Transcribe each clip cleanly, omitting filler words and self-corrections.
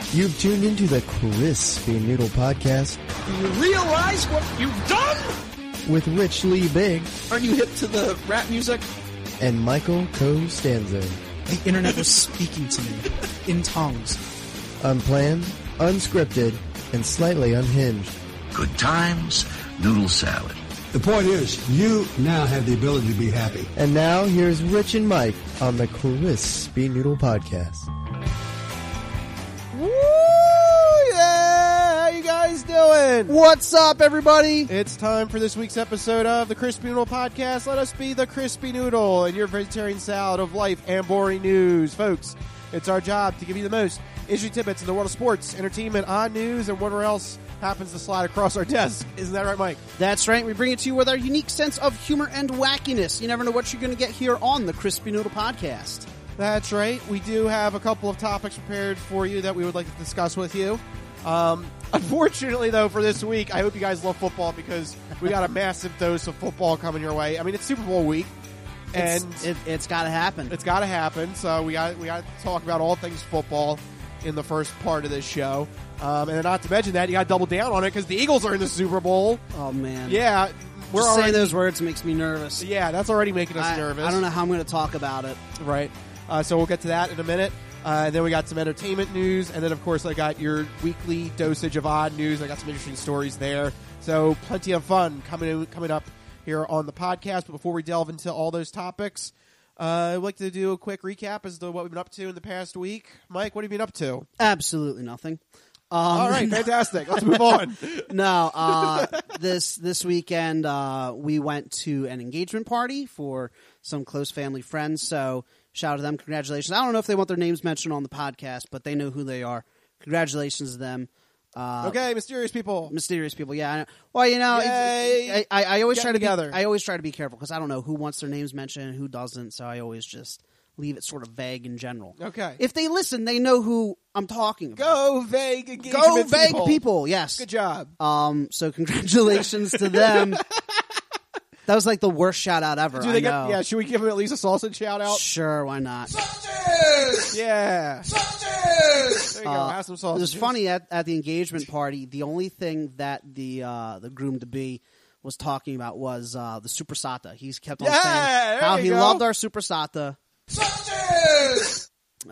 You've tuned into the Crispy Noodle Podcast. Do you realize what you've done? With Rich Lee Big. Aren't you hip to the rap music? And Michael Costanzo. The internet was speaking to me in tongues. Unplanned, unscripted, and slightly unhinged. Good times, noodle salad. The point is, you now have the ability to be happy. And now, here's Rich and Mike on the Crispy Noodle Podcast. Woo! Yeah! How you guys doing? What's up, everybody? It's time for this week's episode of the Crispy Noodle Podcast. Let us be the Crispy Noodle and your vegetarian salad of life and boring news. Folks, it's our job to give you the most interesting tidbits in the world of sports, entertainment, odd news, and whatever else happens to slide across our desk. Isn't that right, Mike? That's right. We bring it to you with our unique sense of humor and wackiness. You never know what you're going to get here on the Crispy Noodle Podcast. That's right. We do have a couple of topics prepared for you that we would like to discuss with you. Unfortunately, though, for this week, I hope you guys love football because we got a massive dose of football coming your way. I mean, it's Super Bowl week, and it's got to happen. It's got to happen. So we got to talk about all things football in the first part of this show. And then not to mention that, you got to double down on it because the Eagles are in the Super Bowl. Oh, man. Yeah. Just saying those words makes me nervous. Yeah, that's already making us nervous. I don't know how I'm going to talk about it. Right. So we'll get to that in a minute. And then we got some entertainment news. And then, of course, I got your weekly dosage of odd news. I got some interesting stories there. So plenty of fun coming up here on the podcast. But before we delve into all those topics, I'd like to do a quick recap as to what we've been up to in the past week. Mike, what have you been up to? Absolutely nothing. All right, fantastic. Let's move on. No, this weekend we went to an engagement party for some close family friends. So shout out to them. Congratulations. I don't know if they want their names mentioned on the podcast, but they know who they are. Congratulations to them. Okay, mysterious people. Mysterious people, yeah. Well, you know, I always try to together. I always try to be careful because I don't know who wants their names mentioned and who doesn't. So I always just leave it sort of vague in general. Okay. If they listen, they know who I'm talking about. Go vague engagement people. Yes. Good job. So congratulations to them. That was like the worst shout out ever. Yeah, should we give them at least a sausage shout out? Sure, why not? Sausages! Yeah. Sausages! There you go. Have some sausages. It was funny at the engagement party, the only thing that the groom-to-be was talking about was the Supersata. He's kept on saying how he loved our Supersata. Sausages!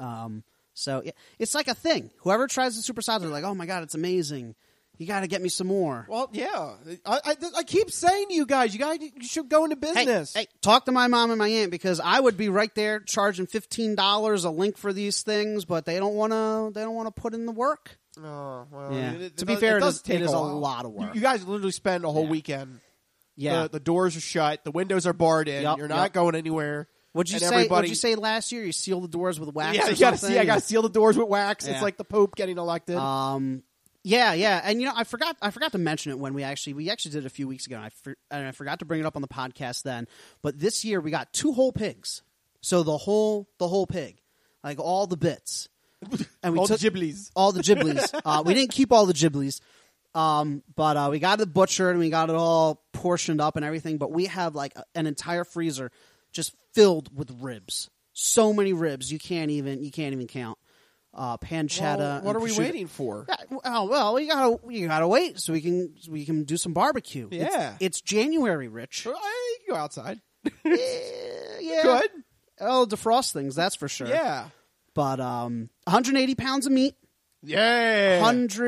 So it's like a thing. Whoever tries the Supersata, they're like, oh my God, it's amazing. You got to get me some more. Well, yeah. I keep saying to you guys, you should go into business. Hey, talk to my mom and my aunt because I would be right there charging $15 a link for these things, but they don't want to put in the work. Oh, well. Yeah. To be fair, it is a lot of work. You guys literally spend a whole weekend. Yeah. The doors are shut. The windows are barred in. You're not going anywhere. What'd you say last year? You seal the doors with wax or something? I got to seal the doors with wax. Yeah. It's like the Pope getting elected. Yeah, and I forgot to mention it when we actually did it a few weeks ago, and I forgot to bring it up on the podcast then. But this year we got 2 whole pigs, so the whole pig, like all the bits, and we all took the giblies. All the giblies. We didn't keep all the giblies, but we got it butchered and we got it all portioned up and everything. But we have like an entire freezer just filled with ribs. So many ribs you can't even count. Pancetta. Well, what are we waiting for? Oh well, you gotta wait so we can do some barbecue. Yeah, it's January, Rich. You can go outside. Yeah, good. Oh, defrost things, that's for sure. Yeah, but 180 pounds of meat. Yeah,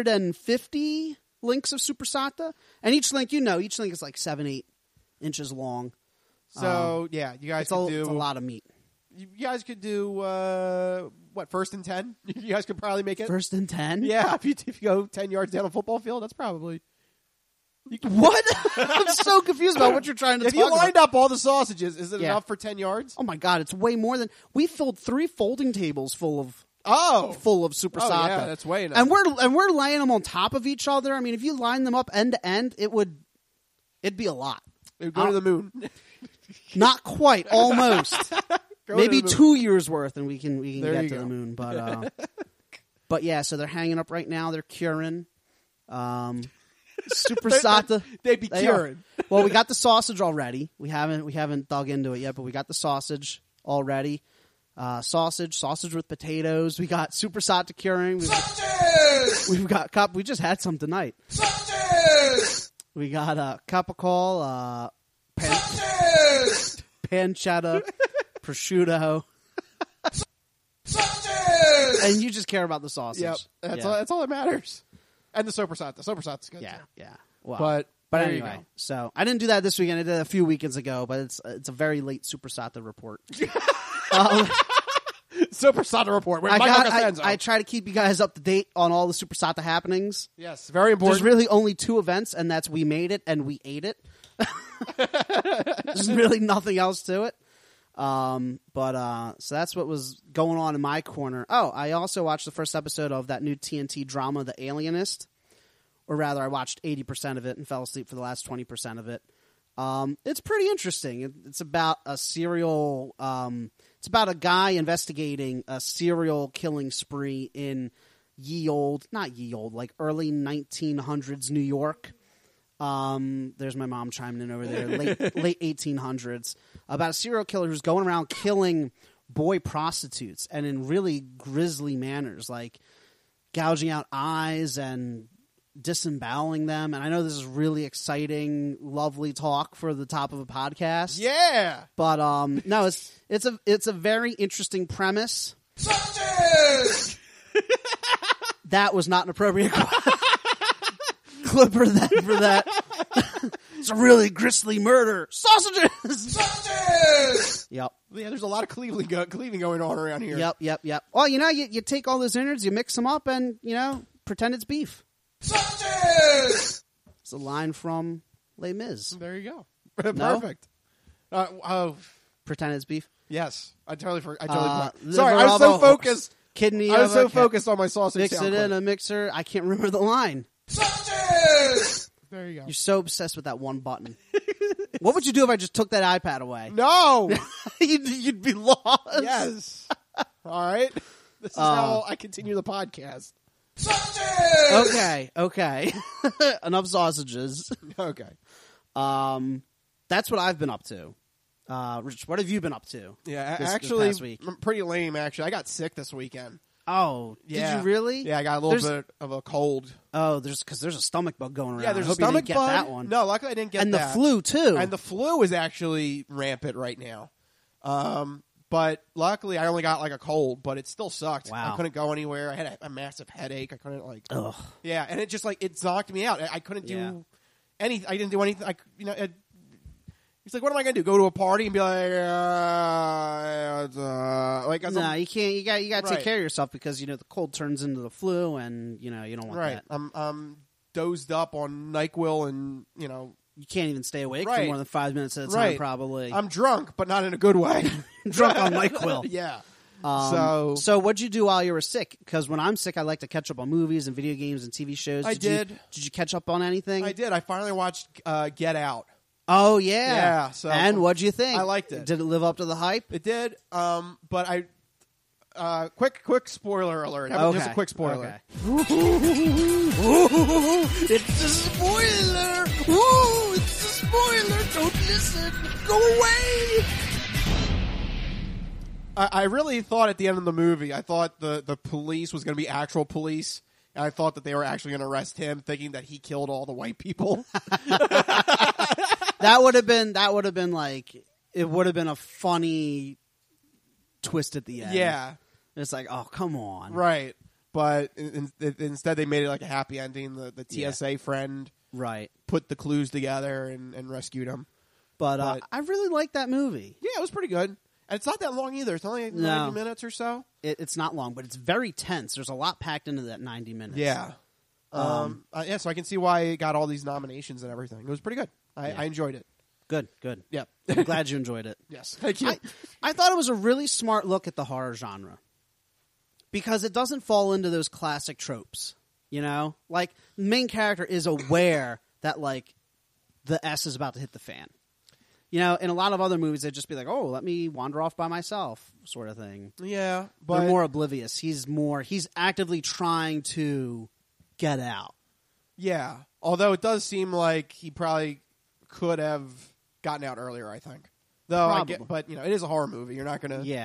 150 links of Supersata, and each link is like 7-8 inches long. So yeah, you guys could do it's a lot of meat. You guys could do first and 10? You guys could probably make it first and 10. Yeah, if you go 10 yards down a football field, that's probably. What? I'm so confused about what you're trying to talk about. If you lined up all the sausages, is it enough for 10 yards? Oh my God, it's way more than we filled 3 folding tables full of Supersata. Oh, yeah, that's way enough. And we're laying them on top of each other. I mean, if you line them up end to end, it'd be a lot. It would go to the moon. Not quite, almost. Maybe 2 years worth, and we can get to the moon. But yeah, so they're hanging up right now. They're curing. Supersata. They'd be curing. Well, we got the sausage already. We haven't dug into it yet, but we got the sausage already. sausage with potatoes. We got Super Sata curing. We've got cup. We just had some tonight. We got capicola, pancetta, prosciutto. And you just care about the sausage. Yep, that's all that matters. And the soprasata. The soprasata's good. Yeah, too. yeah. Well, But there you anyway, go. so I didn't do that this weekend. I did it a few weekends ago, but it's a very late Supersata report. Soprasata report. With Michael Cosenzo. I try to keep you guys up to date on all the Supersata happenings. Yes, very important. There's really only 2 events, and that's we made it and we ate it. There's really nothing else to it. So that's what was going on in my corner. Oh, I also watched the first episode of that new TNT drama, The Alienist. Or rather, I watched 80% of it and fell asleep for the last 20% of it. It's pretty interesting. It's about a serial. It's about a guy investigating a serial killing spree in like early 1900s New York. There's my mom chiming in over there. Late 1800s. About a serial killer who's going around killing boy prostitutes and in really grisly manners, like gouging out eyes and disemboweling them. And I know this is really exciting, lovely talk for the top of a podcast. Yeah. But no, it's a very interesting premise. That was not an appropriate clip for that. It's a really grisly murder. Sausages. Yep. Yeah, there's a lot of cleaving going on around here. Yep. Well, you take all those innards, you mix them up, and pretend it's beef. Sausages. It's a line from Les Mis. There you go. No? Perfect. Pretend it's beef. Yes, I totally liver Sorry, I was so of a focused. Kidney. I was so of a focused on my sausage. Mix it in a mixer. I can't remember the line. There you go. You're so obsessed with that one button. What would you do if I just took that iPad away? No. You'd be lost. Yes. All right. This is how I continue the podcast. Okay. Enough sausages. Okay. That's what I've been up to. Rich, what have you been up to? Yeah, this actually, past week? pretty lame. Actually, I got sick this weekend. Oh, Yeah. did you really? Yeah, I got a little bit of a cold. Oh, because there's a stomach bug going around. Yeah, there's I a hope you stomach didn't bug. get that one. No, luckily I didn't get and that. the flu too. And the flu is actually rampant right now. But luckily I only got like a cold, but it still sucked. Wow. I couldn't go anywhere. I had a massive headache. I couldn't Ugh. Yeah, and it just it knocked me out. I couldn't do anything. I didn't do anything. He's like, what am I going to do? Go to a party and be like, No, you can't. You got to Right. take care of yourself because the cold turns into the flu, and you don't want right. that. I'm dozed up on NyQuil, and You can't even stay awake for Right. more than 5 minutes at a time. Right. Probably. I'm drunk, but not in a good way. drunk on NyQuil. Yeah. So what'd you do while you were sick? Because when I'm sick, I like to catch up on movies and video games and TV shows. I did. Did you catch up on anything? I did. I finally watched Get Out. Oh yeah. Yeah, so- and what'd you think? I liked it. Did it live up to the hype? It did, but I quick spoiler alert. How about just a quick spoiler? Okay. It's a spoiler. Ooh, it's a spoiler. Don't listen. Go away. I really thought at the end of the movie, I thought the police was going to be actual police. And I thought that they were actually going to arrest him, thinking that he killed all the white people. That would have been like, it would have been a funny twist at the end. Yeah. It's like, oh, come on. Right. But instead they made it like a happy ending. The TSA friend Right. put the clues together and rescued him. But I really like that movie. Yeah, it was pretty good. And it's not that long either. It's only 90 minutes or so. It's not long, but it's very tense. There's a lot packed into that 90 minutes. Yeah. So I can see why it got all these nominations and everything. It was pretty good. I enjoyed it. Good. Yep. I'm glad you enjoyed it. Yes. Thank you. I thought it was a really smart look at the horror genre. Because it doesn't fall into those classic tropes. Like, the main character is aware that, like, the S is about to hit the fan. In a lot of other movies, they'd just be like, oh, let me wander off by myself, sort of thing. Yeah. But They're more oblivious. He's actively trying to get out. yeah. Although it does seem like he probably could have gotten out earlier, I think. Though Probably. but it is a horror movie. You're not going to Yeah.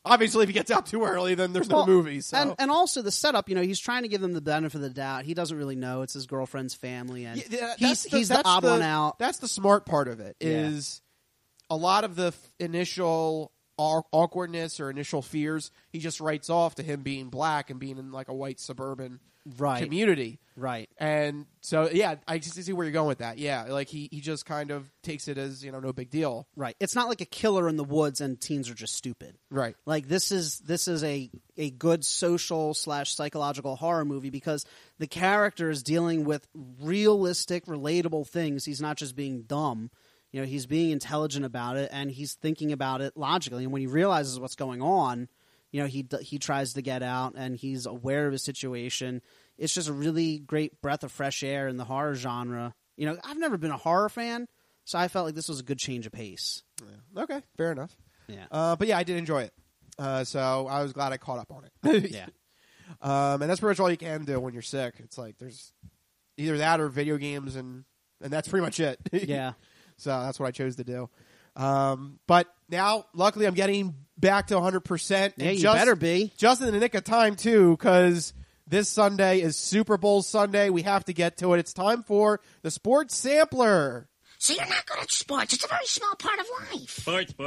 Obviously, if he gets out too early, then there's no movie. So. And also the setup, he's trying to give them the benefit of the doubt. He doesn't really know. It's his girlfriend's family, and he's the odd one out. That's the smart part of it, is a lot of the initial awkwardness or initial fears, he just writes off to him being black and being in like a white suburban community. Right. And so, yeah, I just see where you're going with that. Yeah, like he just kind of takes it as, no big deal. Right. It's not like a killer in the woods and teens are just stupid. Right. Like this is a good social / psychological horror movie because the character is dealing with realistic, relatable things. He's not just being dumb. He's being intelligent about it and he's thinking about it logically. And when he realizes what's going on, he tries to get out and he's aware of his situation. It's just a really great breath of fresh air in the horror genre. I've never been a horror fan, so I felt like this was a good change of pace. Yeah. Okay, fair enough. Yeah. But yeah, I did enjoy it. So I was glad I caught up on it. Yeah. And that's pretty much all you can do when you're sick. It's like there's either that or video games, and that's pretty much it. Yeah. So that's what I chose to do. But now, luckily, I'm getting back to 100%. Yeah, you better be. Just in the nick of time, too, because this Sunday is Super Bowl Sunday. We have to get to it. It's time for the Sports Sampler. So you're not good at sports. It's a very small part of life.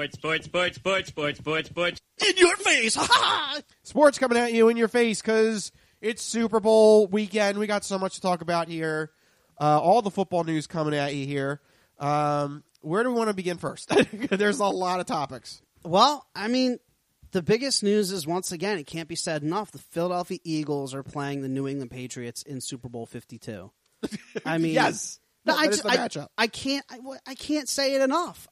Sports. In your face. Ha ha! Sports coming at you in your face because it's Super Bowl weekend. We got so much to talk about here. All the football news coming at you here. Where do we want to begin first? There's a lot of topics. Well, the biggest news is, once again, it can't be said enough, the Philadelphia Eagles are playing the New England Patriots in Super Bowl 52. Yes. No, that is the matchup. I can't say it enough.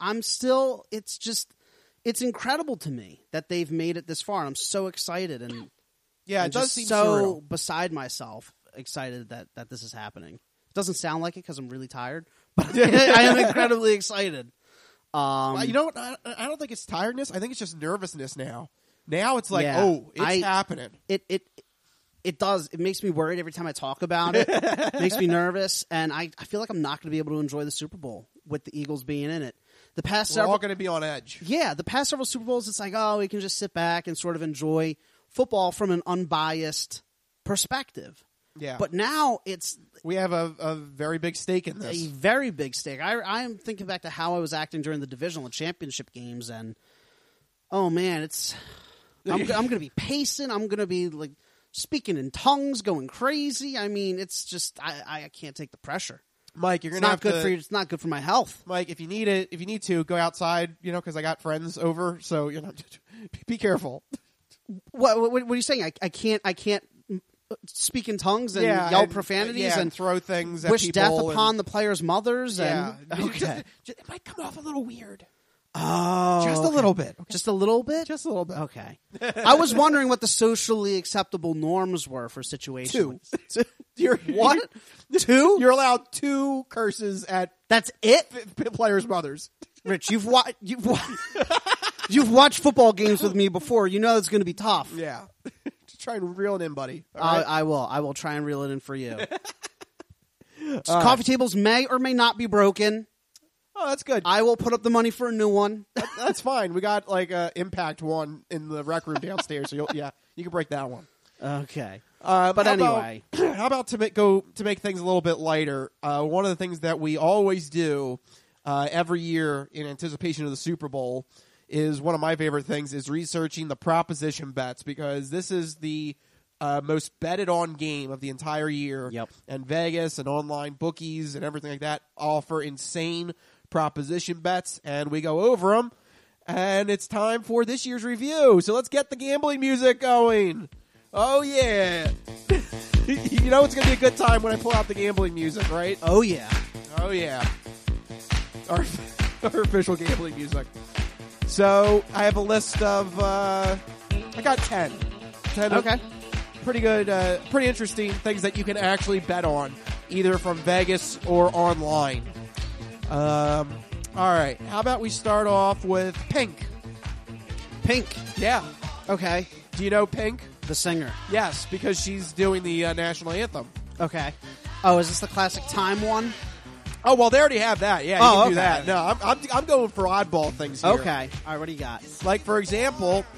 It's incredible to me that they've made it this far. I'm so excited and it does seem so surreal. Beside myself excited that this is happening. It doesn't sound like it because I'm really tired, but I am incredibly excited. Well, you know what? I don't think it's tiredness. I think it's just nervousness now. Now it's like, it's happening. It does. It makes me worried every time I talk about it. It makes me nervous, and I feel like I'm not going to be able to enjoy the Super Bowl with the Eagles being in it. We're all going to be on edge. Yeah, the past several Super Bowls, it's like, we can just sit back and sort of enjoy football from an unbiased perspective. Yeah. But now we have a very big stake in this. A very big stake. I am thinking back to how I was acting during the divisional and championship games, and oh man, I'm going to be pacing. I'm going to be like speaking in tongues, going crazy. It's just I can't take the pressure. Mike, you're going to have to. It's not good for my health. Mike, if you need to go outside, because I got friends over, so be careful. What are you saying? I can't speak in tongues and yell profanities and throw things at wish people death upon the players' mothers. Yeah. Okay. It might come off a little weird. Oh, just a little bit. Okay. Just a little bit? Just a little bit. Okay. I was wondering what the socially acceptable norms were for situations. Two. What? Two? You're allowed 2 curses at That's it? players' mothers. Rich, you've watched football games with me before. You know it's going to be tough. Yeah. Just try and reel it in, buddy. Right? I will. I will try and reel it in for you. Coffee tables may or may not be broken. Oh, that's good. I will put up the money for a new one. That's fine. We got like a Impact one in the rec room downstairs, so you can break that one. Okay. But anyway, how about to make things a little bit lighter? One of the things that we always do every year in anticipation of the Super Bowl is one of my favorite things is researching the proposition bets, because this is the most betted on game of the entire year. Yep. And Vegas and online bookies and everything like that offer insane proposition bets, and we go over them. And it's time for this year's review. So let's get the gambling music going. Oh, yeah. You know it's going to be a good time when I pull out the gambling music, right? Oh, yeah. Oh, yeah. Our official gambling music. So I have a list of, I got 10. 10 Okay. Pretty good, pretty interesting things that you can actually bet on, either from Vegas or online. All right. How about we start off with Pink? Pink. Yeah. Okay. Do you know Pink? The singer. Yes, because she's doing the national anthem. Okay. Oh, is this the classic time one? Oh, well, they already have that. Yeah, you can do that. No, I'm going for oddball things here. Okay. All right, what do you got? Like, for example,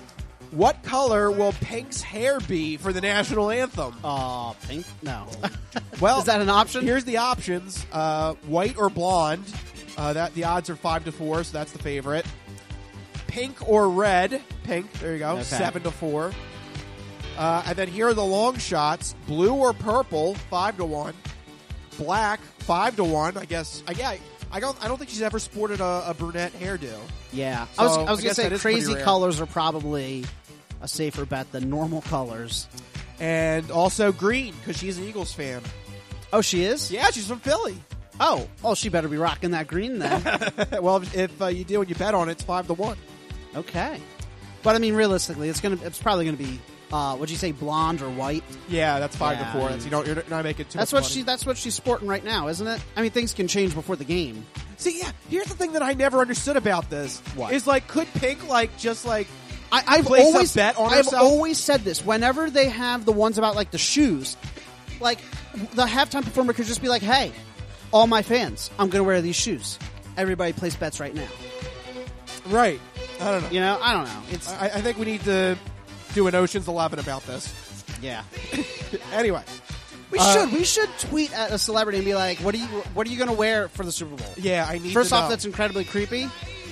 What color will Pink's hair be for the national anthem? Pink? No. Well, Is that an option? Here's the options: white or blonde. That the odds are 5-4, so that's the favorite. Pink or red. Pink. There you go. Okay. 7-4. And then here are the long shots: blue or purple. 5-1. Black. 5-1. I guess. I don't think she's ever sported a brunette hairdo. Yeah. So, I was I going to guess say that is pretty crazy rare. colors are probably a safer bet than normal colors. And also green, because she's an Eagles fan. Oh, she is? Yeah, she's from Philly. Oh, she better be rocking that green then. Well, if you do and you bet on it, it's 5-1. Okay. But I mean, realistically, it's probably gonna be would you say blonde or white? Yeah, that's 5-4. Yeah. That's, you're not making too That's much what money. that's what she's sporting right now, isn't it? I mean, things can change before the game. See, yeah, here's the thing that I never understood about this. What? Is could Pink just I've place a always bet on I've herself? always said this. Whenever they have the ones about like the shoes, like the halftime performer could just be like, "Hey, all my fans, I'm going to wear these shoes." Everybody place bets right now. right? I don't know. You know, I don't know. It's I think we need to do an Ocean's 11 about this. yeah. Anyway, We should tweet at a celebrity and be like, "What are you going to wear for the Super Bowl?" yeah, I need. First to off, know. that's incredibly creepy.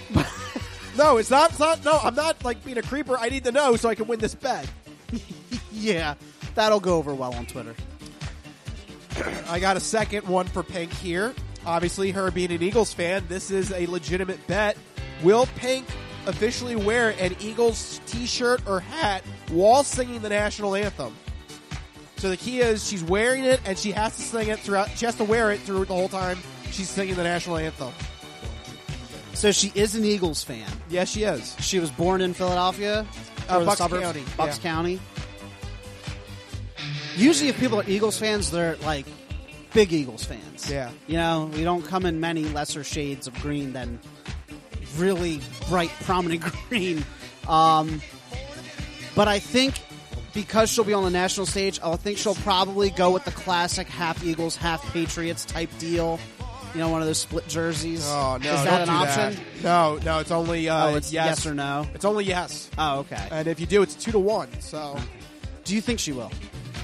no, it's not. No, I'm not being a creeper. I need to know so I can win this bet. Yeah, that'll go over well on Twitter. I got a second one for Pink here. Obviously, her being an Eagles fan, this is a legitimate bet. Will Pink officially wear an Eagles t-shirt or hat while singing the national anthem? So the key is she's wearing it and she has to sing it throughout. She has to wear it through the whole time she's singing the national anthem. So she is an Eagles fan. Yes, she is. She was born in Philadelphia, or the Bucks suburbs? County, Bucks yeah. County. Usually, if people are Eagles fans, they're like big Eagles fans. Yeah. You know, we don't come in many lesser shades of green than really bright, prominent green. But I think because she'll be on the national stage, I think she'll probably go with the classic half Eagles, half Patriots type deal. You know, one of those split jerseys. Oh no! Is that don't an do option? That. No, it's only It's yes or no. It's only yes, Oh, okay. and if you do, it's 2-1. So Do you think she will?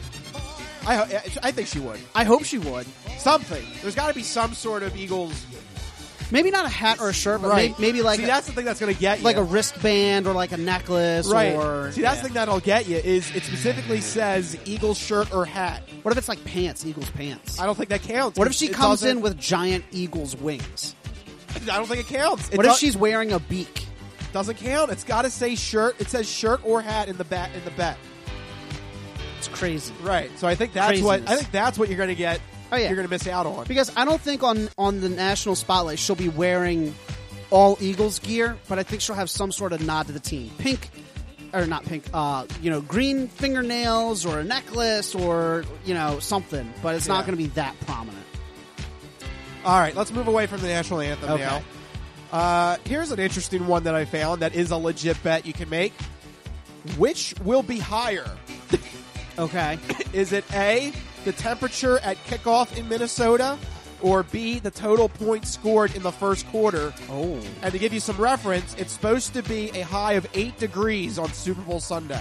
I think she would. I hope she would. Something. There's got to be some sort of Eagles. Maybe not a hat or a shirt, but Right. maybe like See, that's the thing that's going to get you. like a wristband or like a necklace. right. Or See, that's yeah. the thing that'll get you is it specifically says Eagles shirt or hat. What if it's like pants, Eagles pants? I don't think that counts. What if she It comes doesn't- in with giant Eagles wings? I don't think it counts. What if she's wearing a beak? doesn't count? It's got to say shirt. It says shirt or hat in the bet. It's crazy. Right. So I think that's what you're going to get. Oh, yeah. You're going to miss out on. Because I don't think on the national spotlight she'll be wearing all Eagles gear, but I think she'll have some sort of nod to the team. Pink, or not pink, green fingernails or a necklace or, something. But it's not Yeah. going to be that prominent. All right, let's move away from the national anthem Okay. now. Here's an interesting one that I found that is a legit bet you can make. Which will be higher? Okay. Is it A, the temperature at kickoff in Minnesota, or B, the total points scored in the first quarter? Oh. And to give you some reference, it's supposed to be a high of 8 degrees on Super Bowl Sunday.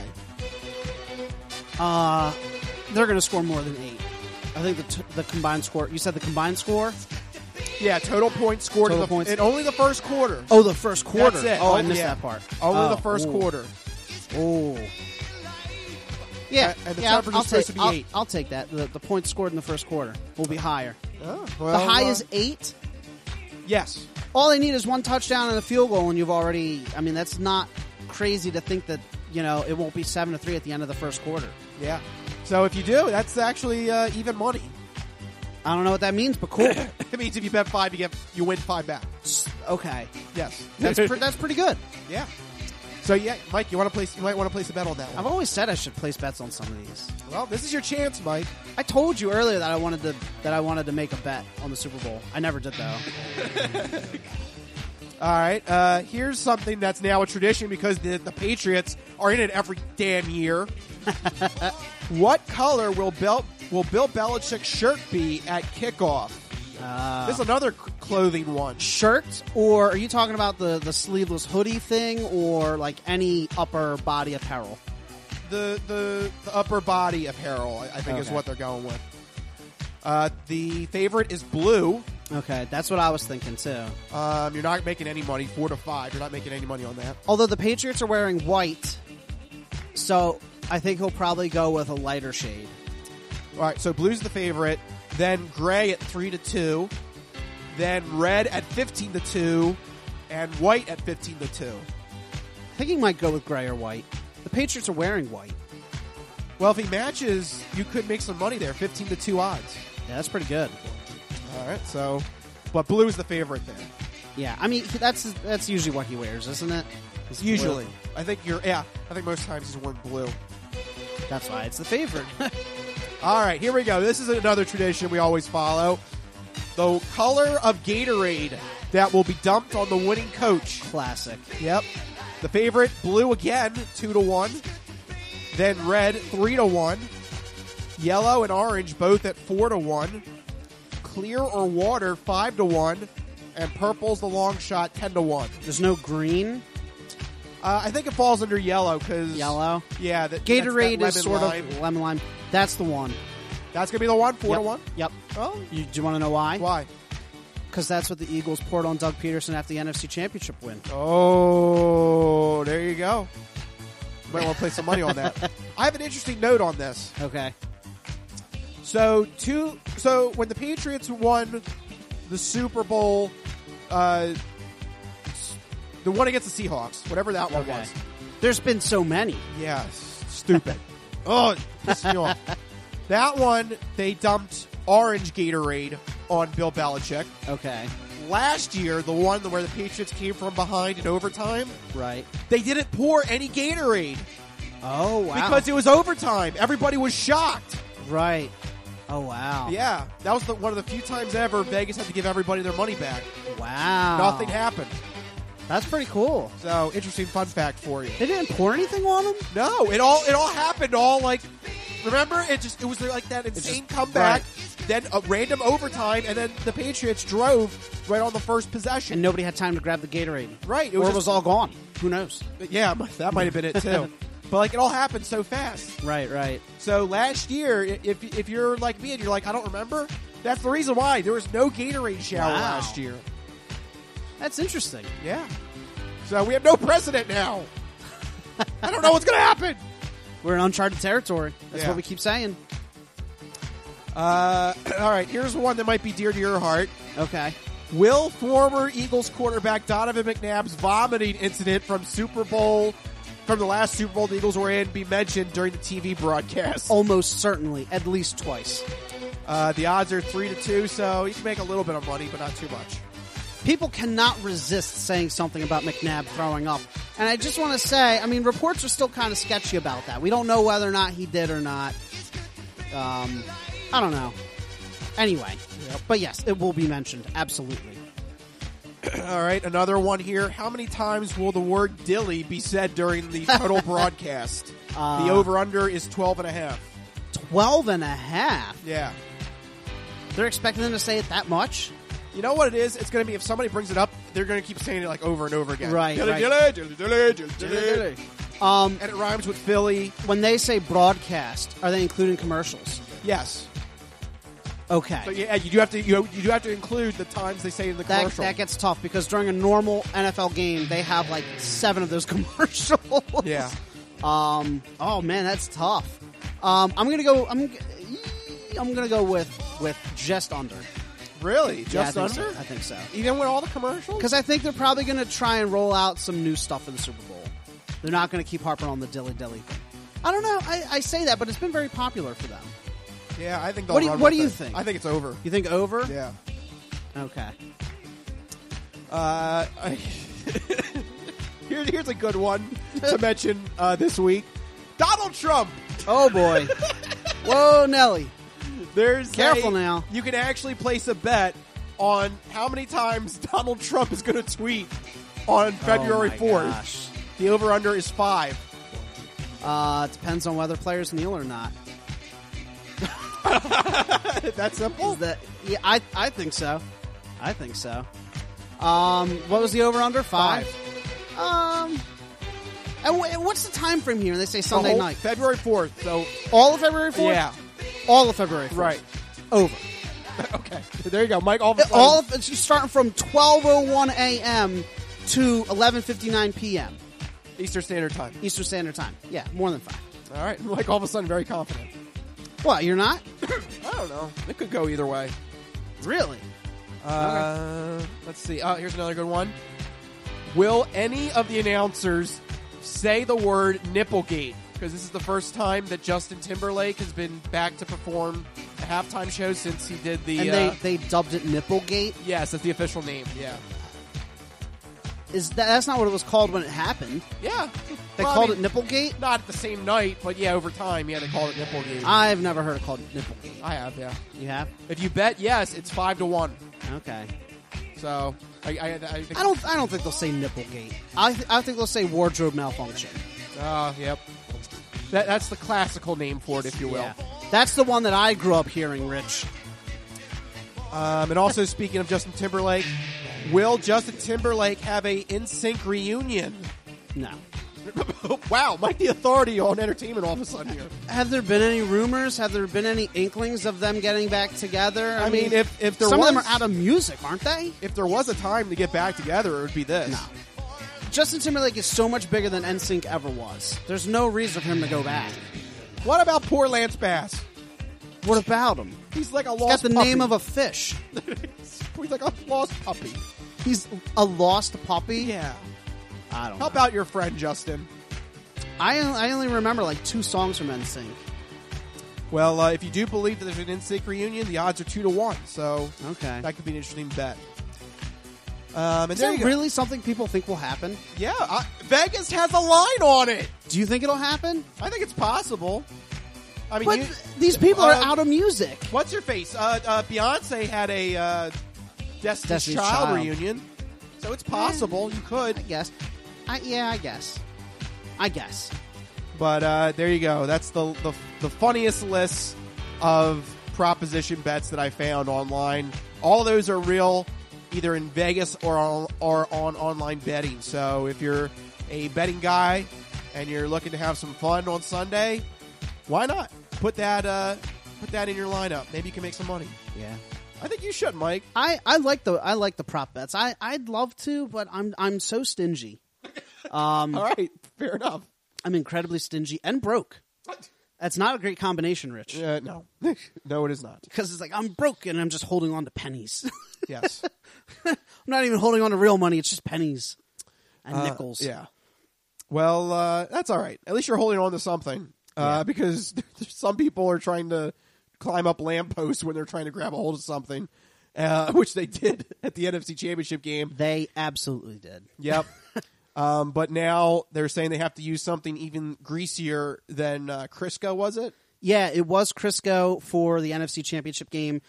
They're going to score more than 8. I think the combined score. You said the combined score? Yeah, total points scored Total points. in only the first quarter. Oh, the first quarter. That's it. Oh, I Oh, missed yeah. that part. Only the first quarter. Oh. Yeah, And the yeah, temperature's I'll supposed to be 8. I'll take that. The points scored in the first quarter will be higher. Oh, The well, high is 8. Yes. All they need is one touchdown and a field goal, and you've already. I mean, that's not crazy to think that it won't be 7-3 at the end of the first quarter. Yeah. So if you do, that's actually even money. I don't know what that means, but cool. It means if you bet 5, you win 5 back. Okay, Yes. that's pretty good. Yeah. So yeah, Mike, you might want to place a bet on that one. I've always said I should place bets on some of these. Well, this is your chance, Mike. I told you earlier that I wanted to make a bet on the Super Bowl. I never did though. All right. Here's something that's now a tradition because the Patriots are in it every damn year. What color will Bill Belichick's shirt be at kickoff? This is another clothing one. Shirt, or are you talking about the sleeveless hoodie thing, or like any upper body apparel? The upper body apparel, I think, is Okay. what they're going with. The favorite is blue. Okay, that's what I was thinking too. You're not making any money. 4 to 5. You're not making any money on that. Although the Patriots are wearing white, so I think he'll probably go with a lighter shade. All right, so blue's the favorite. Then gray at 3 to 2. Then red at 15 to 2. And white at 15 to 2. I think he might go with gray or white. The Patriots are wearing white. Well, if he matches, you could make some money there. 15 to 2 odds. Yeah, that's pretty good. All right, so, but blue is the favorite there. Yeah, I mean that's usually what he wears, isn't it? It's Usually, blue. I think most times he's wearing blue. That's why it's the favorite. All right, here we go. This is another tradition we always follow. The color of Gatorade that will be dumped on the winning coach. Classic. Yep. The favorite, blue again, 2 to 1. Then red, 3 to 1. Yellow and orange, both at 4 to 1. Clear or water, 5 to 1. And purple's the long shot, 10 to 1. There's no green. I think it falls under yellow because Yellow. Yeah, Gatorade that's is that lemon sort lime. of lemon lime. That's the one. That's gonna be the one, 4 to Yep. 1. Yep. Oh, Do you want to know why? why? Because that's what the Eagles poured on Doug Peterson after the NFC Championship win. Oh, there you go. Might want to play some money on that. I have an interesting note on this. Okay. So when the Patriots won the Super Bowl, the one against the Seahawks, whatever that one Okay. was. There's been so many. Yeah, stupid. Oh, it pissed me off. That one, they dumped orange Gatorade on Bill Belichick. Okay. Last year, the one where the Patriots came from behind in overtime, Right. they didn't pour any Gatorade Oh, wow. because it was overtime. Everybody was shocked. Right. Oh, wow. Yeah, that was one of the few times ever Vegas had to give everybody their money back. Wow. Nothing happened. That's pretty cool. So, interesting fun fact for you. They didn't pour anything on him? No, it all happened all like, remember, it was like that insane comeback, then a random overtime, and then the Patriots drove right on the first possession. And nobody had time to grab the Gatorade. Right, Or it was all gone. Who knows? Yeah, that might have been it too. But like it all happened so fast. Right, right. So last year, if you're like me and you're like, I don't remember, that's the reason why there was no Gatorade shower Wow. last year. That's interesting. Yeah. So we have no precedent now. I don't know what's going to happen. We're in uncharted territory. That's Yeah. what we keep saying. All right, here's one that might be dear to your heart. Okay. Will former Eagles quarterback Donovan McNabb's vomiting incident from the last Super Bowl the Eagles were in be mentioned during the TV broadcast? Almost certainly. At least twice. The odds are 3 to 2, so you can make a little bit of money, but not too much. People cannot resist saying something about McNabb throwing up. And I just want to say, I mean, reports are still kind of sketchy about that. We don't know whether or not he did or not. I don't know. Anyway. But yes, it will be mentioned. Absolutely. All right, another one here. How many times will the word dilly be said during the total broadcast? The over-under is 12.5. 12 and a half? Yeah. They're expecting them to say it that much? You know what it is? It's going to be, if somebody brings it up, they're going to keep saying it like over and over again. Right, Dilly, right. dilly, dilly, dilly, dilly, dilly. And it rhymes with Philly. When they say broadcast, are they including commercials? Yes. Okay. So yeah, you do have to include the times they say in the commercial. That gets tough because during a normal NFL game, they have like 7 of those commercials. Yeah. Oh man, that's tough. I'm gonna go with just under. Really? Yeah, Just I think under? So. I think so. Even with all the commercials? Because I think they're probably going to try and roll out some new stuff for the Super Bowl. They're not going to keep harping on the dilly thing. I don't know. I say that, but it's been very popular for them. Yeah, I think they'll What do you- run what with do you it. think? I think it's over. You think over? Yeah. Okay. Here's a good one to mention this week. Donald Trump. Oh boy. Whoa, Nelly. There's Careful now. You can actually place a bet on how many times Donald Trump is going to tweet on February 4th. Gosh. The over-under is 5. It depends on whether players kneel or not. That simple? Yeah, I think so. I think so. What was the over-under? 5? And what's the time frame here? They say Sunday night. February 4th. So All of February 4th? yeah, All of February 4th. right. Over. Okay, there you go, Mike. All of a sudden, All of it's starting from 12:01 a.m. to 11:59 p.m. Eastern Standard Time. Eastern Standard Time. Yeah, more than 5. All right, Mike. All of a sudden, very confident. What? You're not? I don't know. It could go either way. Really? Let's see. Here's another good one. Will any of the announcers say the word Nipplegate? Because this is the first time that Justin Timberlake has been back to perform a halftime show since he did the... And they dubbed it Nipplegate? Yes, that's the official name, yeah. That's not what it was called when it happened. Yeah. They called it Nipplegate? Not the same night, but yeah, over time, yeah, they called it Nipplegate. I've never heard it called Nipplegate. I have, yeah. You have? If you bet yes, it's 5-1. Okay. So, I think... I don't think they'll say Nipplegate. I think they'll say wardrobe malfunction. Yep. That's the classical name for it, if you will. Yeah. That's the one that I grew up hearing, Rich. And also, speaking of Justin Timberlake, will Justin Timberlake have a NSYNC reunion? No. Wow, Mike the authority on entertainment all of a sudden here. Have there been any rumors? Have there been any inklings of them getting back together? I mean, if there some was, of them are out of music, aren't they? If there was a time to get back together, it would be this. No. Justin Timberlake is so much bigger than NSYNC ever was. There's no reason for him to go back. What about poor Lance Bass? What about him? He's like a He's lost got the puppy. name of a fish. He's like a lost puppy. He's a lost puppy? Yeah. I don't How know. about your friend, Justin? I only remember like 2 songs from NSYNC. Well, if you do believe that there's an NSYNC reunion, the odds are 2-1. So Okay. that could be an interesting bet. And Is there that you go. really something people think will happen? Yeah, Vegas has a line on it. Do you think it'll happen? I think it's possible. I mean, But these people are out of music. What's your face? Beyonce had a Destiny's Destiny's Child Child. reunion, so it's possible you could. I guess. I guess. But there you go. That's the funniest list of proposition bets that I found online. All those are real, either in Vegas or on online betting. So if you're a betting guy and you're looking to have some fun on Sunday, why not put that in your lineup? Maybe you can make some money. Yeah. I think you should, Mike. I like the prop bets. I'd love to, but I'm so stingy. All right, fair enough. I'm incredibly stingy and broke. That's not a great combination, Rich. No, no, it is not. Because it's like I'm broke and I'm just holding on to pennies. Yes, I'm not even holding on to real money. It's just pennies and nickels. Yeah. Well, that's all right. At least you're holding on to something. Because some people are trying to climb up lampposts when they're trying to grab a hold of something, which they did at the NFC Championship game. They absolutely did. Yep. But now they're saying they have to use something even greasier than Crisco, was it? Yeah, it was Crisco for the NFC Championship game.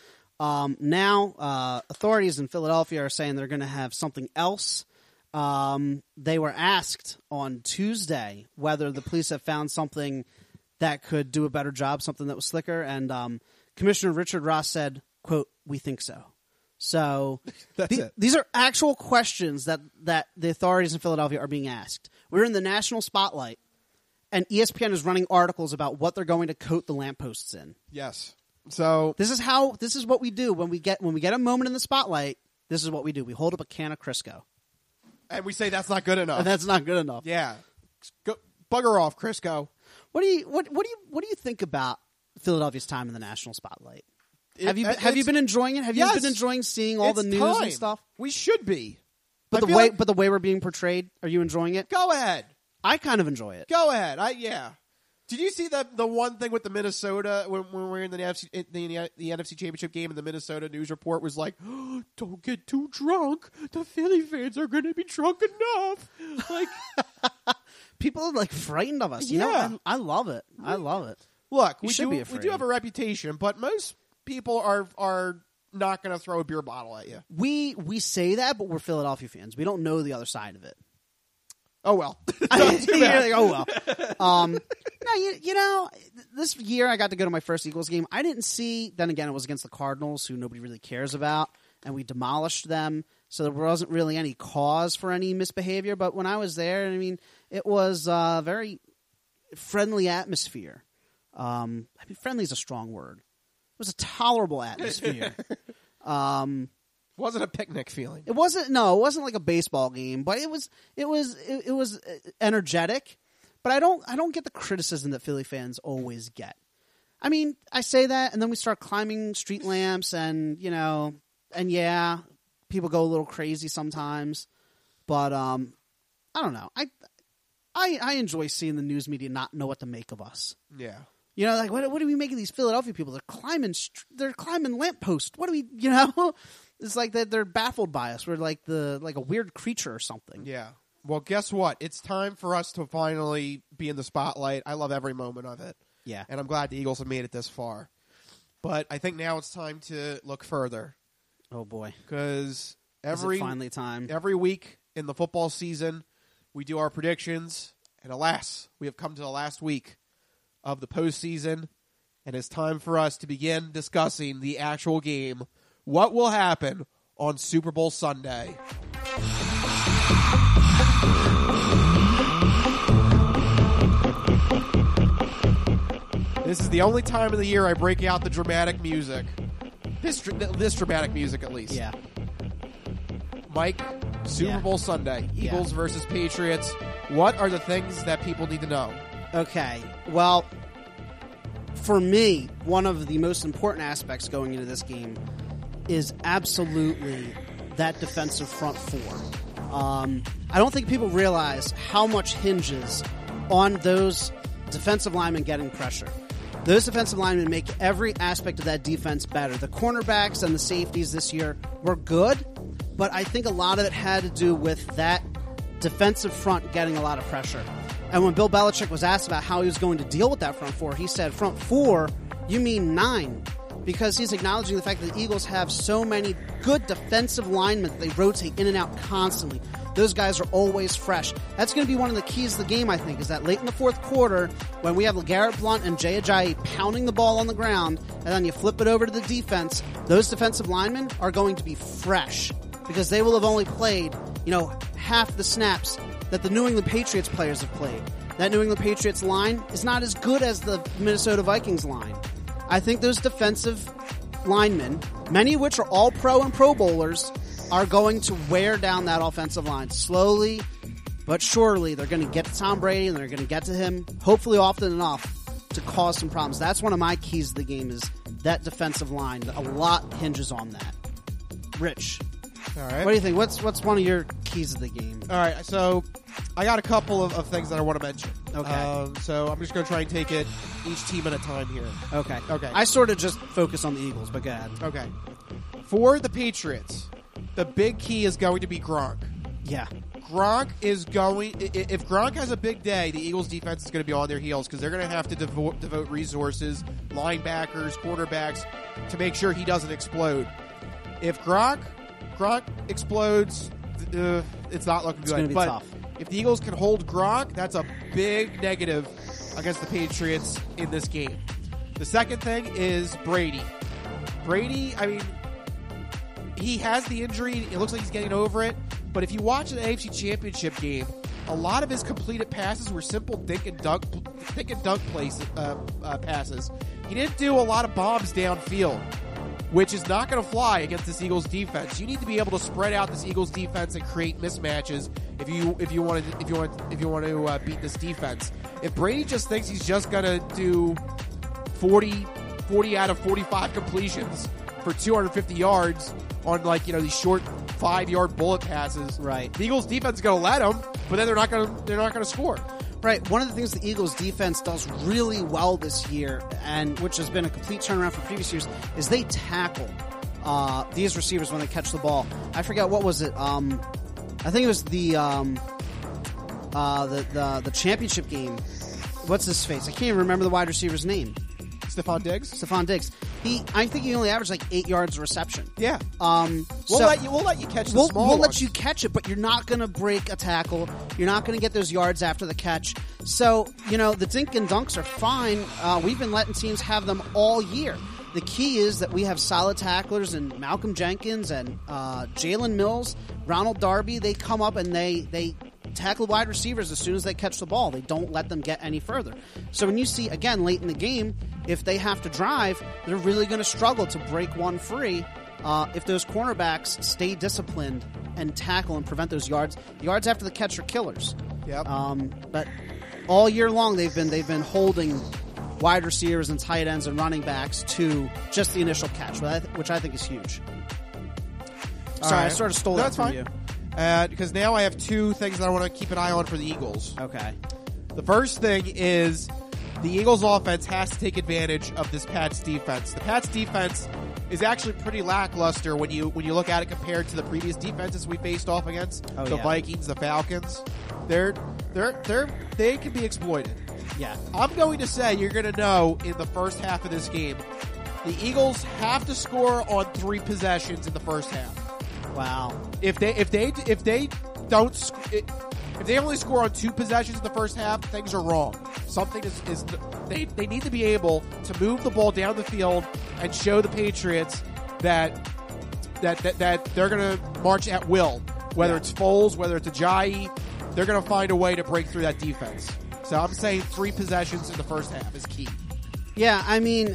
Now, authorities in Philadelphia are saying they're going to have something else. They were asked on Tuesday whether the police have found something that could do a better job, something that was slicker, and Commissioner Richard Ross said, quote, "We think so." So That's it. These are actual questions that the authorities in Philadelphia are being asked. We're in the national spotlight, and ESPN is running articles about what they're going to coat the lampposts in. Yes. So This is what we do when we get a moment in the spotlight. This is what we do. We hold up a can of Crisco. and we say that's not good enough. And that's not good enough. Yeah. Go, bugger off, Crisco. What do you think about Philadelphia's time in the national spotlight? Have you been enjoying it? Have you been enjoying seeing all the news time. and stuff? We should be. But the way we're being portrayed, are you enjoying it? Go ahead. I kind of enjoy it. Go ahead. Yeah. Did you see the one thing with the Minnesota when we were in the NFC Championship game and the Minnesota news report was like, oh, don't get too drunk. The Philly fans are going to be drunk enough. Like, People are like frightened of us. You Yeah. know, I love it. I love it. look, You we should be do afraid. have a reputation, but most people are not going to throw a beer bottle at you. We say that, but we're Philadelphia fans. We don't know the other side of it. Oh well. You're like, oh well. No, you know, this year I got to go to my first Eagles game. I didn't see. Then again, it was against the Cardinals, who nobody really cares about. and we demolished them. So there wasn't really any cause for any misbehavior. But when I was there, I mean, it was a very friendly atmosphere. I mean, friendly is a strong word. It was a tolerable atmosphere. Wasn't a picnic feeling. It wasn't like a baseball game, but it was energetic. But I don't get the criticism that Philly fans always get. I mean, I say that, and then we start climbing street lamps, and yeah, people go a little crazy sometimes. But I don't know. I enjoy seeing the news media not know what to make of us. Yeah. Like what do we make of these Philadelphia people? They're climbing lampposts. What do we? It's like that they're baffled by us. We're like a weird creature or something. Yeah. Well, guess what? It's time for us to finally be in the spotlight. I love every moment of it. Yeah. And I'm glad the Eagles have made it this far. But I think now it's time to look further. Oh boy. Because Is it finally time? Every week in the football season, we do our predictions, and alas, we have come to the last week of the postseason, and it's time for us to begin discussing the actual game. What will happen on Super Bowl Sunday? This is the only time of the year I break out the dramatic music. This dramatic music, at least. Yeah. Mike, Super Bowl Sunday, Eagles versus Patriots. What are the things that people need to know? Okay. Well, for me, one of the most important aspects going into this game is absolutely that defensive front four. I don't think people realize how much hinges on those defensive linemen getting pressure. Those defensive linemen make every aspect of that defense better. The cornerbacks and the safeties this year were good, but I think a lot of it had to do with that defensive front getting a lot of pressure. And when Bill Belichick was asked about how he was going to deal with that front four, he said, front four, you mean 9. Because he's acknowledging the fact that the Eagles have so many good defensive linemen that they rotate in and out constantly. Those guys are always fresh. That's going to be one of the keys of the game, I think, is that late in the fourth quarter, when we have LeGarrette Blount and Jay Ajayi pounding the ball on the ground, and then you flip it over to the defense, those defensive linemen are going to be fresh. Because they will have only played, half the snaps that the New England Patriots players have played. That New England Patriots line is not as good as the Minnesota Vikings line. I think those defensive linemen, many of which are all pro and pro bowlers, are going to wear down that offensive line. Slowly but surely, they're going to get to Tom Brady, and they're going to get to him, hopefully often enough, to cause some problems. That's one of my keys to the game, is that defensive line. A lot hinges on that. Rich. All right. What do you think? What's one of your keys of the game? All right, so I got a couple of things that I want to mention. Okay. So I'm just going to try and take it each team at a time here. Okay. Okay. I sort of just focus on the Eagles, but go ahead. Okay. For the Patriots, the big key is going to be Gronk. Yeah. Gronk is going... If Gronk has a big day, the Eagles' defense is going to be on their heels because they're going to have to devote resources, linebackers, quarterbacks, to make sure he doesn't explode. If Gronk explodes, it's not looking good. It's going to be tough. If the Eagles can hold Gronk, that's a big negative against the Patriots in this game. The second thing is Brady. Brady, I mean, he has the injury. It looks like he's getting over it. But if you watch an AFC Championship game, a lot of his completed passes were simple dink and dunk passes. He didn't do a lot of bombs downfield, which is not going to fly against this Eagles defense. You need to be able to spread out this Eagles defense and create mismatches if you want to beat this defense. If Brady just thinks he's just going to do 40 out of 45 completions for 250 yards on these short 5-yard bullet passes, right? The Eagles defense is going to let him, but then they're not going to score. Right. One of the things the Eagles defense does really well this year, and which has been a complete turnaround from previous years, is they tackle these receivers when they catch the ball. I forget, what was it? I think it was the championship game. What's his face? I can't even remember the wide receiver's name. Stephon Diggs. I think he only averaged 8 yards of reception. Yeah. We'll let you catch the small We'll ones. let you catch it, but you're not going to break a tackle. You're not going to get those yards after the catch. So, the dink and dunks are fine. We've been letting teams have them all year. the key is that we have solid tacklers and Malcolm Jenkins and Jalen Mills, Ronald Darby. They come up and they tackle wide receivers as soon as they catch the ball. They don't let them get any further. So when you see, again, late in the game, if they have to drive, they're really going to struggle to break one free if those cornerbacks stay disciplined and tackle and prevent those yards. Yards after the catch are killers. Yep. But all year long they've been holding wide receivers and tight ends and running backs to just the initial catch, which I think is huge. Sorry, right. I sort of stole No, that that's from fine. you. Because now I have two things that I want to keep an eye on for the Eagles. Okay. The first thing is the Eagles offense has to take advantage of this Pats defense. The Pats defense is actually pretty lackluster when you look at it compared to the previous defenses we faced off against. The Vikings, the Falcons. They can be exploited. Yeah. I'm going to say you're going to know in the first half of this game, the Eagles have to score on 3 possessions in the first half. Wow. If they only score on 2 possessions in the first half, things are wrong. Something is they need to be able to move the ball down the field and show the Patriots that they're going to march at will. Whether it's Foles, whether it's Ajayi, they're going to find a way to break through that defense. So I'm saying 3 possessions in the first half is key. Yeah, I mean,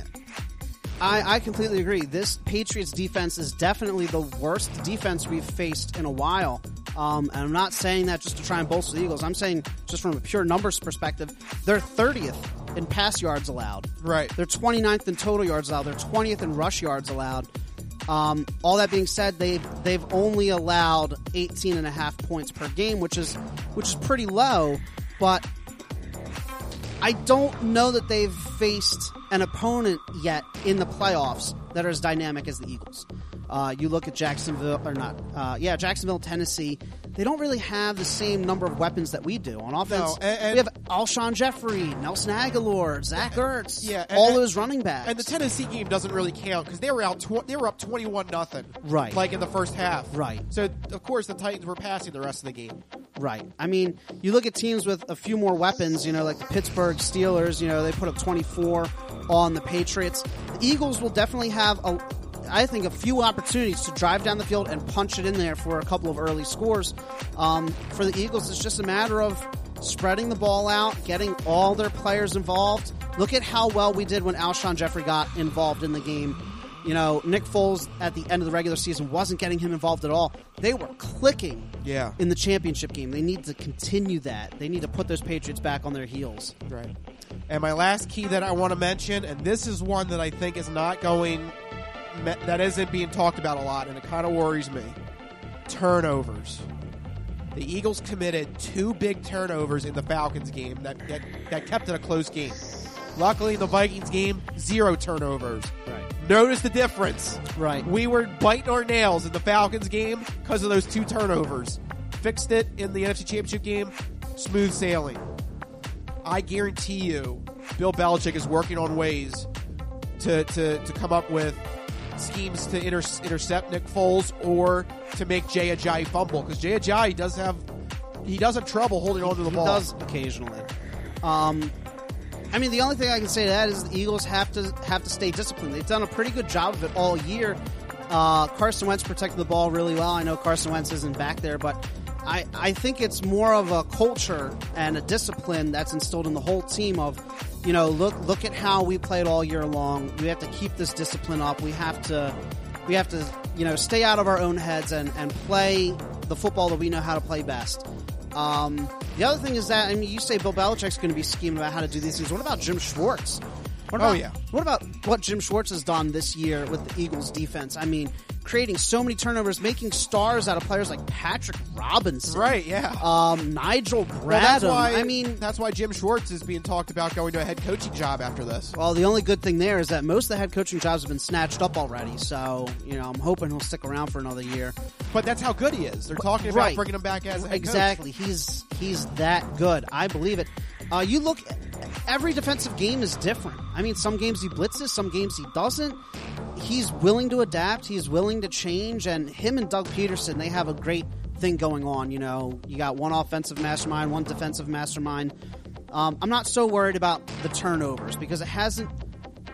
I completely agree. This Patriots defense is definitely the worst defense we've faced in a while. And I'm not saying that just to try and bolster the Eagles. I'm saying just from a pure numbers perspective, they're 30th in pass yards allowed. Right. They're 29th in total yards allowed. They're 20th in rush yards allowed. All that being said, they've only allowed 18.5 points per game, which is pretty low, but I don't know that they've faced an opponent yet in the playoffs that are as dynamic as the Eagles. You look at Jacksonville, Tennessee. They don't really have the same number of weapons that we do. On offense, No, and we have Alshon Jeffrey, Nelson Aguilar, Zach Ertz, Yeah, all those running backs. And the Tennessee game doesn't really count because they were up 21-0. Right. Like in the first half. Right. So of course the Titans were passing the rest of the game. Right. I mean, you look at teams with a few more weapons, like the Pittsburgh Steelers, they put up 24 on the Patriots. The Eagles will definitely have I think a few opportunities to drive down the field and punch it in there for a couple of early scores. For the Eagles, it's just a matter of spreading the ball out, getting all their players involved. Look at how well we did when Alshon Jeffrey got involved in the game. Nick Foles at the end of the regular season wasn't getting him involved at all. They were clicking in the championship game. They need to continue that. They need to put those Patriots back on their heels. Right. And my last key that I want to mention, and this is one that I think is that isn't being talked about a lot, and it kind of worries me. Turnovers. The Eagles committed 2 big turnovers in the Falcons game that kept it a close game. Luckily, the Vikings game, 0 turnovers. Right. Notice the difference. Right. We were biting our nails in the Falcons game because of those 2 turnovers. Fixed it in the NFC Championship game. Smooth sailing. I guarantee you, Bill Belichick is working on ways to come up with schemes to intercept Nick Foles or to make Jay Ajayi fumble, because Jay Ajayi does have trouble holding on to the ball. He does occasionally. The only thing I can say to that is the Eagles have to stay disciplined. They've done a pretty good job of it all year. Carson Wentz protected the ball really well. I know Carson Wentz isn't back there, but I think it's more of a culture and a discipline that's instilled in the whole team of, look at how we played all year long. We have to keep this discipline up. We have to stay out of our own heads and play the football that we know how to play best. The other thing is that, you say Bill Belichick's going to be scheming about how to do these things. What about Jim Schwartz? What about what Jim Schwartz has done this year with the Eagles defense? Creating so many turnovers, making stars out of players like Patrick Robinson. Right, yeah. Nigel Bradham. That's why Jim Schwartz is being talked about going to a head coaching job after this. Well, the only good thing there is that most of the head coaching jobs have been snatched up already. So, I'm hoping he'll stick around for another year. But that's how good he is. They're talking about bringing him back as a head exactly. coach. He's that good. I believe it. You look, every defensive game is different. Some games he blitzes, some games he doesn't. He's willing to adapt. He's willing to change. And him and Doug Peterson, they have a great thing going on. You got one offensive mastermind, one defensive mastermind. I'm not so worried about the turnovers because it hasn't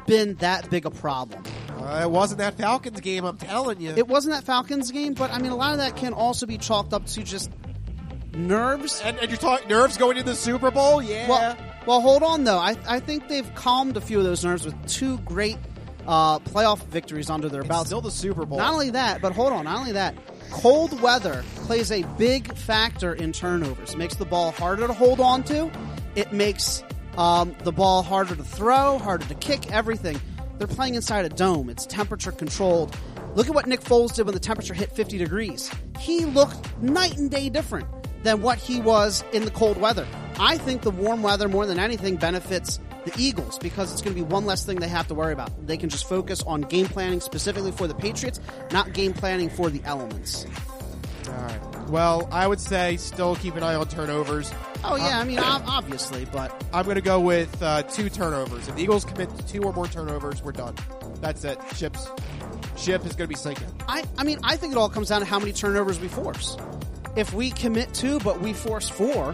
been that big a problem. It wasn't that Falcons game, I'm telling you. It wasn't that Falcons game, but I mean, a lot of that can also be chalked up to just nerves. And you're talking nerves going into the Super Bowl? Yeah. Well, hold on, though. I think they've calmed a few of those nerves with two great playoff victories under their It's belts. still the Super Bowl. Not only that, but hold on, not only that, cold weather plays a big factor in turnovers. It makes the ball harder to hold on to. It makes the ball harder to throw, harder to kick, everything. They're playing inside a dome. It's temperature controlled. Look at what Nick Foles did when the temperature hit 50 degrees. He looked night and day different than what he was in the cold weather. I think the warm weather, more than anything, benefits the Eagles because it's going to be one less thing they have to worry about. They can just focus on game planning specifically for the Patriots, not game planning for the elements. All right. Well, I would say still keep an eye on turnovers. Oh, yeah, I mean, obviously, but I'm going to go with 2 turnovers. If the Eagles commit 2 or more turnovers, we're done. That's it. Ship is going to be sinking. I mean, I think it all comes down to how many turnovers we force. If we commit 2, but we force 4,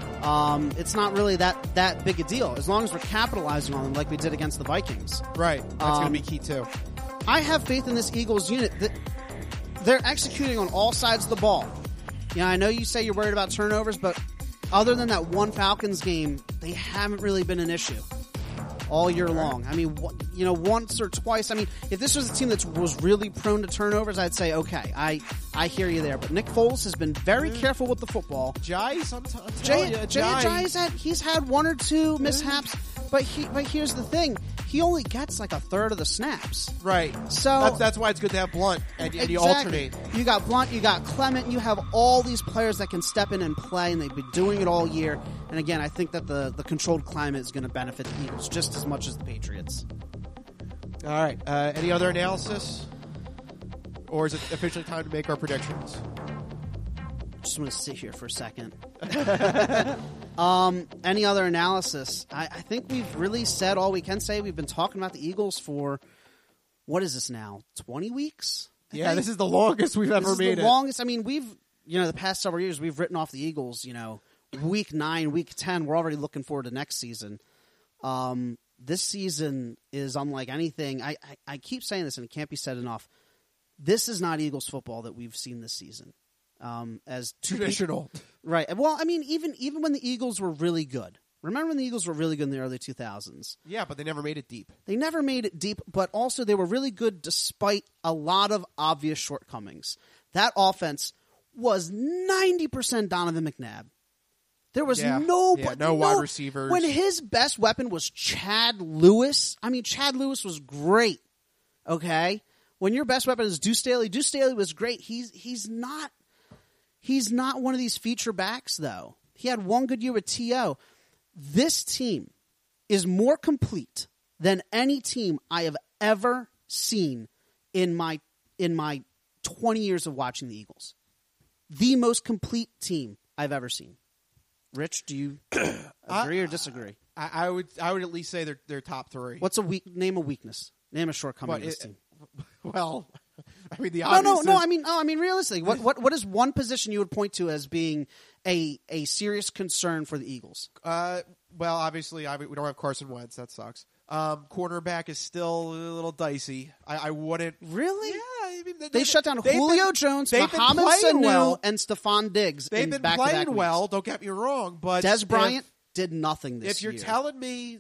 it's not really that big a deal. As long as we're capitalizing on them like we did against the Vikings. Right. That's going to be key, too. I have faith in this Eagles unit. They're executing on all sides of the ball. You know, I know you say you're worried about turnovers, but other than that one Falcons game, they haven't really been an issue all year long. I mean, once or twice. I mean, if this was a team that was really prone to turnovers, I'd say, okay, I hear you there. But Nick Foles has been very careful with the football. Jice, I'm Jay telling you. Jice, he's had 1 or 2 mishaps, but here's the thing. He only gets like a third of the snaps. Right. So that's why it's good to have Blunt and you exactly. alternate. You got Blunt, you got Clement, you have all these players that can step in and play, and they've been doing it all year. And again, I think that the controlled climate is going to benefit the Eagles just as much as the Patriots. All right. Any other analysis? Or is it officially time to make our predictions? Just want to sit here for a second. Any other analysis? I think we've really said all we can say. We've been talking about the Eagles for, what is this now, 20 weeks? Yeah, this is the longest we've ever made it. The longest. I mean, we've, the past several years, we've written off the Eagles, week 9, week 10. We're already looking forward to next season. This season is unlike anything. I keep saying this, and it can't be said enough. This is not Eagles football that we've seen this season. As traditional. Right. Well, I mean, even when the Eagles were really good. Remember when the Eagles were really good in the early 2000s? Yeah, but they never made it deep. They never made it deep, but also they were really good despite a lot of obvious shortcomings. That offense was 90% Donovan McNabb. There was no wide receivers. When his best weapon was Chad Lewis, I mean, Chad Lewis was great. Okay? When your best weapon is Deuce Staley was great. He's not one of these feature backs, though. He had one good year with T.O. This team is more complete than any team I have ever seen in my 20 years of watching the Eagles. The most complete team I've ever seen. Rich, do you agree or disagree? I would at least say they're top 3. What's name a weakness? Name a shortcoming of this team. Well, I mean the obvious. No. I mean realistically, what is one position you would point to as being a serious concern for the Eagles? Well, obviously, we don't have Carson Wentz. That sucks. Quarterback is still a little dicey. I wouldn't really. Yeah, I mean, they shut down Julio Jones, Mohamed Sanu, and Stephon Diggs. They've been playing well. Don't get me wrong, but Des Bryant did nothing this year. If you're telling me,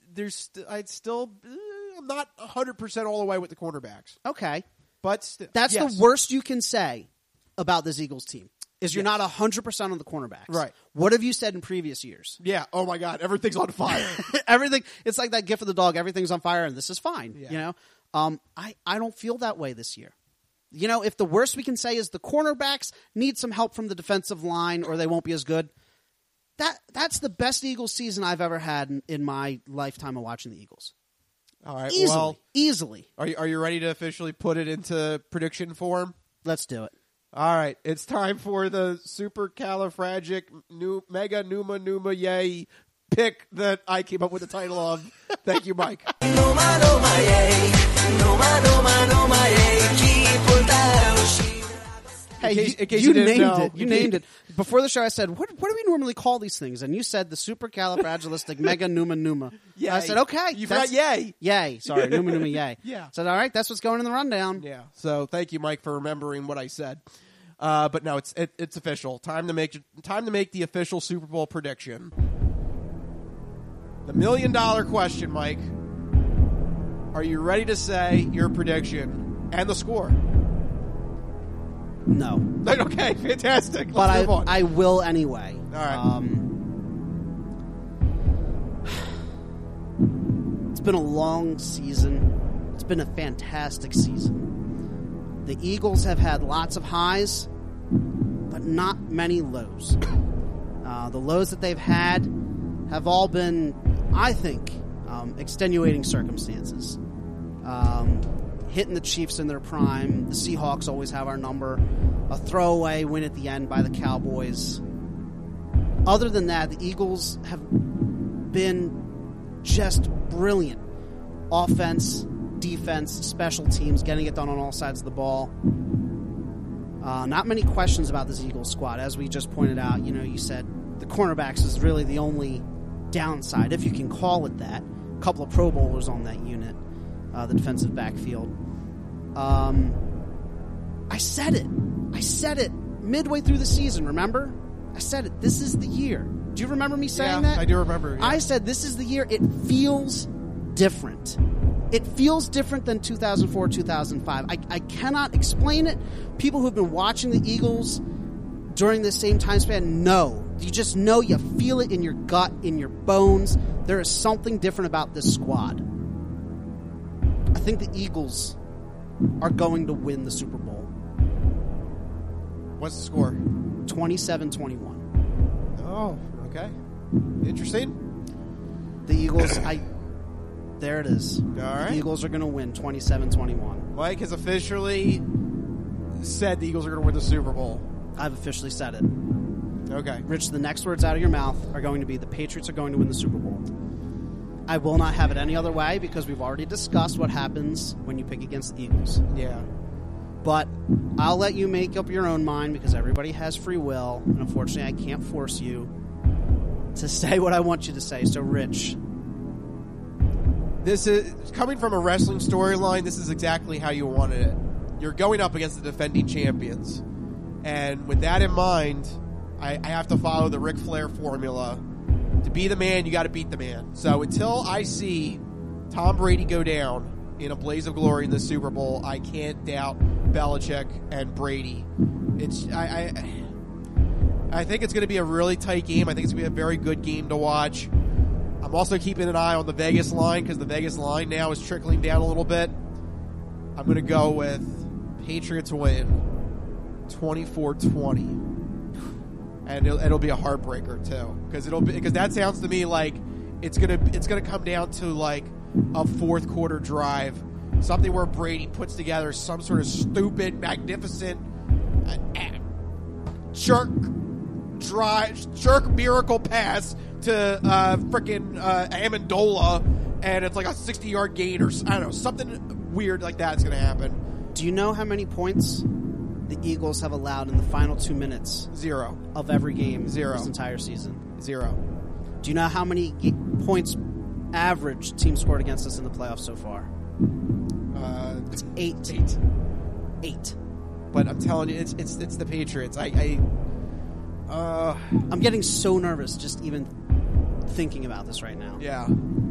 I'm not 100% all the way with the cornerbacks. Okay. But that's the worst you can say about this Eagles team, is you're not 100% on the cornerbacks. Right. What have you said in previous years? Yeah. Oh, my God. Everything's on fire. Everything. It's like that gif of the dog. Everything's on fire, and this is fine. Yeah. I don't feel that way this year. If the worst we can say is the cornerbacks need some help from the defensive line or they won't be as good, that's the best Eagles season I've ever had in my lifetime of watching the Eagles. All right. Easily. Are you ready to officially put it into prediction form? Let's do it. All right. It's time for the supercalifragic mega numa yay pick that I came up with the title of. Thank you, Mike. Hey, case you you didn't named know. it. You named it. Before the show, I said, what do we normally call these things? And you said the supercalifragilistic mega numa. Yay. I said, okay. You forgot yay. Yay. Sorry, numa yay. Yeah. Said, all right, that's what's going in the rundown. Yeah. So thank you, Mike, for remembering what I said. But no, it's official. Time to make the official Super Bowl prediction. The $1 million question, Mike. Are you ready to say your prediction and the score? No. Okay, fantastic. But Let's move on. I will anyway. All right. It's been a long season. It's been a fantastic season. The Eagles have had lots of highs, but not many lows. The lows that they've had have all been, I think, extenuating circumstances. Hitting the Chiefs in their prime. The Seahawks always have our number. A throwaway win at the end by the Cowboys. Other than that, the Eagles have been just brilliant. Offense, defense, special teams, getting it done on all sides of the ball. Not many questions about this Eagles squad. As we just pointed out, you said the cornerbacks is really the only downside, if you can call it that. A couple of Pro Bowlers on that unit, the defensive backfield. I said it midway through the season, remember? I said it. This is the year. Do you remember me saying that? I do remember. Yeah. I said this is the year. It feels different. It feels different than 2004, 2005. I cannot explain it. People who've been watching the Eagles during this same time span know. You just know, you feel it in your gut, in your bones. There is something different about this squad. I think the Eagles are going to win the Super Bowl. What's the score? 27-21. Oh, okay. Interesting. The Eagles, there it is. All right. The Eagles are going to win 27-21. Mike has officially said the Eagles are going to win the Super Bowl. I've officially said it. Okay. Rich, the next words out of your mouth are going to be the Patriots are going to win the Super Bowl. I will not have it any other way because we've already discussed what happens when you pick against the Eagles. Yeah. But I'll let you make up your own mind because everybody has free will, and unfortunately I can't force you to say what I want you to say. So, Rich. This is coming from a wrestling storyline. This is exactly how you wanted it. You're going up against the defending champions. And with that in mind, I have to follow the Ric Flair formula. To be the man, you got to beat the man. So until I see Tom Brady go down in a blaze of glory in the Super Bowl, I can't doubt Belichick and Brady. I think it's going to be a really tight game. I think it's going to be a very good game to watch. I'm also keeping an eye on the Vegas line because the Vegas line now is trickling down a little bit. I'm going to go with Patriots win 24-20. And it'll be a heartbreaker too, because that sounds to me like it's gonna come down to like a fourth quarter drive, something where Brady puts together some sort of stupid, magnificent jerk miracle pass to frickin' Amendola, and it's like a 60-yard gain or I don't know, something weird like that's gonna happen. Do you know how many points the Eagles have allowed in the final 2 minutes? 0 of every game. 0 this entire season. 0. Do you know how many points average team scored against us in the playoffs so far? It's 8. 8. But I'm telling you, it's the Patriots. I'm getting so nervous just even thinking about this right now. Yeah.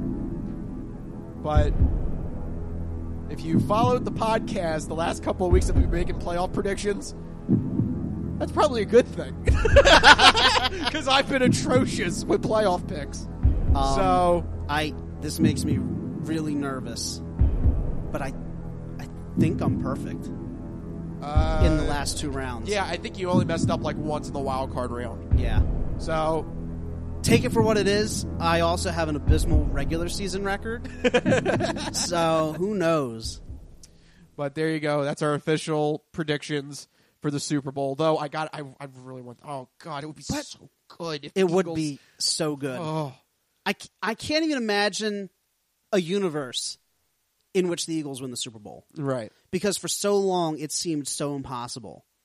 But if you followed the podcast the last couple of weeks that we've been making playoff predictions, that's probably a good thing. Because I've been atrocious with playoff picks. This makes me really nervous. But I think I'm perfect in the last 2 rounds. Yeah, I think you only messed up like once in the wild card round. Yeah. So take it for what it is. I also have an abysmal regular season record. So who knows? But there you go. That's our official predictions for the Super Bowl. Though I really want. Oh God, it would be so good. If it would be so good. Oh. I can't even imagine a universe in which the Eagles win the Super Bowl. Right. Because for so long it seemed so impossible.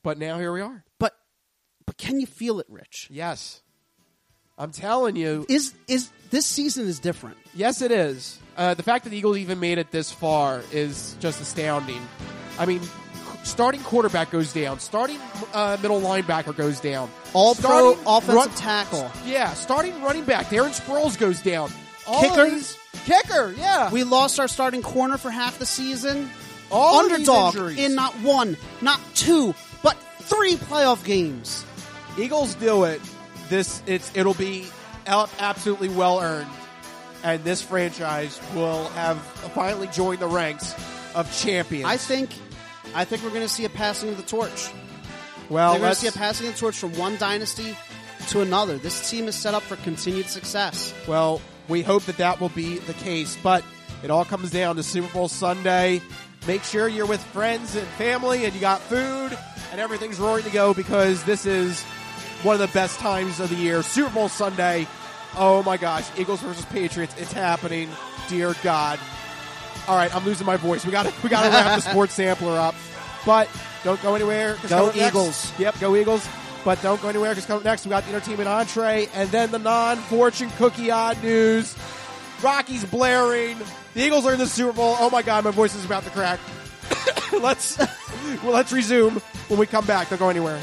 But now here we are. But can you feel it, Rich? Yes. I'm telling you. Is this season is different? Yes, it is. The fact that the Eagles even made it this far is just astounding. I mean, starting quarterback goes down. Starting middle linebacker goes down. All-pro offensive tackle. Yeah, starting running back. Darren Sproles goes down. Kicker, yeah. We lost our starting corner for half the season. All of these Underdog injuries. in not 1, not 2, but 3 playoff games. Eagles do it. It'll be absolutely well earned, and this franchise will have finally joined the ranks of champions. I think we're going to see a passing of the torch. Well, we're going to see a passing of the torch from one dynasty to another. This team is set up for continued success. Well, we hope that will be the case, but it all comes down to Super Bowl Sunday. Make sure you're with friends and family and you got food and everything's roaring to go because this is one of the best times of the year. Super Bowl Sunday. Oh my gosh. Eagles versus Patriots. It's happening. Dear God. All right, I'm losing my voice. We got to wrap the sports sampler up. But don't go anywhere. Go Eagles. Yep, go Eagles. But don't go anywhere because coming next we got the entertainment entree and then the non-fortune cookie odd news. Rocky's blaring. The Eagles are in the Super Bowl. Oh my God, my voice is about to crack. Let's resume when we come back. Don't go anywhere.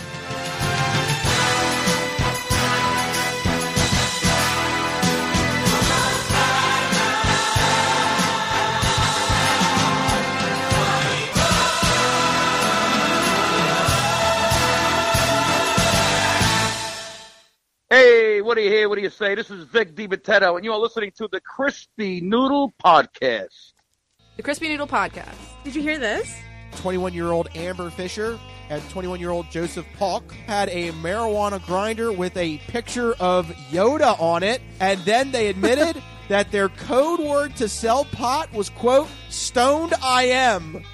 Hey, what do you hear? What do you say? This is Vic DiMatteo, and you are listening to the Crispy Noodle Podcast. The Crispy Noodle Podcast. Did you hear this? 21-year-old Amber Fisher and 21-year-old Joseph Polk had a marijuana grinder with a picture of Yoda on it, and then they admitted that their code word to sell pot was, quote, stoned I am.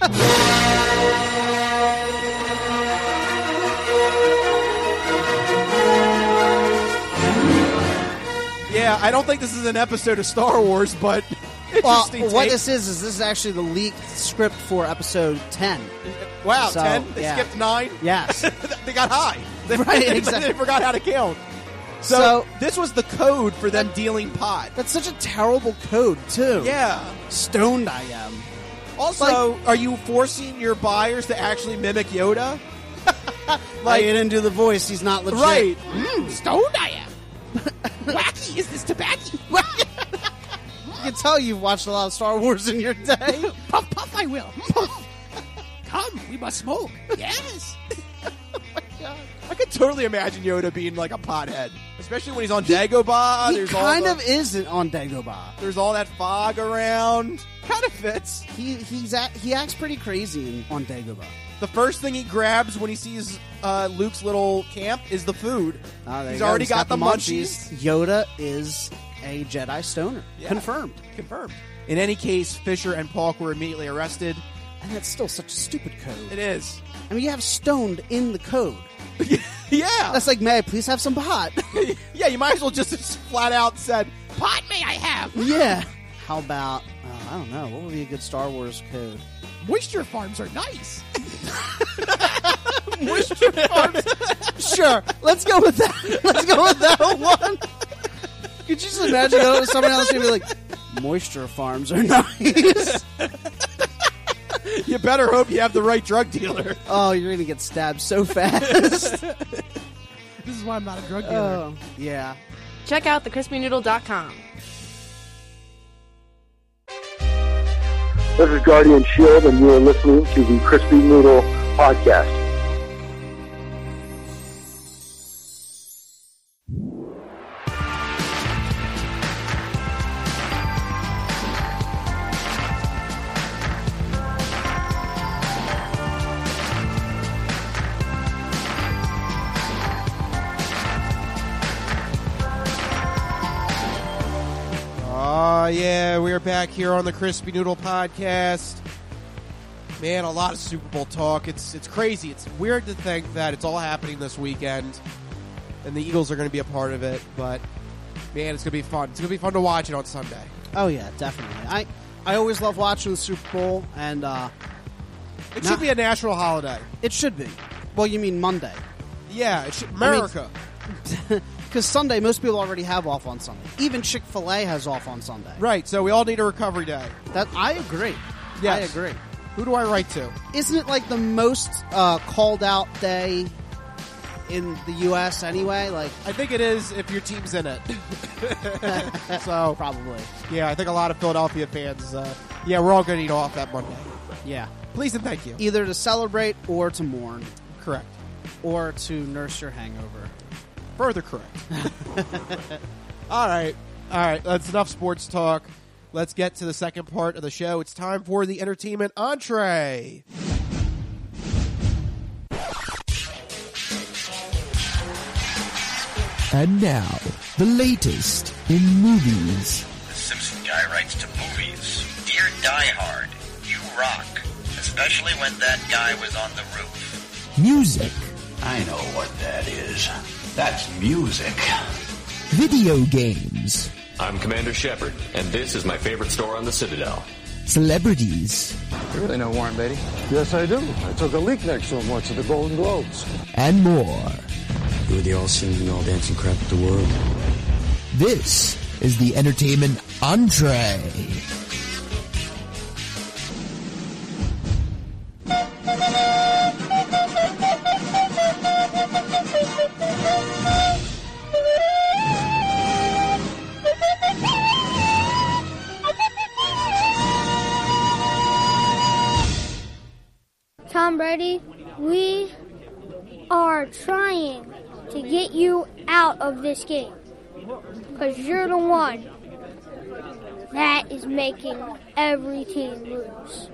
Yeah, I don't think this is an episode of Star Wars, but interesting what take. this is actually the leaked script for episode 10. Wow, So, 10? They yeah. skipped 9? Yes. They got high. Right, exactly. They forgot how to count. So this was the code for them dealing pot. That's such a terrible code, too. Yeah. Stoned I am. Also, are you forcing your buyers to actually mimic Yoda? Like, he didn't do the voice. He's not legit. Right. Stoned I am. Wacky is this tobacco? You can tell you've watched a lot of Star Wars in your day. Puff, puff, I will. Puff. Come, we must smoke. Yes. I could totally imagine Yoda being like a pothead, especially when he's on Dagobah. He kind of isn't on Dagobah. There's all that fog around. Kind of fits. He acts pretty crazy on Dagobah. The first thing he grabs when he sees Luke's little camp is the food. He's already got the munchies. Yoda is a Jedi stoner. Yeah. Confirmed. In any case, Fisher and Polk were immediately arrested. And that's still such a stupid code. It is. I mean, you have stoned in the code. Yeah. That's like, may I please have some pot? Yeah, you might as well just flat out said, Pot may I have? Yeah. How about, I don't know, what would be a good Star Wars code? Moisture farms are nice. Moisture farms. Sure. Let's go with that. Let's go with that one. Could you just imagine someone else would be like, moisture farms are nice. You better hope you have the right drug dealer. Oh, you're going to get stabbed so fast. This is why I'm not a drug dealer. Oh, yeah. Check out thecrispynoodle.com. This is Guardian Shield, and you are listening to the Crispy Noodle Podcast. Yeah, we're back here on the Crispy Noodle Podcast. Man, a lot of Super Bowl talk. It's crazy. It's weird to think that it's all happening this weekend, and the Eagles are going to be a part of it. But man, it's going to be fun. It's going to be fun to watch it on Sunday. Oh yeah, definitely. I always love watching the Super Bowl, and it should be a national holiday. It should be. Well, you mean Monday. Yeah, America. Because Sunday, most people already have off on Sunday. Even Chick-fil-A has off on Sunday. Right, so we all need a recovery day. I agree. Yes. I agree. Who do I write to? Isn't it like the most called out day in the U.S. anyway? Like, I think it is if your team's in it. So probably. Yeah, I think a lot of Philadelphia fans, we're all going to need off that Monday. Yeah. Please and thank you. Either to celebrate or to mourn. Correct. Or to nurse your hangover. Further correct. All right. That's enough sports talk. Let's get to the second part of the show. It's time for the entertainment entree. And now, the latest in movies. The Simpson guy writes to movies. Dear Die Hard, you rock. Especially when that guy was on the roof. Music. I know what that is. That's music. Video games. I'm Commander Shepard, and this is my favorite store on the Citadel. Celebrities. You really know Warren Beatty? Yes, I do. I took a leak next to him once at the Golden Globes. And more. You were the all-singing, all-dancing crap of the world. This is the entertainment entree. Tom Brady, we are trying to get you out of this game because you're the one that is making every team lose.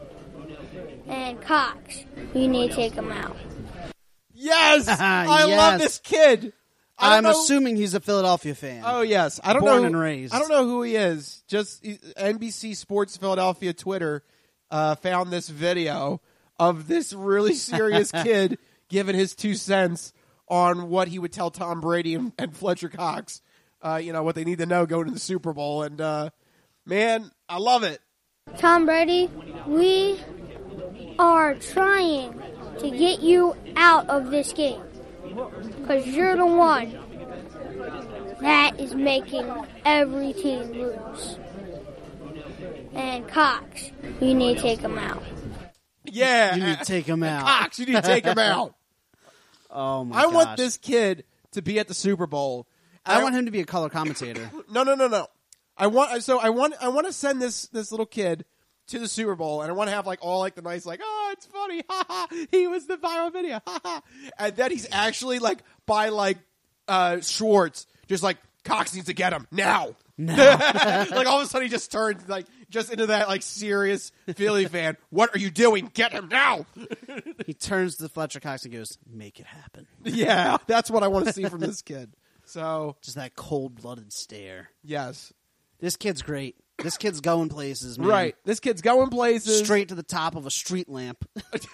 And Cox, you need to take him out. Yes! I love this kid. I'm assuming he's a Philadelphia fan. Oh, yes. I don't Born know. and raised. I don't know who he is. Just NBC Sports Philadelphia Twitter found this video of this really serious kid giving his 2 cents on what he would tell Tom Brady and Fletcher Cox, what they need to know going to the Super Bowl. And, man, I love it. Tom Brady, we are trying to get you out of this game because you're the one that is making every team lose. And Cox, you need to take him out. Yeah. You need to take him out. Cox, you need to take him out. Oh, my I gosh. want this kid to be at the Super Bowl. I want him to be a color commentator. No. I want to send this little kid to the Super Bowl, and I want to have all the nice it's funny, ha ha. He was the viral video, ha ha. And then he's actually by Schwartz, just Cox needs to get him now. No. All of a sudden he just turns just into that serious Philly fan. What are you doing? Get him now. He turns to Fletcher Cox and goes, "Make it happen." Yeah, that's what I want to see from this kid. So just that cold-blooded stare. Yes. This kid's great. This kid's going places, man. Right. This kid's going places. Straight to the top of a street lamp.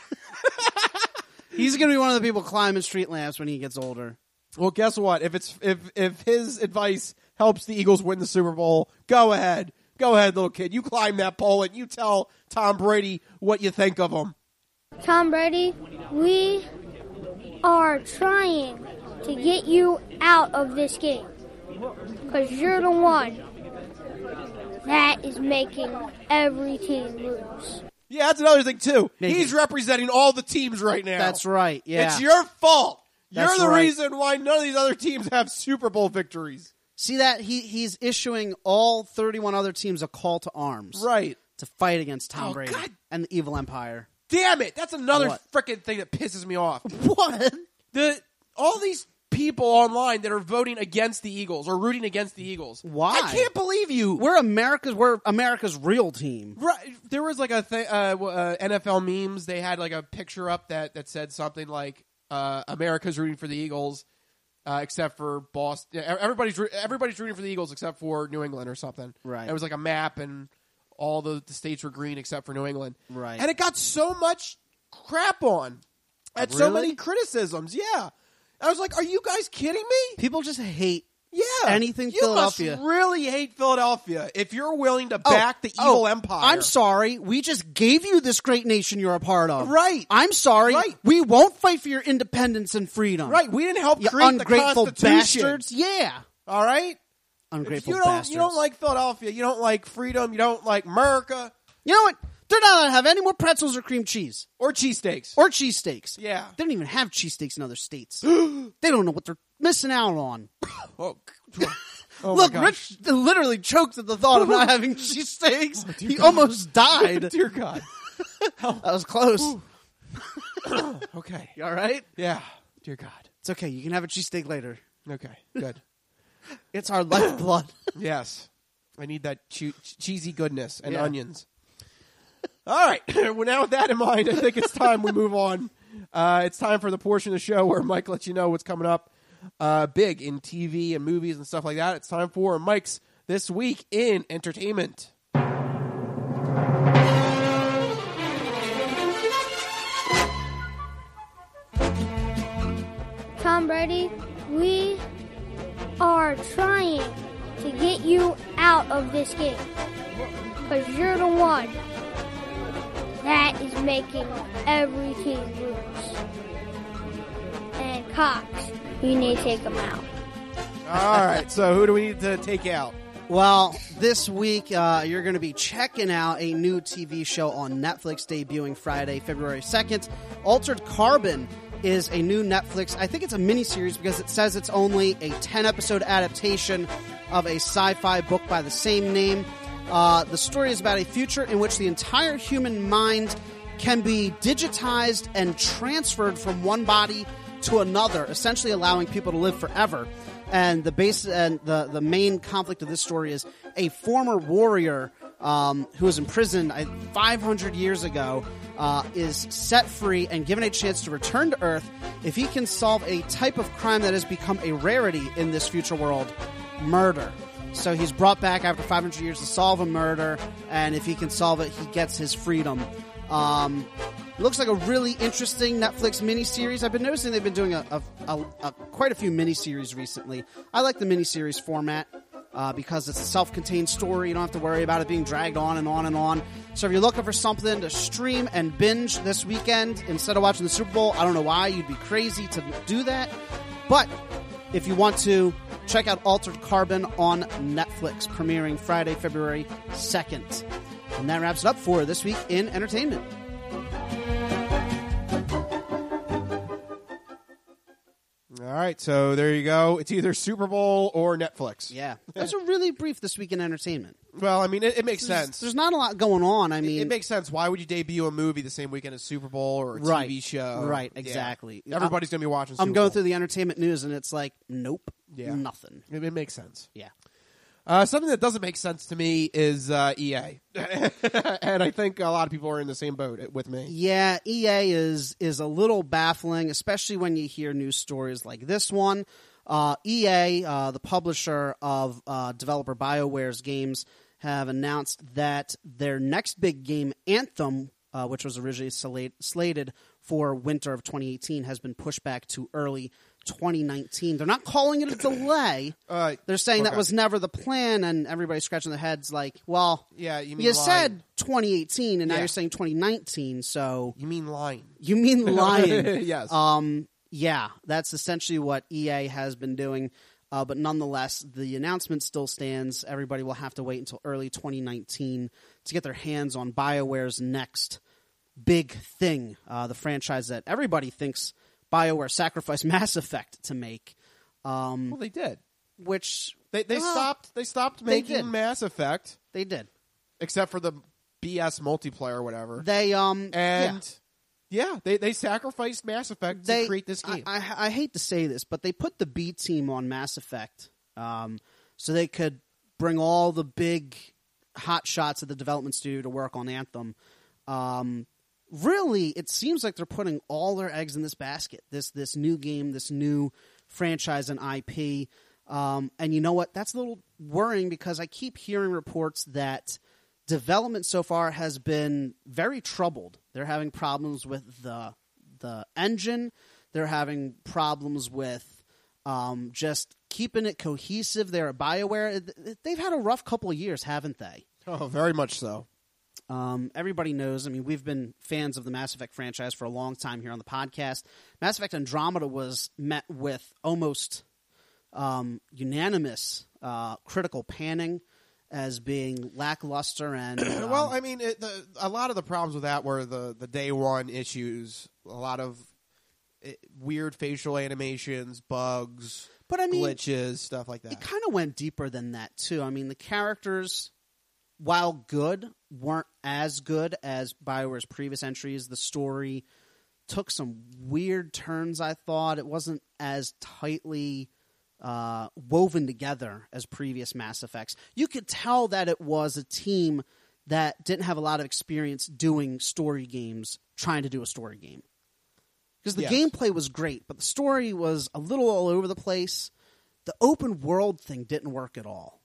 He's going to be one of the people climbing street lamps when he gets older. Well, guess what? If his advice helps the Eagles win the Super Bowl, go ahead. Go ahead, little kid. You climb that pole and you tell Tom Brady what you think of him. Tom Brady, we are trying to get you out of this game because you're the one that is making every team lose. Yeah, that's another thing, too. He's representing all the teams right now. That's right, yeah. It's your fault. That's You're the right. reason why none of these other teams have Super Bowl victories. See that? He's issuing all 31 other teams a call to arms. Right. To fight against Tom Oh, Brady God. and the evil empire. Damn it! That's another What? freaking thing that pisses me off. What? All these people online that are voting against the Eagles or rooting against the Eagles. Why? I can't believe you. We're America's real team. Right. There was a thing, NFL memes. They had a picture up that said something like America's rooting for the Eagles, except for Boston. Everybody's rooting for the Eagles except for New England or something. Right. It was a map and all the states were green except for New England. Right. And it got so much crap on. Had so many criticisms. Yeah. I was like, are you guys kidding me? People just hate Yeah. Anything you Philadelphia. must really hate Philadelphia if you're willing to back the evil empire. I'm sorry. We just gave you this great nation you're a part of. Right. I'm sorry. Right. We won't fight for your independence and freedom. Right. We didn't help you create ungrateful the Constitution. bastards. Yeah. All right? Ungrateful bastards. You don't like Philadelphia. You don't like freedom. You don't like America. You know what? They're not going to have any more pretzels or cream cheese. Or cheesesteaks. Yeah. They don't even have cheesesteaks in other states. They don't know what they're missing out on. Oh Look, my gosh. Rich literally choked at the thought of not having cheesesteaks. He almost died. Dear God. That was close. Okay. You all right? Yeah. Dear God. It's okay. You can have a cheesesteak later. Okay. Good. It's our lifeblood. Yes. I need that cheesy goodness and Yeah. onions. All right. Well, now with that in mind, I think it's time we move on. It's time for the portion of the show where Mike lets you know what's coming up big in TV and movies and stuff like that. It's time for Mike's This Week in Entertainment. Tom Brady, we are trying to get you out of this game. Because you're the one that is making every team lose. And Cox, you need to take him out. All right. So who do we need to take out? Well, this week you're going to be checking out a new TV show on Netflix debuting Friday, February 2nd. Altered Carbon is a new Netflix. I think it's a miniseries because it says it's only a 10-episode adaptation of a sci-fi book by the same name. The story is about a future in which the entire human mind can be digitized and transferred from one body to another, essentially allowing people to live forever. And the main conflict of this story is a former warrior who was imprisoned 500 years ago is set free and given a chance to return to Earth if he can solve a type of crime that has become a rarity in this future world, murder. So he's brought back after 500 years to solve a murder, and if he can solve it, he gets his freedom. It looks like a really interesting Netflix miniseries. I've been noticing they've been doing quite a few miniseries recently. I like the miniseries format because it's a self-contained story. You don't have to worry about it being dragged on and on and on. So if you're looking for something to stream and binge this weekend instead of watching the Super Bowl, I don't know why you'd be crazy to do that. But if you want to, check out Altered Carbon on Netflix, premiering Friday, February 2nd. And that wraps it up for This Week in Entertainment. All right, so there you go. It's either Super Bowl or Netflix. Yeah. That's a really brief This Week in Entertainment. Well, I mean, it makes sense. There's not a lot going on. I mean, it makes sense. Why would you debut a movie the same weekend as Super Bowl or a TV show? Right, exactly. Yeah. Everybody's going to be watching Super I'm going Bowl. through the entertainment news, and it's like, nope, nothing. It makes sense. Yeah. Something that doesn't make sense to me is EA. And I think a lot of people are in the same boat with me. Yeah, EA is a little baffling, especially when you hear news stories like this one. EA, the publisher of developer BioWare's games, have announced that their next big game, Anthem, which was originally slated for winter of 2018, has been pushed back to early 2019. They're not calling it a delay. They're saying that was never the plan, and everybody's scratching their heads like, well, yeah, you said 2018, and now you're saying 2019, so... You mean lying. You mean lying. Yes. Yeah, that's essentially what EA has been doing. But nonetheless, the announcement still stands. Everybody will have to wait until early 2019 to get their hands on BioWare's next big thing, the franchise that everybody thinks BioWare sacrificed Mass Effect to make. Well, they did. Which they stopped making Mass Effect. They did, except for the BS multiplayer or whatever. They they sacrificed Mass Effect to create this game. I hate to say this, but they put the B team on Mass Effect so they could bring all the big hot shots of the development studio to work on Anthem. Really, it seems like they're putting all their eggs in this basket. This new game, this new franchise and IP. And you know what? That's a little worrying because I keep hearing reports that development so far has been very troubled. They're having problems with the engine. They're having problems with just keeping it cohesive there at BioWare. They've had a rough couple of years, haven't they? Oh, very much so. Everybody knows. I mean, we've been fans of the Mass Effect franchise for a long time here on the podcast. Mass Effect Andromeda was met with almost unanimous critical panning as being lackluster and well, I mean, a lot of the problems with that were the day one issues, a lot of weird facial animations, bugs, but I mean, glitches, stuff like that. It kind of went deeper than that too. I mean, the characters, while good, weren't as good as BioWare's previous entries. The story took some weird turns, I thought. It wasn't as tightly woven together as previous Mass Effects. You could tell that it was a team that didn't have a lot of experience doing story games, trying to do a story game. Because the gameplay was great, but the story was a little all over the place. The open world thing didn't work at all.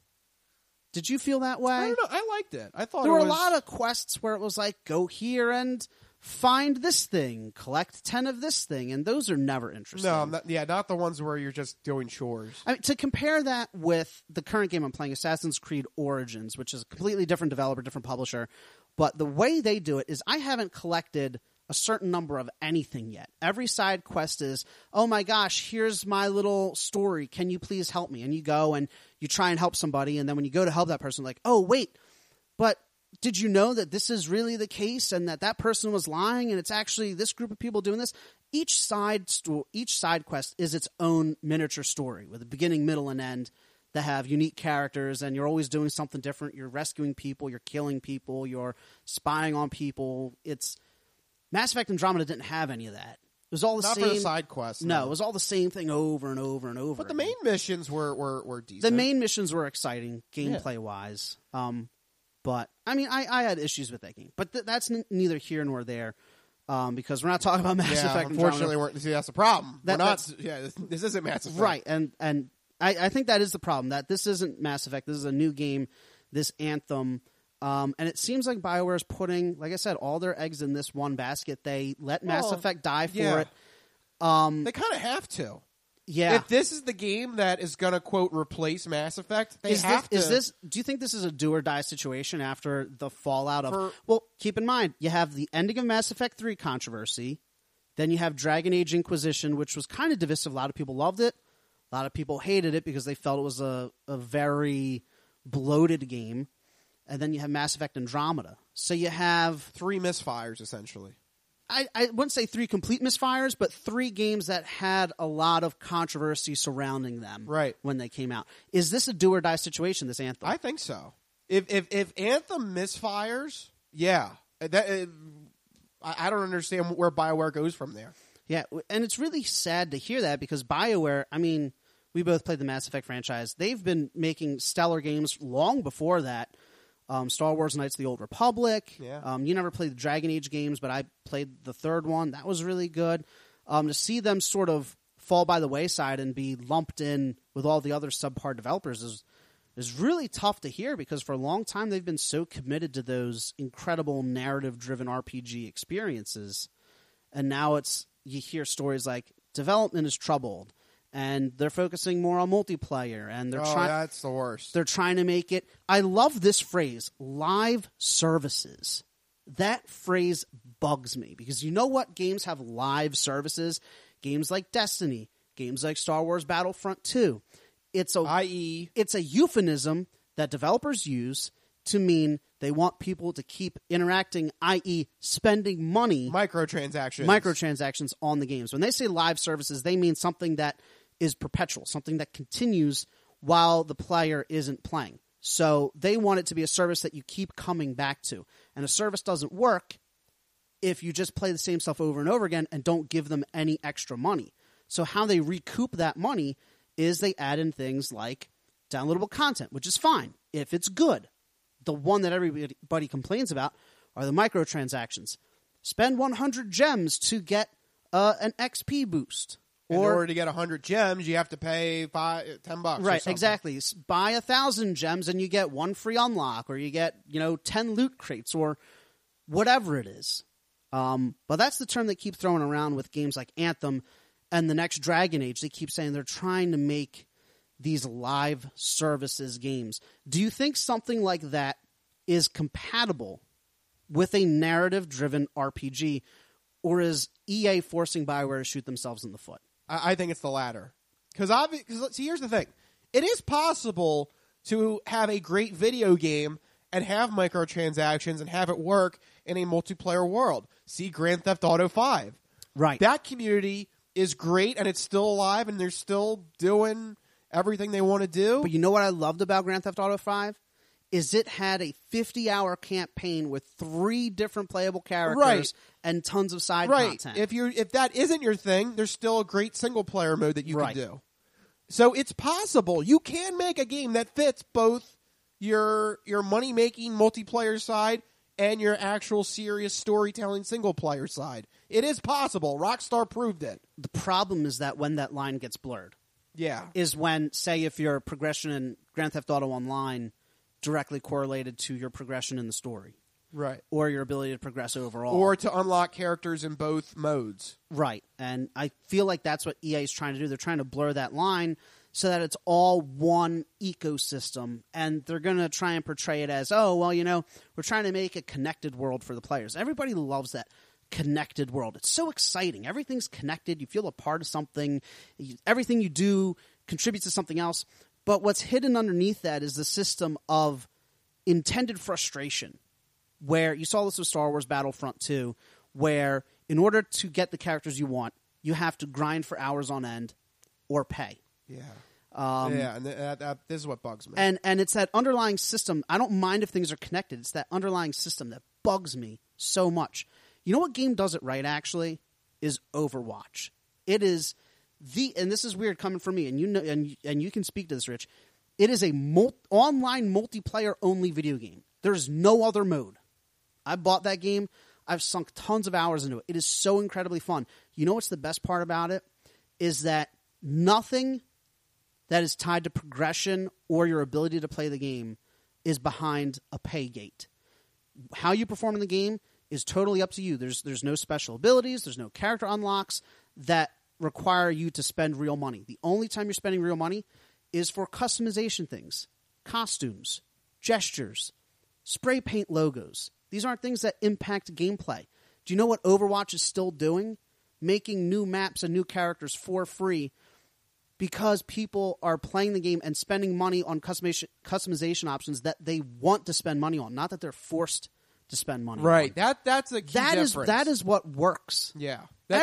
Did you feel that way? I don't know. I liked it. I thought there were a lot of quests where it was like, go here and find this thing, collect 10 of this thing, and those are never interesting. No, not the ones where you're just doing chores. I mean, to compare that with the current game I'm playing, Assassin's Creed Origins, which is a completely different developer, different publisher, but the way they do it is I haven't collected a certain number of anything yet. Every side quest is, oh my gosh, here's my little story. Can you please help me? And you go and you try and help somebody, and then when you go to help that person, like, oh, wait, but did you know that this is really the case and that person was lying and it's actually this group of people doing this? Each side quest is its own miniature story with a beginning, middle, and end that have unique characters, and you're always doing something different. You're rescuing people, you're killing people, you're spying on people. It's Mass Effect Andromeda didn't have any of that. It was all the same. Not for the side quests. No, it was all the same thing over and over and over. But the main missions were decent. The main missions were exciting, gameplay-wise. But, I mean, I had issues with that game. But that's neither here nor there, because we're not talking about Mass Effect. Unfortunately, that's the problem. This isn't Mass Effect. Right, and I think that is the problem, that this isn't Mass Effect. This is a new game, this Anthem. And it seems like BioWare is putting, like I said, all their eggs in this one basket. They let Mass Effect die for it. They kind of have to. Yeah. If this is the game that is going to, quote, replace Mass Effect, they have to. Do you think this is a do or die situation after the fallout of... Well, keep in mind, you have the ending of Mass Effect 3 controversy. Then you have Dragon Age Inquisition, which was kind of divisive. A lot of people loved it. A lot of people hated it because they felt it was a very bloated game. And then you have Mass Effect Andromeda. So you have... 3 misfires, essentially. I wouldn't say 3 complete misfires, but 3 games that had a lot of controversy surrounding them when they came out. Is this a do-or-die situation, this Anthem? I think so. If Anthem misfires, yeah. I don't understand where BioWare goes from there. Yeah, and it's really sad to hear that because BioWare, I mean, we both played the Mass Effect franchise. They've been making stellar games long before that. Star Wars Knights of the Old Republic. Yeah. You never played the Dragon Age games, but I played the third one. That was really good. To see them sort of fall by the wayside and be lumped in with all the other subpar developers is really tough to hear because for a long time they've been so committed to those incredible narrative-driven RPG experiences. And now you hear stories like development is troubled. And they're focusing more on multiplayer, and they're trying. That's the worst. They're trying to make it. I love this phrase, live services. That phrase bugs me because you know what games have live services? Games like Destiny, games like Star Wars Battlefront 2. It's a euphemism that developers use to mean they want people to keep interacting, i.e., spending money, microtransactions on the games. When they say live services, they mean something that is perpetual, something that continues while the player isn't playing. So they want it to be a service that you keep coming back to. And a service doesn't work if you just play the same stuff over and over again and don't give them any extra money. So how they recoup that money is they add in things like downloadable content, which is fine if it's good. The one that everybody complains about are the microtransactions. Spend 100 gems to get an XP boost. In order to get 100 gems, you have to pay $10. Right, exactly. Buy 1,000 gems and you get 1 free unlock, or you get 10 loot crates, or whatever it is. But that's the term they keep throwing around with games like Anthem and the next Dragon Age. They keep saying they're trying to make these live services games. Do you think something like that is compatible with a narrative-driven RPG, or is EA forcing BioWare to shoot themselves in the foot? I think it's the latter. Because see, here's the thing. It is possible to have a great video game and have microtransactions and have it work in a multiplayer world. See Grand Theft Auto 5. Right. That community is great, and it's still alive, and they're still doing everything they want to do. But you know what I loved about Grand Theft Auto 5? Is it had a 50-hour campaign with 3 different playable characters and tons of side content. If that isn't your thing, there's still a great single-player mode that you can do. So it's possible. You can make a game that fits both your money-making multiplayer side and your actual serious storytelling single-player side. It is possible. Rockstar proved it. The problem is that when that line gets blurred. Yeah. Is when, say, if your progression in Grand Theft Auto Online directly correlated to your progression in the story. Right. Or your ability to progress overall. Or to unlock characters in both modes. Right. And I feel like that's what EA is trying to do. They're trying to blur that line so that it's all one ecosystem. And they're going to try and portray it as, oh, well, you know, we're trying to make a connected world for the players. Everybody loves that connected world. It's so exciting. Everything's connected. You feel a part of something. Everything you do contributes to something else. But what's hidden underneath that is the system of intended frustration, where you saw this with Star Wars Battlefront 2, where in order to get the characters you want, you have to grind for hours on end or pay. Yeah. And this is what bugs me. And it's that underlying system. I don't mind if things are connected. It's that underlying system that bugs me so much. You know what game does it right, actually? Is Overwatch. It is and this is weird coming from me, and you know, and you can speak to this, Rich. It is a online multiplayer only video game. There's no other mode. I bought that game. I've sunk tons of hours into it. It is so incredibly fun. You know what's the best part about it? Is that nothing that is tied to progression or your ability to play the game is behind a pay gate. How you perform in the game is totally up to you. There's no special abilities. There's no character unlocks that require you to spend real money. The only time you're spending real money is for customization things, costumes, gestures, spray paint logos. These aren't things that impact gameplay. Do you know what Overwatch is still doing? Making new maps and new characters for free because people are playing the game and spending money on customization options that they want to spend money on, not that they're forced to spend money on. Right. That's a key difference. That is what works. Yeah.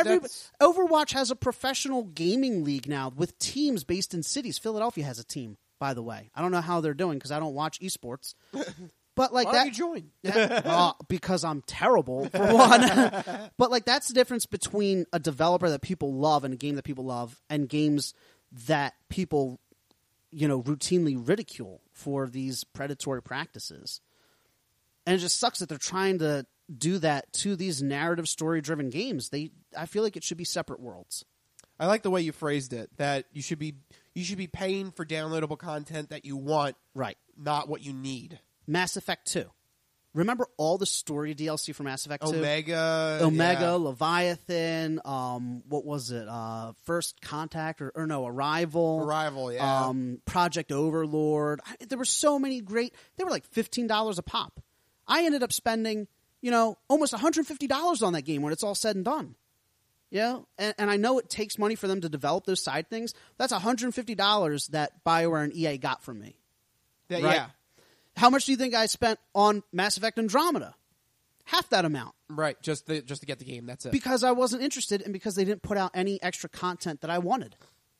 Overwatch has a professional gaming league now with teams based in cities. Philadelphia has a team, by the way. I don't know how they're doing because I don't watch esports. But like why don't you join? Because I'm terrible, for one. But like that's the difference between a developer that people love and a game that people love and games that people, you know, routinely ridicule for these predatory practices. And it just sucks that they're trying to do that to these narrative story-driven games. I feel like it should be separate worlds. I like the way you phrased it, that you should be paying for downloadable content that you want, right, not what you need. Mass Effect 2. Remember all the story DLC for Mass Effect 2? Omega, yeah. Leviathan, what was it? First Contact or no, Arrival. Arrival, yeah. Project Overlord. There were so many great. They were like $15 a pop. I ended up spending, you know, almost $150 on that game when it's all said and done. Yeah, and I know it takes money for them to develop those side things. That's $150 that BioWare and EA got from me. Right? Yeah. How much do you think I spent on Mass Effect Andromeda? Half that amount. Right, just to get the game, that's it. Because I wasn't interested and because they didn't put out any extra content that I wanted.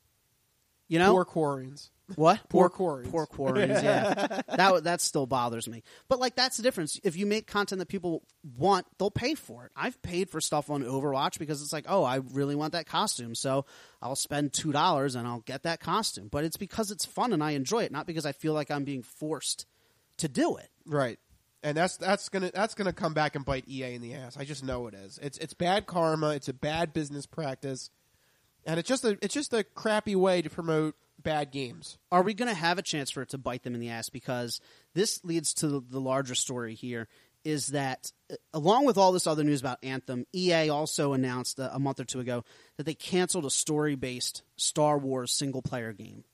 You know? Poor Quarians. What? Poor Quarians. Poor Quarians, yeah. That still bothers me. But like that's the difference. If you make content that people want, they'll pay for it. I've paid for stuff on Overwatch because it's like, oh, I really want that costume, so I'll spend $2 and I'll get that costume. But it's because it's fun and I enjoy it, not because I feel like I'm being forced to do it. Right. And that's gonna come back and bite EA in the ass. I just know it is. It's bad karma. It's a bad business practice, and it's just a crappy way to promote bad games. Are we going to have a chance for it to bite them in the ass? Because this leads to the larger story here. Is that along with all this other news about Anthem, EA also announced a month or two ago that they canceled a story-based Star Wars single-player game.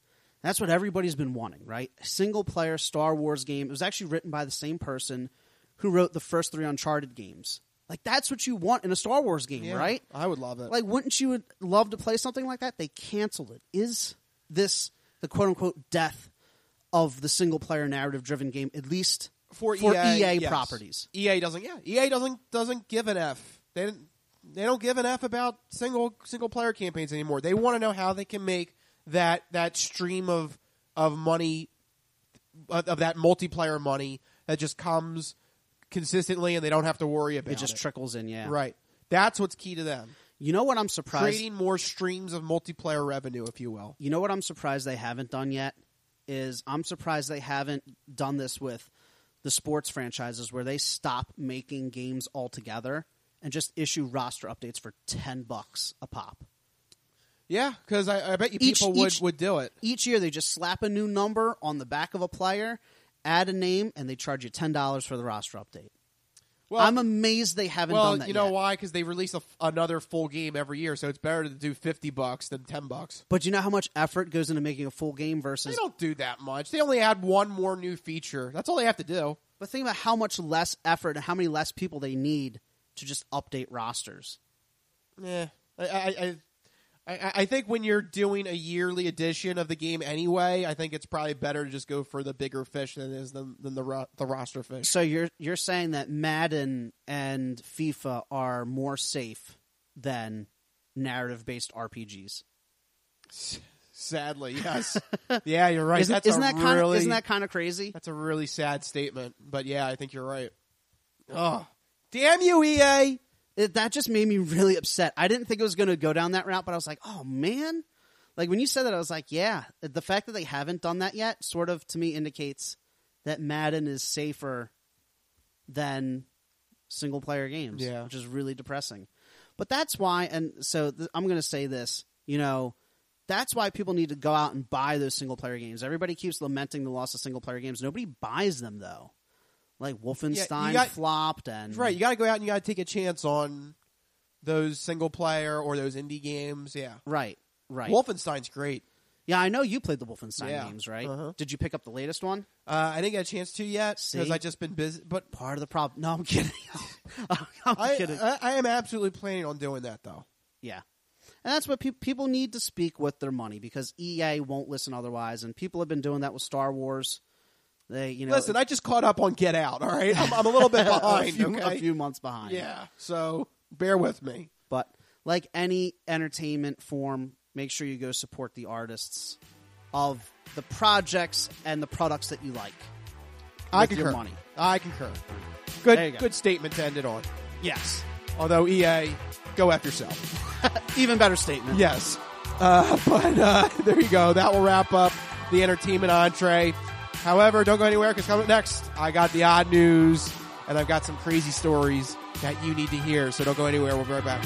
That's what everybody's been wanting, right? A single-player Star Wars game. It was actually written by the same person who wrote the first 3 Uncharted games. Like, that's what you want in a Star Wars game, right? I would love it. Like, wouldn't you love to play something like that? They canceled it. Is this the quote-unquote death of the single-player narrative-driven game, at least for EA yes. properties? EA doesn't give an F. They don't give an F about single-player campaigns anymore. They want to know how they can make that stream of money, of that multiplayer money that just comes consistently and they don't have to worry about it. It just trickles in, yeah. Right. That's what's key to them. You know what I'm surprised? Creating more streams of multiplayer revenue, if you will. You know what I'm surprised they haven't done yet? Is I'm surprised they haven't done this with the sports franchises where they stop making games altogether and just issue roster updates for $10 a pop. Yeah, because I bet you people would do it. Each year they just slap a new number on the back of a player, add a name, and they charge you $10 for the roster update. Well, I'm amazed they haven't done that yet. You know why? Because they release another full game every year, so it's better to do $50 than $10. But you know how much effort goes into making a full game versus... They don't do that much. They only add one more new feature. That's all they have to do. But think about how much less effort and how many less people they need to just update rosters. Yeah. I think when you're doing a yearly edition of the game anyway, I think it's probably better to just go for the bigger fish than it is than the roster fish. So you're saying that Madden and FIFA are more safe than narrative-based RPGs? Sadly, yes. Yeah, you're right. Isn't that kind of crazy? That's a really sad statement, but yeah, I think you're right. Oh, damn you, EA! That just made me really upset. I didn't think it was going to go down that route, but I was like, oh, man. Like, when you said that, I was like, yeah. The fact that they haven't done that yet sort of, to me, indicates that Madden is safer than single-player games, which is really depressing. But that's why, and so I'm going to say this, that's why people need to go out and buy those single-player games. Everybody keeps lamenting the loss of single-player games. Nobody buys them, though. Like Wolfenstein flopped, and right. You got to go out and you got to take a chance on those single player or those indie games. Yeah, right. Wolfenstein's great. Yeah, I know you played the Wolfenstein games, right? Uh-huh. Did you pick up the latest one? I didn't get a chance to yet because I've just been busy. But part of the problem. No, I'm kidding. I'm kidding. I am absolutely planning on doing that, though. Yeah, and that's what people need to speak with their money because EA won't listen otherwise, and people have been doing that with Star Wars. Listen, I just caught up on Get Out, all right? I'm a little bit behind, a few months behind. Yeah, so bear with me. But like any entertainment form, make sure you go support the artists of the projects and the products that you like. I concur. Your money. I concur. Good statement to end it on. Yes. Although, EA, go F yourself. Even better statement. Yes. But there you go. That will wrap up the entertainment entree. However, don't go anywhere because coming up next, I got the odd news and I've got some crazy stories that you need to hear. So don't go anywhere. We'll be right back.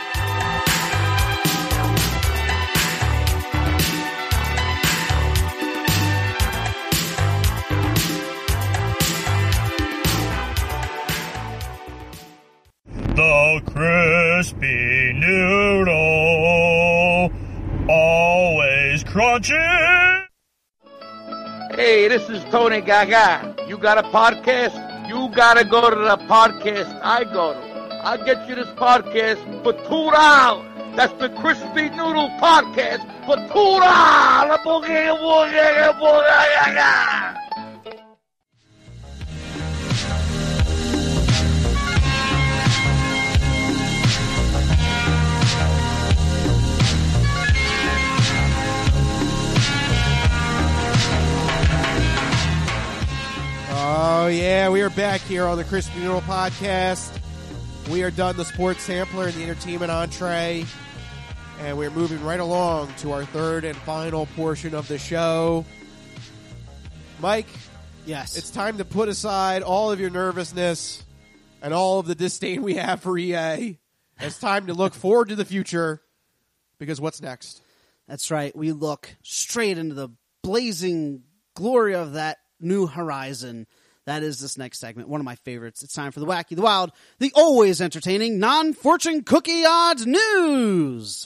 The crispy noodle, always crunchy. Hey, this is Tony Gaga. You got a podcast? You gotta go to the podcast I go to. I'll get you this podcast for $2. That's the Crispy Noodle Podcast for $2. Boogie, boogie, boogie. Oh, yeah, we are back here on the Crispy Noodle Podcast. We are done the sports sampler and the entertainment entree, and we're moving right along to our third and final portion of the show. Mike, yes, it's time to put aside all of your nervousness and all of the disdain we have for EA. It's time to look forward to the future, because what's next? That's right. We look straight into the blazing glory of that new horizon. That is this next segment, one of my favorites. It's time for the Wacky, the Wild, the always entertaining non-fortune cookie odds news.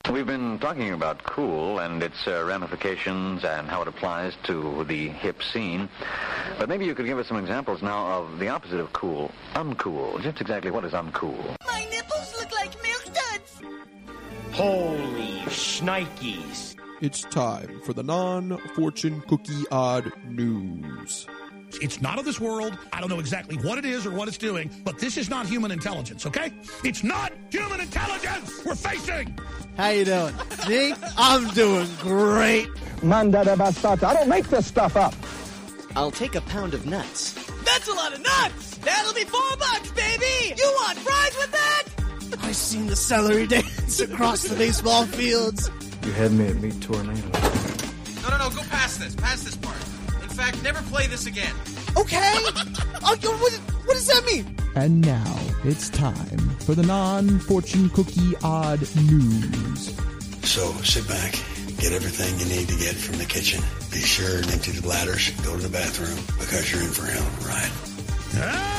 We've been talking about cool and its ramifications and how it applies to the hip scene. But maybe you could give us some examples now of the opposite of cool, uncool. Just exactly what is uncool? My nipples look like milk duds. Holy shnikes. It's time for the non-fortune cookie odd news. It's not of this world. I don't know exactly what it is or what it's doing, but this is not human intelligence, okay? It's not human intelligence we're facing! How you doing? Me? I'm doing great. Manda de bastata. I don't make this stuff up. I'll take a pound of nuts. That's a lot of nuts. That'll be $4, baby. You want fries with that? I seen the celery dance across the baseball fields. You had me at Meat Tornado. No, go past this. Past this part. In fact, never play this again. Okay. What does that mean? And now it's time for the non-fortune cookie odd news. So sit back, get everything you need to get from the kitchen. Be sure and empty the bladders. Go to the bathroom because you're in for a hell of a ride.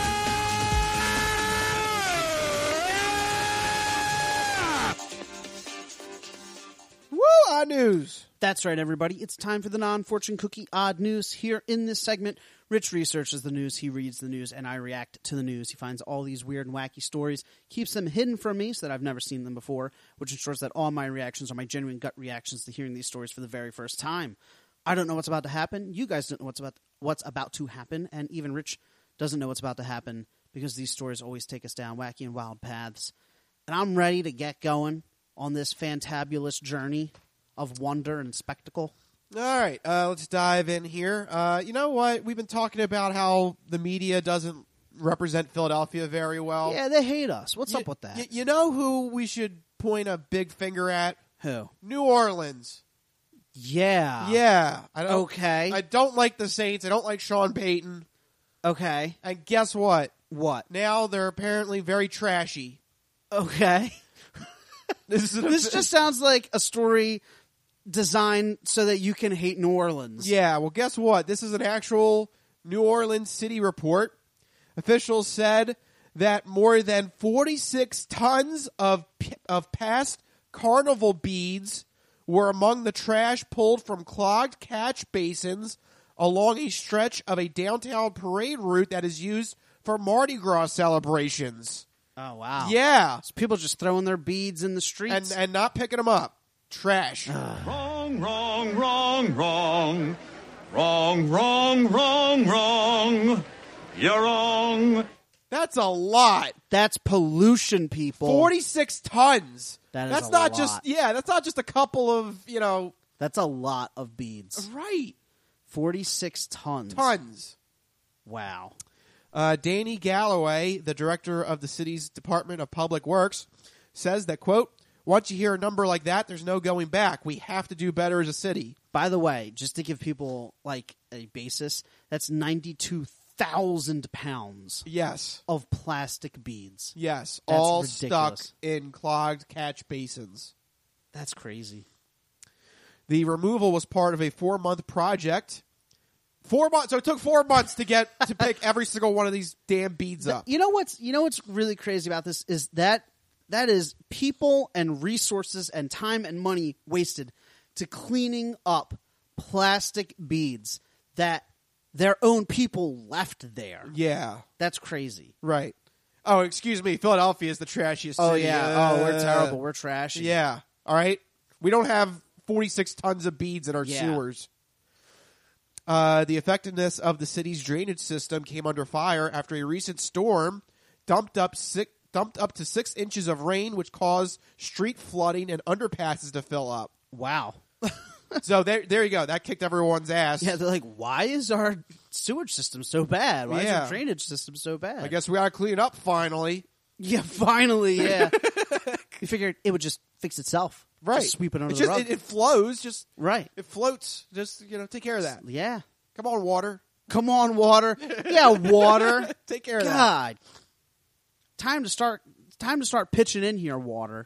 Odd news. That's right, everybody. It's time for the non-fortune cookie odd news. Here in this segment, Rich researches the news, he reads the news, and I react to the news. He finds all these weird and wacky stories, keeps them hidden from me so that I've never seen them before, which ensures that all my reactions are my genuine gut reactions to hearing these stories for the very first time. I don't know what's about to happen. You guys don't know what's about to happen, and even Rich doesn't know what's about to happen because these stories always take us down wacky and wild paths. And I'm ready to get going on this fantabulous journey of wonder and spectacle. All right, let's dive in here. You know what? We've been talking about how the media doesn't represent Philadelphia very well. Yeah, they hate us. What's up with that? You know who we should point a big finger at? Who? New Orleans. Yeah. Yeah. Okay. I don't like the Saints. I don't like Sean Payton. Okay. And guess what? What? Now they're apparently very trashy. Okay. This just sounds like a story designed so that you can hate New Orleans. Yeah, well, guess what? This is an actual New Orleans City report. Officials said that more than 46 tons of past carnival beads were among the trash pulled from clogged catch basins along a stretch of a downtown parade route that is used for Mardi Gras celebrations. Oh, wow. Yeah. So people just throwing their beads in the streets. And not picking them up. Trash. Wrong, wrong, wrong, wrong. Wrong, wrong, wrong, wrong. You're wrong. That's a lot. That's pollution, people. 46 tons. That's not lot. that's not just a couple of, That's a lot of beads. Right. 46 tons. Tons. Wow. Danny Galloway, the director of the city's Department of Public Works, says that, quote, once you hear a number like that, there's no going back. We have to do better as a city. By the way, just to give people like a basis, that's 92,000 pounds. Yes. Of plastic beads. Yes. That's all ridiculous. Stuck in clogged catch basins. That's crazy. The removal was part of a 4-month project. 4 months. So it took 4 months to pick every single one of these damn beads up. You know what's really crazy about this is that is people and resources and time and money wasted to cleaning up plastic beads that their own people left there. Yeah. That's crazy. Right. Oh, excuse me. Philadelphia is the trashiest Oh, city. yeah. We're terrible. We're trashy. Yeah. All right. We don't have 46 tons of beads in our sewers. The effectiveness of the city's drainage system came under fire after a recent storm dumped up to 6 inches of rain, which caused street flooding and underpasses to fill up. Wow. So there you go. That kicked everyone's ass. Yeah, they're like, why is our sewage system so bad? Why is our drainage system so bad? I guess we got to clean it up finally. Yeah, finally, yeah. You figured it would just fix itself. Right. Just sweep it under the rug. It flows. Just right. It floats. Just, take care of that. Yeah. Come on, water. Come on, water. Yeah, water. Take care of that. God. Time to start pitching in here, water.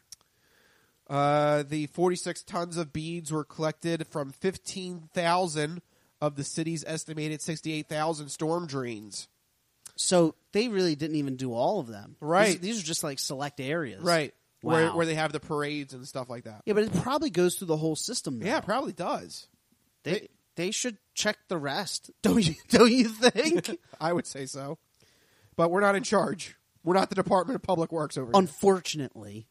The 46 tons of beads were collected from 15,000 of the city's estimated 68,000 storm drains. So they really didn't even do all of them. Right. These are just like select areas. Right. Wow. where they have the parades and stuff like that. Yeah, but it probably goes through the whole system. Though. Yeah, it probably does. They should check the rest. Don't you think? I would say so. But we're not in charge. We're not the Department of Public Works over here. Unfortunately.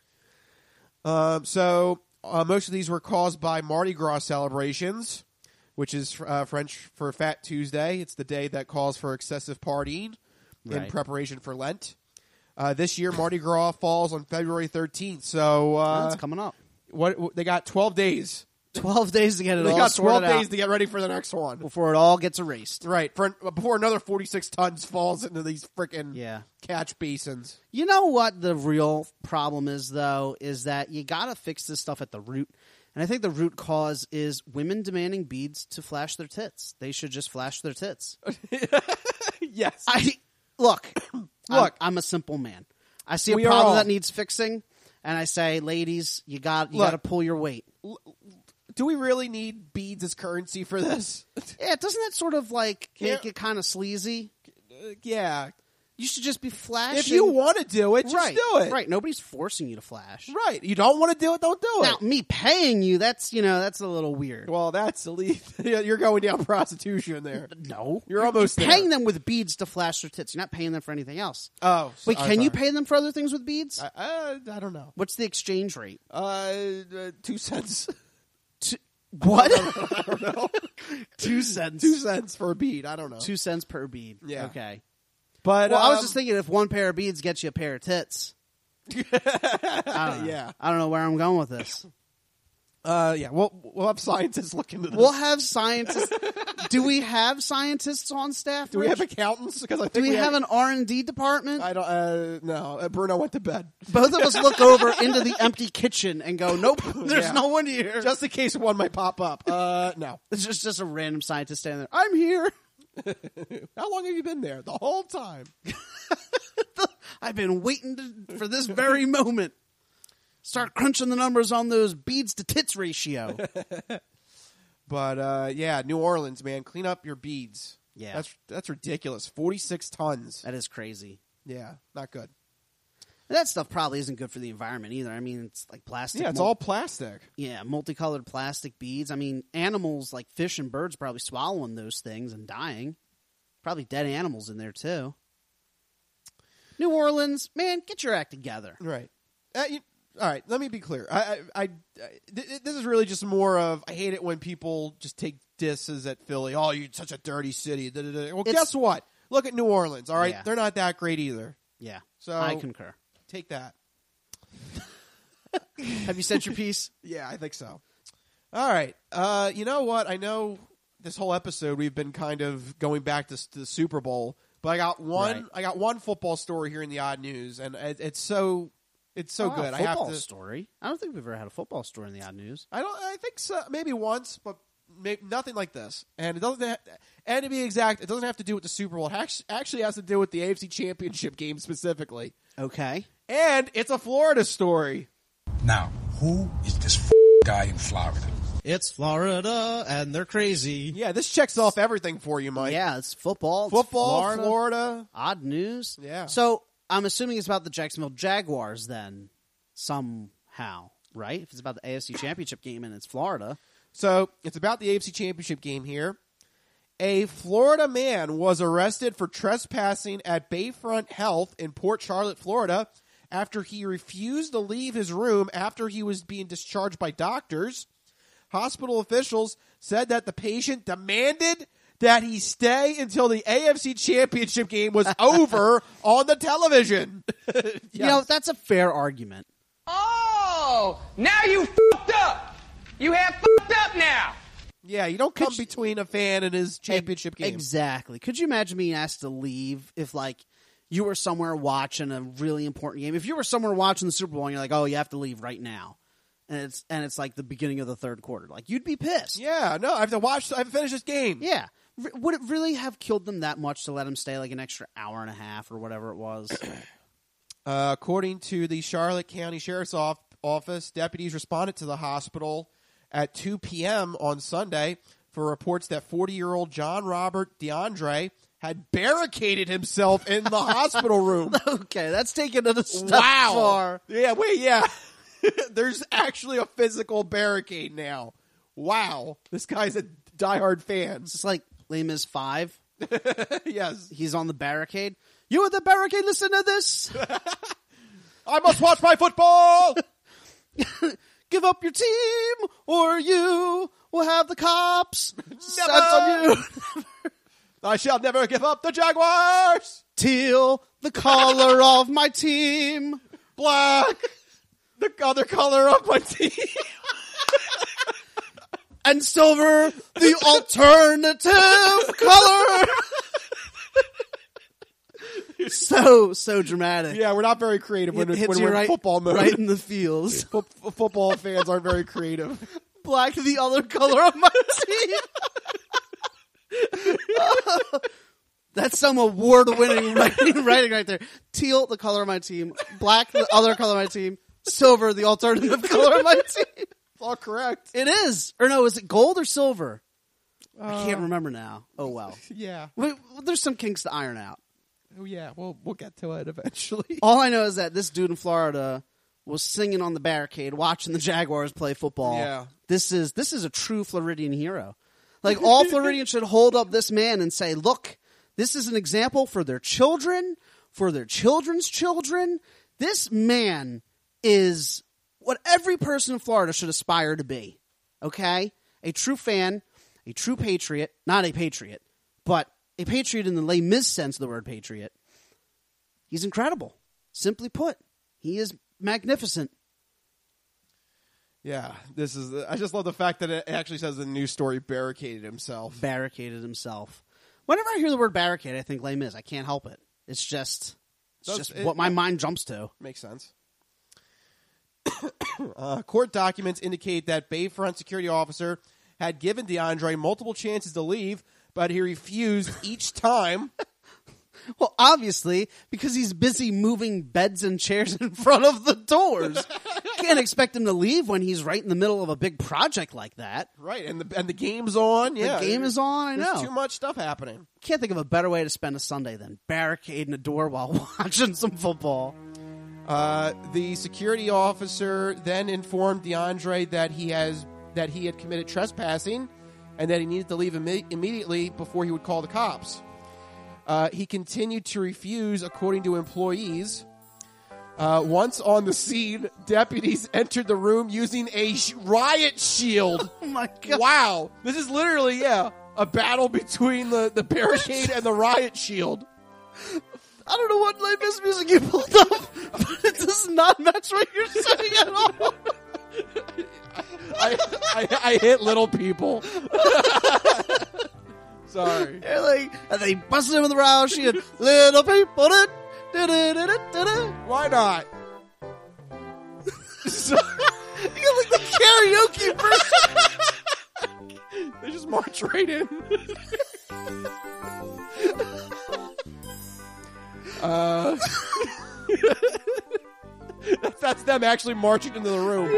So most of these were caused by Mardi Gras celebrations, which is French for Fat Tuesday. It's the day that calls for excessive partying in preparation for Lent. This year, Mardi Gras falls on February 13th. So it's coming up. What they got 12 days. 12 days to get it They all got sorted 12 days out to get ready for the next one. before it all gets erased. Right. Before another 46 tons falls into these freaking catch basins. You know what the real problem is, though, is that you got to fix this stuff at the root. And I think the root cause is women demanding beads to flash their tits. They should just flash their tits. Yes. Look, I'm a simple man. I see a problem that needs fixing, and I say, ladies, you got to pull your weight. Do we really need beads as currency for this? Yeah, doesn't that sort of like make it kind of sleazy? Yeah. You should just be flashing. If you want to do it, just do it. Right. Nobody's forcing you to flash. Right. You don't want to do it, don't do it. Now, me paying you, that's a little weird. Well, that's you're going down prostitution there. No. You're almost paying them with beads to flash their tits. You're not paying them for anything else. Oh. Wait, can you pay them for other things with beads? I don't know. What's the exchange rate? 2 cents. What? I don't know. 2 cents. 2 cents for a bead. I don't know. 2 cents per bead. Yeah. Okay. But I was just thinking if one pair of beads gets you a pair of tits. I don't know. Yeah. I don't know where I'm going with this. Yeah. We'll have scientists look into this. We'll have scientists. Do we have scientists on staff? Do we have accountants? Because I think do we have an R&D department? I don't. No. Bruno went to bed. Both of us look over into the empty kitchen and go, "Nope, there's no one here." Just in case one might pop up. No. It's just a random scientist standing there. I'm here. How long have you been there? The whole time. I've been waiting for this very moment. Start crunching the numbers on those beads to tits ratio. But yeah, New Orleans, man, clean up your beads. Yeah, that's ridiculous. 46 tons. That is crazy. Yeah, not good. And that stuff probably isn't good for the environment either. I mean, it's like plastic. Yeah, it's all plastic. Yeah, multicolored plastic beads. I mean, animals like fish and birds probably swallowing those things and dying. Probably dead animals in there too. New Orleans, man, get your act together. Right. All right, let me be clear. This is really just more of I hate it when people just take disses at Philly. Oh, you're such a dirty city. Well, guess what? Look at New Orleans. All right, Yeah. They're not that great either. Yeah, so I concur. Take that. Have you sent your piece? Yeah, I think so. All right. You know what? I know this whole episode we've been kind of going back to the Super Bowl, but I got one. Right. I got one football story here in the odd news, and it's so good. I have to story. I don't think we've ever had a football story in the odd news. I think so. Maybe once, but nothing like this. And it doesn't. And to be exact, it doesn't have to do with the Super Bowl. It actually has to do with the AFC Championship game specifically. Okay. And it's a Florida story. Now, who is this guy in Florida? It's Florida, and they're crazy. Yeah, this checks off everything for you, Mike. Yeah, it's football. Football, Florida. Odd news. Yeah. So I'm assuming it's about the Jacksonville Jaguars then, somehow, right? If it's about the AFC Championship game and it's Florida. So it's about the AFC Championship game here. A Florida man was arrested for trespassing at Bayfront Health in Port Charlotte, Florida, after he refused to leave his room after he was being discharged by doctors. Hospital officials said that the patient demanded that he stay until the AFC Championship game was over on the television. Yes. You know, that's a fair argument. Oh, now you fucked up. You have fucked up now. Yeah, you don't come between a fan and his championship game. Exactly. Could you imagine being asked to leave if, like, you were somewhere watching a really important game? If you were somewhere watching the Super Bowl and you're like, oh, you have to leave right now. And it's like the beginning of the third quarter. Like, you'd be pissed. Yeah, no, I have to finish this game. Yeah. Would it really have killed them that much to let him stay like an extra hour and a half or whatever it was? According to the Charlotte County Sheriff's Office, deputies responded to the hospital at 2 p.m. on Sunday for reports that 40-year-old John Robert DeAndre had barricaded himself in the hospital room. Okay, that's taking it a step Wow. far. Yeah, wait, yeah. There's actually a physical barricade now. Wow. This guy's a diehard fan. It's just like Les Mis 5. Yes. He's on the barricade. You at the barricade, listen to this. I must watch my football. Give up your team or you will have the cops sent on you. I shall never give up the Jaguars. Teal, the color of my team. Black, the other color of my team. And silver, the alternative color. So dramatic. Yeah, we're not very creative when It hits we're you in right, football mode. right in the feels. Football fans aren't very creative. Black, the other color of my team. That's some award-winning writing right there. Teal, the color of my team. Black, the other color of my team. Silver, the alternative color of my team. It's all correct. It is. Or no, is it gold or silver? I can't remember now. Oh, well. Yeah. There's some kinks to iron out. Oh, yeah. We'll get to it eventually. All I know is that this dude in Florida was singing on the barricade, watching the Jaguars play football. Yeah. This is a true Floridian hero. Like, all Floridians should hold up this man and say, look, this is an example for their children, for their children's children. This man is what every person in Florida should aspire to be. Okay? A true fan, a true patriot, not a patriot, but a patriot in the Les Mis sense of the word patriot. He's incredible. Simply put, he is magnificent. Yeah, I just love the fact that it actually says the news story barricaded himself. Barricaded himself. Whenever I hear the word barricade, I think Les Mis. I can't help it. It's just what my mind jumps to. Makes sense. Court documents indicate that Bayfront security officer had given DeAndre multiple chances to leave, but he refused each time. Well, obviously, because he's busy moving beds and chairs in front of the doors. Can't expect him to leave when he's right in the middle of a big project like that. Right, and the game's on. Yeah, the game is on. I know. There's too much stuff happening. Can't think of a better way to spend a Sunday than barricading a door while watching some football. The security officer then informed DeAndre that he had committed trespassing and that he needed to leave immediately before he would call the cops. He continued to refuse, according to employees. Once on the scene, deputies entered the room using a riot shield. Oh, my God. Wow. This is literally, a battle between the barricade and the riot shield. I don't know what Les Mis music you pulled up, but it does not match what you're saying at all. I hit little people. Sorry. And they busted him with the riot shield. Little people. Why not? You got like the karaoke version. They just march right in. That's them actually marching into the room.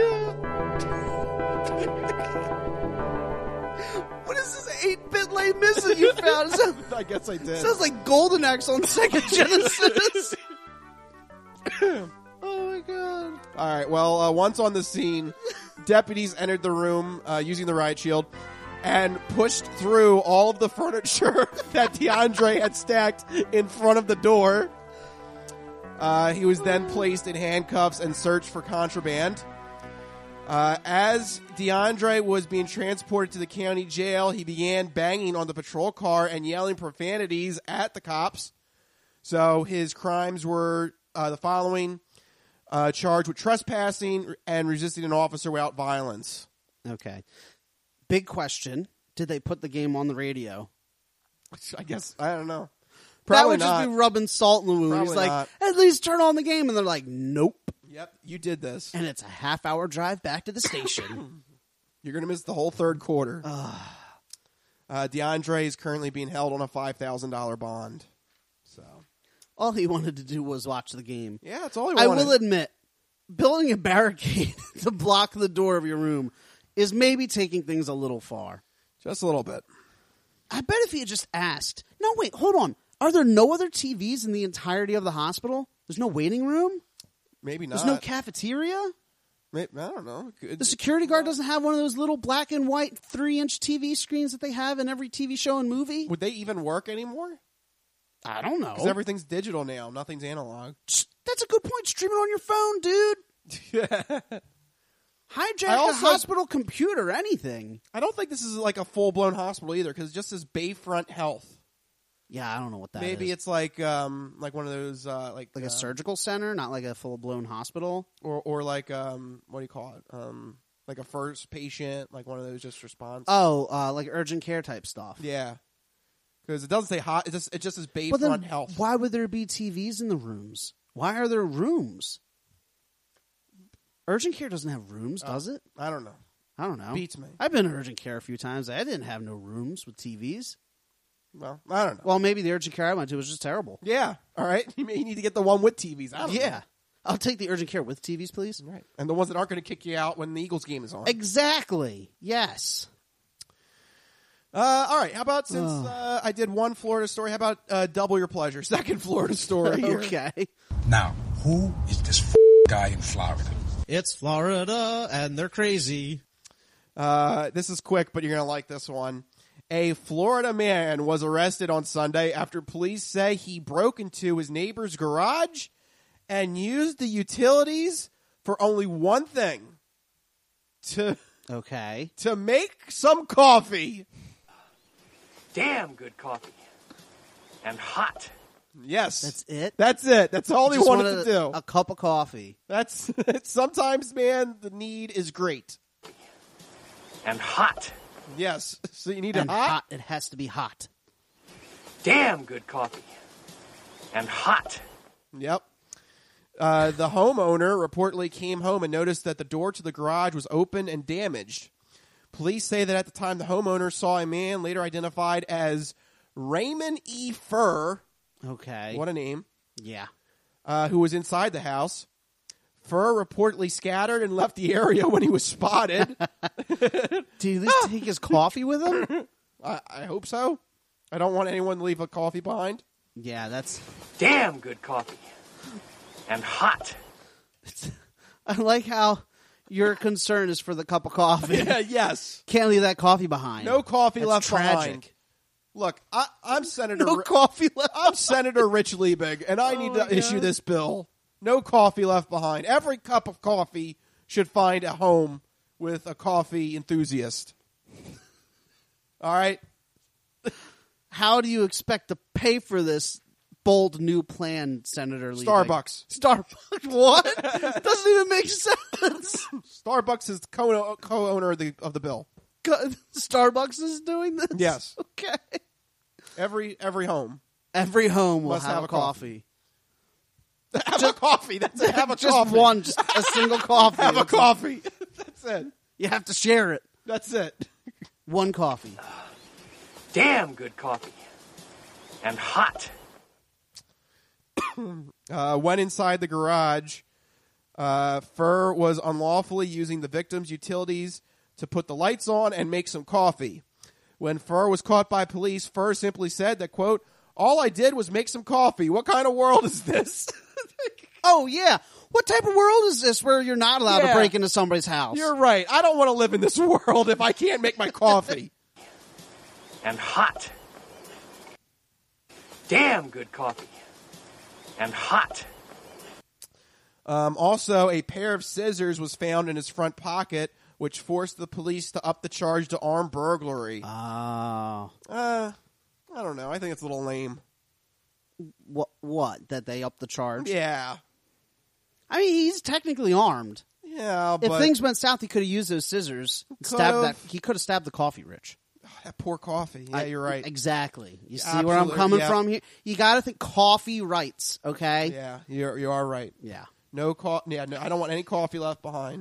What is this 8-bit Les Mis that you found? I guess I did. Sounds like Golden Axe on Sega Genesis. Oh my God. All right, well, once on the scene, deputies entered the room using the riot shield and pushed through all of the furniture that DeAndre had stacked in front of the door. He was then placed in handcuffs and searched for contraband. As DeAndre was being transported to the county jail, he began banging on the patrol car and yelling profanities at the cops. So his crimes were the following: charged with trespassing and resisting an officer without violence. Okay. Big question. Did they put the game on the radio? I guess. I don't know. Probably that would not. just be rubbing salt in the wound. He's like, not. At least turn on the game. And they're like, nope. Yep, you did this. And it's a half-hour drive back to the station. You're going to miss the whole third quarter. DeAndre is currently being held on a $5,000 bond. So all he wanted to do was watch the game. Yeah, that's all he wanted. I will admit, building a barricade to block the door of your room is maybe taking things a little far. Just a little bit. I bet if he had just asked. No, wait, hold on. Are there no other TVs in the entirety of the hospital? There's no waiting room? Maybe not. There's no cafeteria? Maybe, I don't know. The security guard doesn't have one of those little black and white 3-inch TV screens that they have in every TV show and movie? Would they even work anymore? I don't know. Because everything's digital now. Nothing's analog. That's a good point. Stream it on your phone, dude. Hijack a hospital computer, anything. I don't think this is like a full-blown hospital either, because it just says Bayfront Health. Yeah, I don't know what that Maybe is. it's like one of those like a surgical center, not like a full-blown hospital, or like what do you call it? Like a first patient, like one of those just response. Oh, like urgent care type stuff. Yeah, because it doesn't say hot. It just says Bayfront then Health. Why would there be TVs in the rooms? Why are there rooms? Urgent care doesn't have rooms, does it? I don't know. I don't know. Beats me. I've been to urgent care a few times. I didn't have no rooms with TVs. Well, I don't know. Well, maybe the urgent care I went to was just terrible. Yeah. All right. You need to get the one with TVs. I don't know. I'll take the urgent care with TVs, please. Right. And the ones that aren't going to kick you out when the Eagles game is on. Exactly. Yes. All right. How about since I did one Florida story, how about double your pleasure? Second Florida story here. Okay. Now, who is this guy in Florida? It's Florida, and they're crazy. This is quick, but you're going to like this one. A Florida man was arrested on Sunday after police say he broke into his neighbor's garage and used the utilities for only one thing. To make some coffee. Damn good coffee. And hot. Yes. That's it? That's it. That's all he wanted to do. A cup of coffee. That's sometimes, man, the need is great. And hot. Yes. So you need and it hot? It has to be hot. Damn good coffee. And hot. Yep. The homeowner reportedly came home and noticed that the door to the garage was open and damaged. Police say that at the time the homeowner saw a man later identified as Raymond E. Furr. Okay. What a name. Yeah. Who was inside the house. Furr reportedly scattered and left the area when he was spotted. Did he at least take his coffee with him? I hope so. I don't want anyone to leave a coffee behind. Yeah, that's... Damn good coffee. And hot. I like how your concern is for the cup of coffee. Yeah, yes. Can't leave that coffee behind. No coffee That's left tragic. behind. Look, I'm Senator. No coffee left. I'm Senator Rich Liebig, and I need to issue this bill. No coffee left behind. Every cup of coffee should find a home with a coffee enthusiast. All right. How do you expect to pay for this bold new plan, Senator Liebig? Starbucks. What? Doesn't even make sense. Starbucks is co-owner of the bill. Starbucks is doing this? Yes. Okay. Every home. Every home will must have a coffee. Have a coffee. That's it. Have a just coffee. one, just a single coffee. Have a coffee. That's it. You have to share it. That's it. One coffee. Damn good coffee. And hot. When inside the garage, Furr was unlawfully using the victim's utilities to put the lights on and make some coffee. When Furr was caught by police, Furr simply said that, quote, "All I did was make some coffee. What kind of world is this?" Oh, yeah. What type of world is this where you're not allowed to break into somebody's house? You're right. I don't want to live in this world if I can't make my coffee. And hot. Damn good coffee. And hot. Also, a pair of scissors was found in his front pocket, which forced the police to up the charge to armed burglary. Oh. I don't know. I think it's a little lame. What? That they upped the charge? Yeah. I mean, he's technically armed. Yeah, but if things went south, he could have used those scissors. He could have stabbed the coffee, Rich. That poor coffee. Yeah, you're right. Exactly. You see where I'm coming from here? You got to think coffee rights, okay? Yeah, you are right. Yeah. No, I don't want any coffee left behind.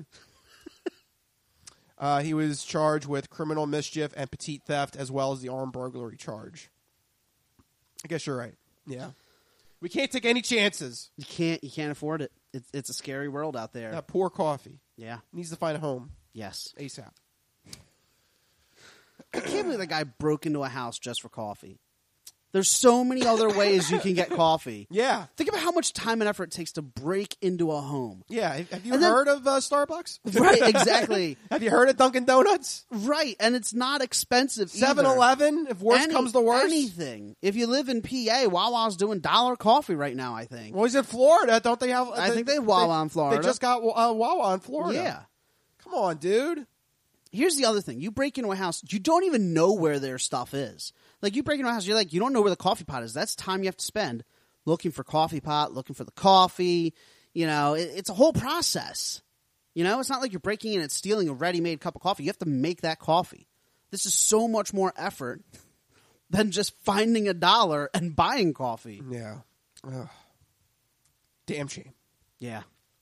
He was charged with criminal mischief and petite theft, as well as the armed burglary charge. I guess you're right. Yeah. We can't take any chances. You can't afford it. It's a scary world out there. That poor coffee. Yeah. Needs to find a home. Yes. ASAP. I can't believe that guy broke into a house just for coffee. There's so many other ways you can get coffee. Yeah. Think about how much time and effort it takes to break into a home. Yeah. Have you heard of Starbucks? Right, exactly. Have you heard of Dunkin' Donuts? Right, and it's not expensive 7-Eleven, if worse comes to worse? Anything. If you live in PA, Wawa's doing $1 coffee right now, I think. Well, he's in Florida. Don't they have... I think they have Wawa in Florida. They just got Wawa in Florida. Yeah. Come on, dude. Here's the other thing. You break into a house, you don't even know where their stuff is. Like, you break into a house, you don't know where the coffee pot is. That's time you have to spend looking for coffee pot, looking for the coffee. It's a whole process. It's not like you're breaking in and stealing a ready-made cup of coffee. You have to make that coffee. This is so much more effort than just finding $1 and buying coffee. Yeah. Ugh. Damn shame. Yeah.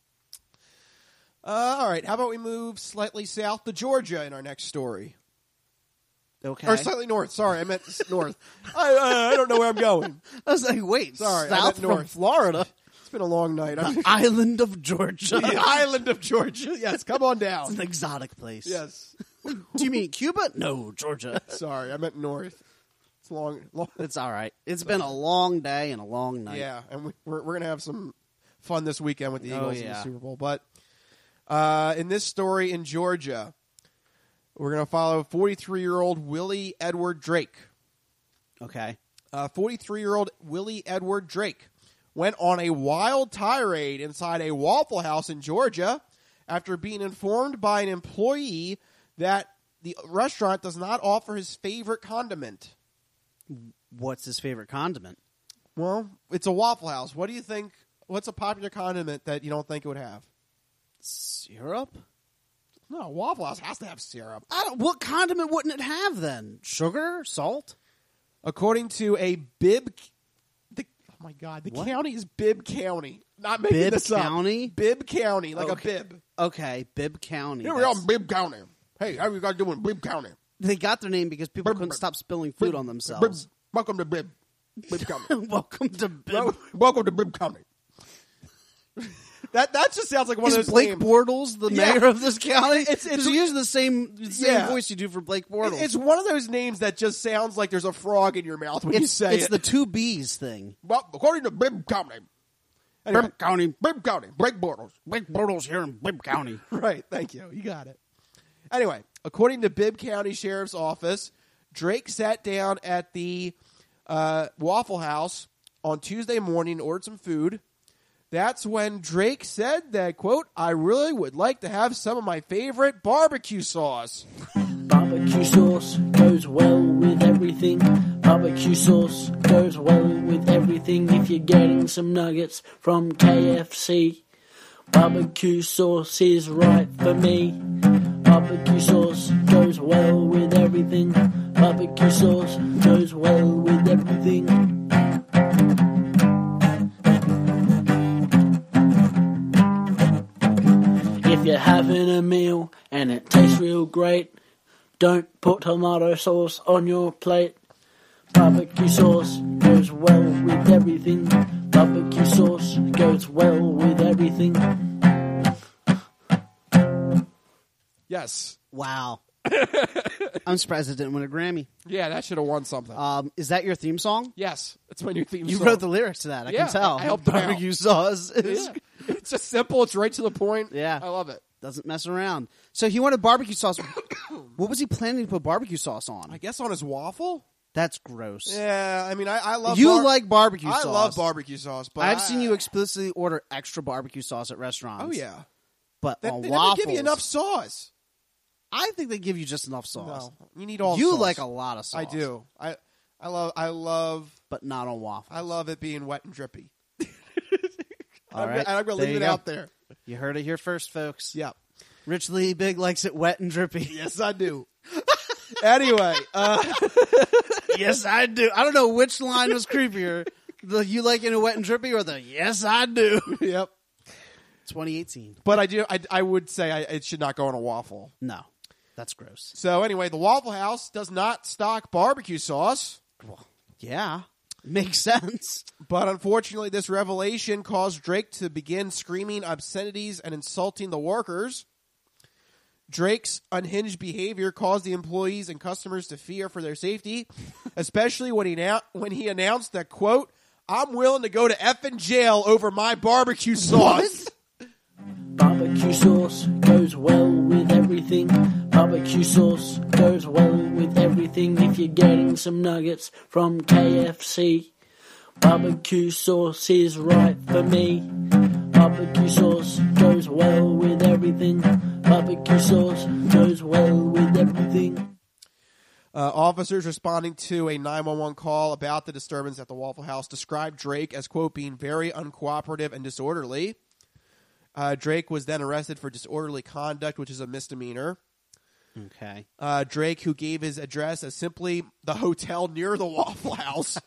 All right. How about we move slightly south to Georgia in our next story? Okay. Or slightly north. Sorry, I meant north. I don't know where I'm going. I was like, wait, sorry, south from Florida? It's been a long night. The island of Georgia. The island of Georgia. Yes, come on down. It's an exotic place. Yes. Do you mean Cuba? No, Georgia. Sorry, I meant north. It's long. It's all right. It's been a long day and a long night. Yeah, and we're going to have some fun this weekend with the Eagles in the Super Bowl. But in this story in Georgia, we're going to follow 43-year-old Willie Edward Drake. Okay. 43-year-old Willie Edward Drake went on a wild tirade inside a Waffle House in Georgia after being informed by an employee that the restaurant does not offer his favorite condiment. What's his favorite condiment? Well, it's a Waffle House. What do you think? What's a popular condiment that you don't think it would have? Syrup? No, Waffle House has to have syrup. What condiment wouldn't it have then? Sugar? Salt? According to a Bibb... oh my God, the county is Bibb County. Not making Bibb this County? up. Bibb County, like a bib. Okay, Bibb County. Here we are in Bibb County. Hey, how you guys doing in Bibb County? They got their name because people couldn't stop spilling food on themselves. Welcome to Bibb County. Welcome to Bibb. Welcome to Bibb County. That just sounds like one of those Blake names. Bortles the mayor of this county? It's using the same Yeah. voice you do for Blake Bortles. It's one of those names that just sounds like there's a frog in your mouth when you say it. It's the two B's thing. Well, according to Bibb County. Anyway, Bibb County. Bibb County. Blake Bortles. Blake Bortles here in Bibb County. Right, thank you. You got it. Anyway, according to Bibb County Sheriff's Office, Drake sat down at the Waffle House on Tuesday morning and ordered some food. That's when Drake said that, quote, I really would like to have some of my favorite barbecue sauce. Barbecue sauce goes well with everything. Barbecue sauce goes well with everything. If you're getting some nuggets from KFC, barbecue sauce is right for me. Barbecue sauce goes well with everything. Barbecue sauce goes well with everything. If you're having a meal and it tastes real great, don't put tomato sauce on your plate. Barbecue sauce goes well with everything. Barbecue sauce goes well with everything. Yes. Wow. I'm surprised it didn't win a Grammy. Yeah, that should have won something. Is that your theme song? Yes, it's my new theme You song. wrote the lyrics to that. I can tell. I helped them out. Barbecue sauce. It's just simple. It's right to the point. Yeah. I love it. Doesn't mess around. So he wanted barbecue sauce. What was he planning to put barbecue sauce on? I guess on his waffle? That's gross. Yeah, I mean, I love You like barbecue sauce. I love barbecue sauce, but I've seen you explicitly order extra barbecue sauce at restaurants. Oh, yeah. But They on never waffles, give you enough sauce. I think they give you just enough sauce. No, you need all the You sauce. like a lot of sauce. I do. I love, but not on waffles. I love it being wet and drippy. All right, I'm going to there leave you it go. out there. You heard it here first, folks. Yeah. Rich Lee Big likes it wet and drippy. Yes, I do. Anyway. Yes, I do. I don't know which line was creepier. The you like it wet and drippy or the yes, I do. Yep. 2018. But I would say it should not go on a waffle. No. That's gross. So anyway, the Waffle House does not stock barbecue sauce. Well, yeah. Makes sense. But unfortunately, this revelation caused Drake to begin screaming obscenities and insulting the workers. Drake's unhinged behavior caused the employees and customers to fear for their safety, especially when he announced that, quote, "I'm willing to go to effing jail over my barbecue sauce." Barbecue sauce goes well with everything. Barbecue sauce goes well with everything. If you're getting some nuggets from KFC, barbecue sauce is right for me. Barbecue sauce goes well with everything. Barbecue sauce goes well with everything. Officers responding to a 911 call about the disturbance at the Waffle House described Drake as, quote, being very uncooperative and disorderly. Drake was then arrested for disorderly conduct, which is a misdemeanor. Okay. Drake, who gave his address as simply the hotel near the Waffle House,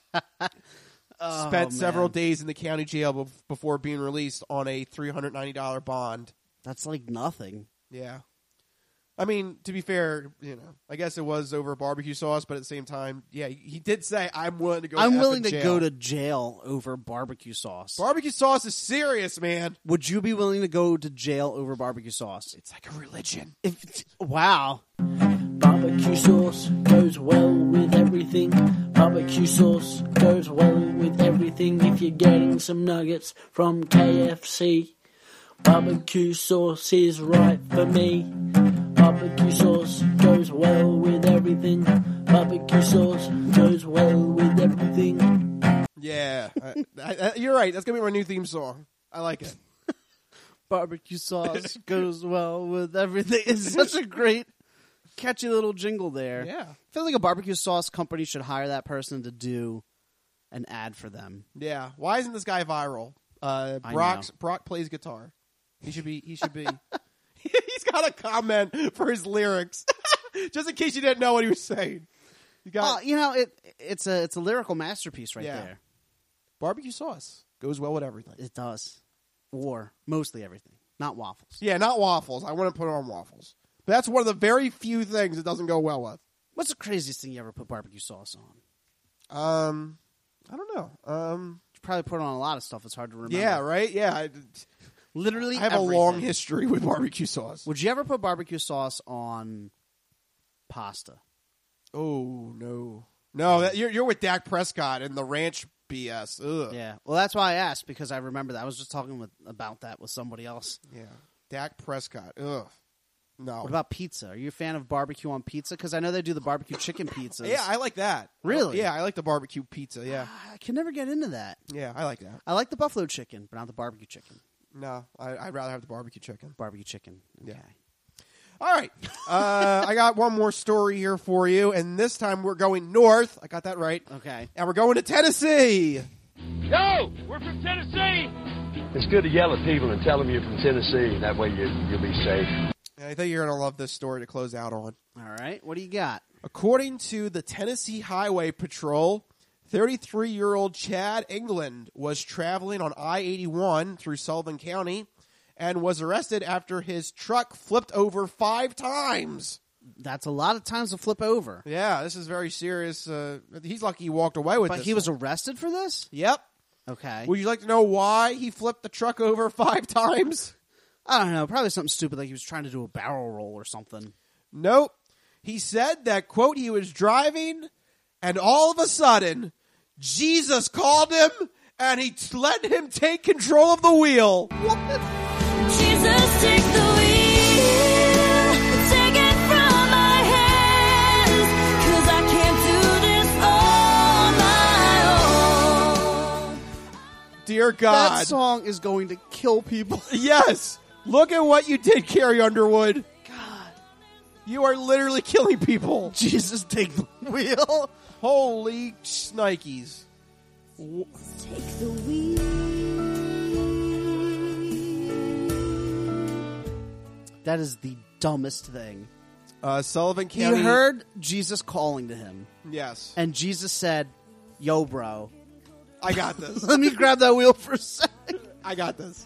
spent several days in the county jail before being released on a $390 bond. That's like nothing. Yeah. I mean, to be fair, I guess it was over barbecue sauce, but at the same time, yeah, he did say, "I'm willing to go. I'm willing to go to jail over barbecue sauce." Barbecue sauce is serious, man. Would you be willing to go to jail over barbecue sauce? It's like a religion. Wow. Barbecue sauce goes well with everything. Barbecue sauce goes well with everything. If you're getting some nuggets from KFC, barbecue sauce is right for me. Barbecue sauce goes well with everything. Barbecue sauce goes well with everything. Yeah, you're right. That's going to be my new theme song. I like it. Barbecue sauce goes well with everything. It's such a great, catchy little jingle there. Yeah. I feel like a barbecue sauce company should hire that person to do an ad for them. Yeah. Why isn't this guy viral? Brock plays guitar. He should be. He's got a comment for his lyrics, just in case you didn't know what he was saying. It's a lyrical masterpiece right there. Barbecue sauce goes well with everything. It does, or mostly everything, not waffles. Yeah, not waffles. I wouldn't put it on waffles. But that's one of the very few things it doesn't go well with. What's the craziest thing you ever put barbecue sauce on? I don't know. You probably put it on a lot of stuff. It's hard to remember. Yeah, right. Yeah. Literally, I have everything. a long history with barbecue sauce. Would you ever put barbecue sauce on pasta? Oh, no. You're with Dak Prescott and the ranch BS. Ugh. Yeah. Well, that's why I asked, because I remember that. I was just talking about that with somebody else. Yeah. Dak Prescott. Ugh. No. What about pizza? Are you a fan of barbecue on pizza? Because I know they do the barbecue chicken pizzas. Yeah, I like that. Really? Yeah, I like the barbecue pizza, yeah. I can never get into that. Yeah, I like that. I like the buffalo chicken, but not the barbecue chicken. No, I'd rather have the barbecue chicken. Barbecue chicken. Okay. Yeah. All right. I got one more story here for you, and this time we're going north. I got that right. Okay. And we're going to Tennessee. Yo, we're from Tennessee. It's good to yell at people and tell them you're from Tennessee. That way you'll be safe. I think you're going to love this story to close out on. All right. What do you got? According to the Tennessee Highway Patrol, 33-year-old Chad England was traveling on I-81 through Sullivan County and was arrested after his truck flipped over 5 times. That's a lot of times to flip over. Yeah, this is very serious. He's lucky he walked away with this. But he was arrested for this? Yep. Okay. Would you like to know why he flipped the truck over 5 times? I don't know. Probably something stupid, like he was trying to do a barrel roll or something. Nope. He said that, quote, he was driving and all of a sudden Jesus called him and he let him take control of the wheel. What? Jesus, take the wheel. Take it from my hands. 'Cause I can't do this on my own. Dear God. That song is going to kill people. Yes. Look at what you did, Carrie Underwood. God. You are literally killing people. Jesus, take the wheel. Holy shnikes. Take the wheel. That is the dumbest thing. Sullivan County. He heard Jesus calling to him. Yes. And Jesus said, yo, bro. I got this. Let me grab that wheel for a second. I got this.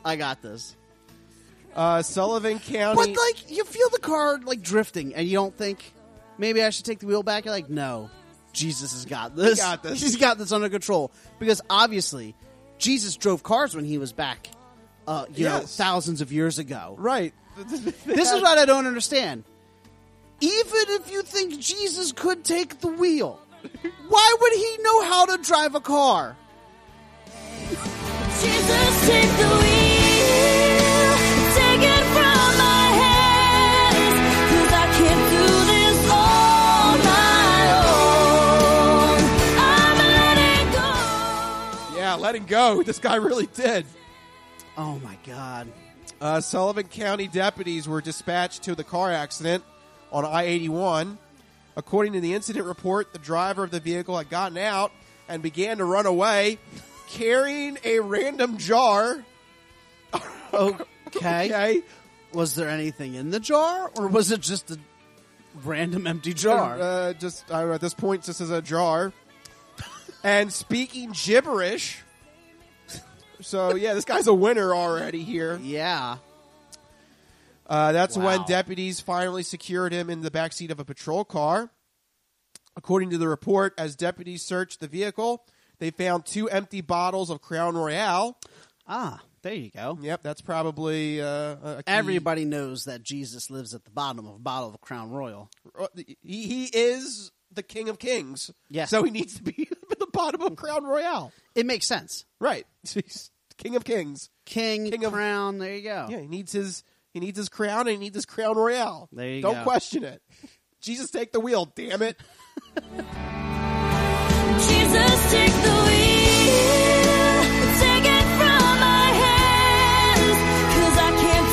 Sullivan County. But, like, you feel the car, like, drifting, and you don't think, maybe I should take the wheel back? You're like, no. Jesus has got this. He got this. He's got this under control. Because, obviously, Jesus drove cars when he was back, Yes. thousands of years ago. Right. This is what I don't understand. Even if you think Jesus could take the wheel, why would he know how to drive a car? Jesus, take the wheel, take it from my hands, 'cause I can't do this all my own. I'm letting go. Yeah, letting go. This guy really did. Oh my God. Sullivan County deputies were dispatched to the car accident on I-81. According to the incident report, the driver of the vehicle had gotten out and began to run away, carrying a random jar. Okay. Was there anything in the jar, or was it just a random empty jar? At this point, just as a jar. And speaking gibberish. So, yeah, this guy's a winner already here. Yeah. That's when deputies finally secured him in the backseat of a patrol car. According to the report, as deputies searched the vehicle, they found 2 empty bottles of Crown Royale. Ah, there you go. Yep, that's probably a key. Everybody knows that Jesus lives at the bottom of a bottle of Crown Royal. He is the King of Kings. Yes. So he needs to be at the bottom of Crown Royale. It makes sense. Right. He's King of Kings. King of Crown, there you go. Yeah, he needs his crown and he needs his Crown Royale. There you go. Don't question it. Jesus, take the wheel, damn it. Jesus, take the wheel, take it from my hands, 'cause I can't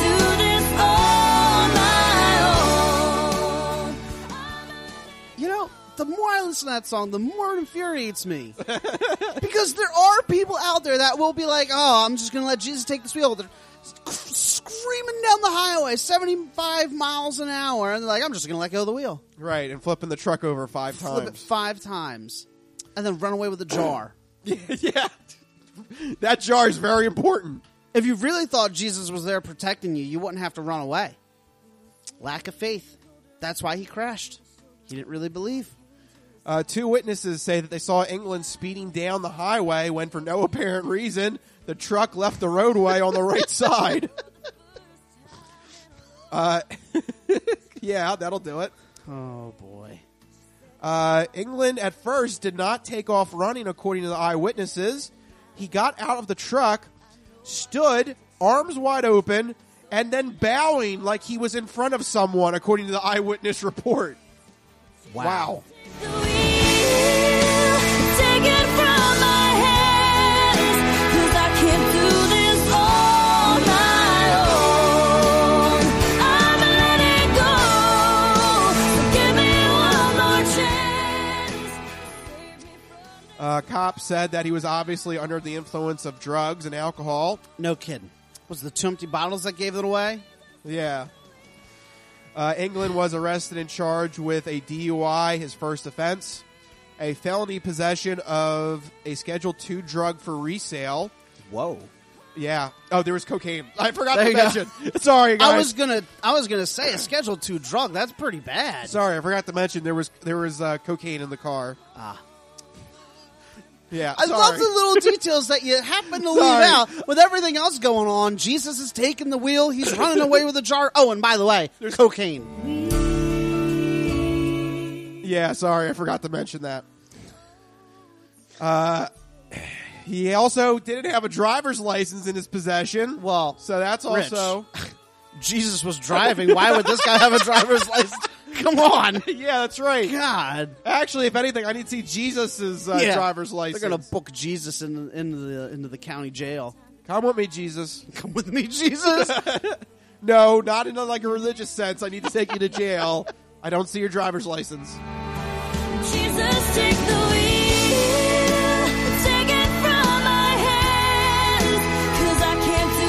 do this all my own. You know, the more I listen to that song, the more it infuriates me. Because there are people out there that will be like, oh, I'm just going to let Jesus take this wheel. They're screaming down the highway, 75 miles an hour, and they're like, I'm just going to let go of the wheel. Right, and flipping the truck over 5 times. Flip it 5 times. And then run away with the jar. Yeah. That jar is very important. If you really thought Jesus was there protecting you, you wouldn't have to run away. Lack of faith. That's why he crashed. He didn't really believe. 2 witnesses say that they saw England speeding down the highway when, for no apparent reason, the truck left the roadway on the right side. Yeah, that'll do it. Oh, boy. England at first did not take off running, according to the eyewitnesses. He got out of the truck, stood, arms wide open, and then bowing like he was in front of someone, according to the eyewitness report. Wow. Take it from my hands, 'cause I can't do this all my own. I'm letting go. Give me one more chance. Cops said that he was obviously under the influence of drugs and alcohol. No kidding. Was it the 2 empty bottles that gave it away? Yeah. England was arrested and charged with a DUI, his first offense, a felony possession of a Schedule II drug for resale. Whoa. Yeah. Oh, there was cocaine. I forgot There to you go. mention. Sorry, guys. I was gonna say a Schedule II drug. That's pretty bad. Sorry, I forgot to mention there was cocaine in the car. Ah. Yeah. I love the little details that you happen to leave out with everything else going on. Jesus is taking the wheel. He's running away with a jar. Oh, and by the way, there's cocaine. Yeah, sorry, I forgot to mention that. He also didn't have a driver's license in his possession. Well, so that's also Jesus was driving. Why would this guy have a driver's license? Come on. Yeah, that's right. God. Actually, if anything, I need to see Jesus' driver's license. They're going to book Jesus into the county jail. Come with me, Jesus. Come with me, Jesus. No, not in a religious sense. I need to take you to jail. I don't see your driver's license. Jesus, take the wheel, take it from my hands, 'cause I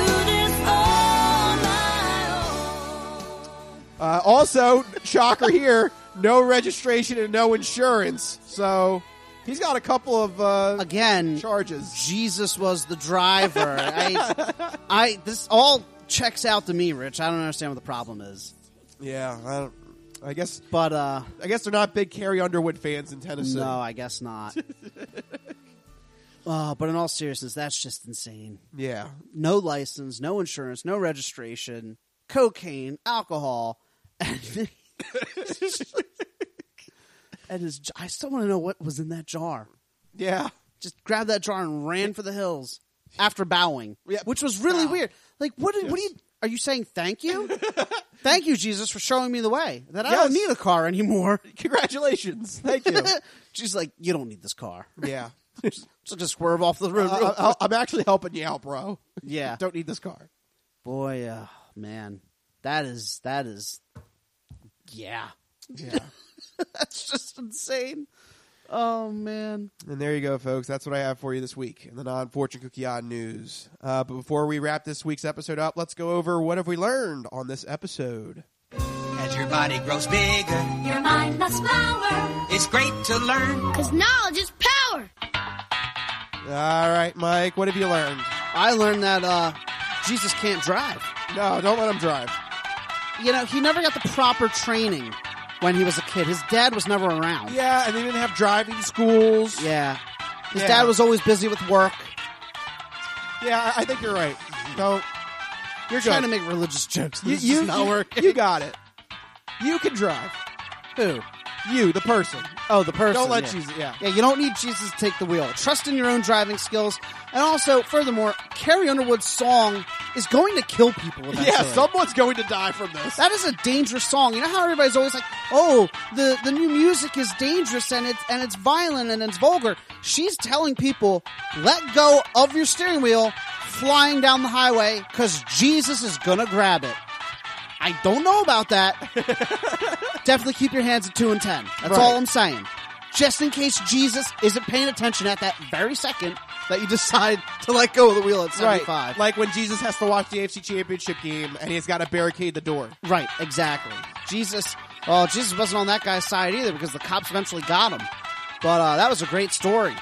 can't do this all my own. Also, shocker here, no registration and no insurance. So he's got a couple of charges. Jesus was the driver. This all checks out to me, Rich. I don't understand what the problem is. Yeah, I guess. But I guess they're not big Carrie Underwood fans in Tennessee. No, I guess not. But in all seriousness, that's just insane. Yeah. No license, no insurance, no registration. cocaine, alcohol, and I still want to know what was in that jar. Yeah. Just grabbed that jar and ran for the hills after bowing, which was really weird. Like, what are you? Are you saying thank you? Thank you, Jesus, for showing me the way. That I don't need a car anymore. Congratulations. Thank you. She's like, you don't need this car. Yeah. Just swerve off the road. I'm actually helping you out, bro. Yeah. Don't need this car. Boy, man. That is, yeah. That's just insane. Oh, man. And there you go, folks. That's what I have for you this week in the Non-Fortune Cookie Odd News. But before we wrap this week's episode up, let's go over what have we learned on this episode. As your body grows bigger, Your mind must flower. it's great to learn. Because knowledge is power. All right, Mike, what have you learned? I learned that Jesus can't drive. No, don't let him drive. You know, he never got the proper training when he was a kid. His dad was never around. Yeah, and they didn't have driving schools. Yeah. His dad was always busy with work. Yeah, I think you're right. You're trying good. to make religious jokes. This You is not working. You got it. You can drive. Who? You, the person. Oh, the person. Don't let yeah. Jesus. Yeah. Yeah, you don't need Jesus to take the wheel. Trust in your own driving skills. And also, furthermore, Carrie Underwood's song is going to kill people eventually. Yeah, someone's going to die from this. That is a dangerous song. You know how everybody's always like, oh, the new music is dangerous and it's violent and it's vulgar. She's telling people, let go of your steering wheel flying down the highway because Jesus is going to grab it. I don't know about that. Definitely keep your hands at 2 and 10. That's all I'm saying. Just in case Jesus isn't paying attention at that very second that you decide to let go of the wheel at 75. Right. Like when Jesus has to watch the AFC Championship game and he's got to barricade the door. Right, exactly. Jesus wasn't on that guy's side either because the cops eventually got him. But that was a great story.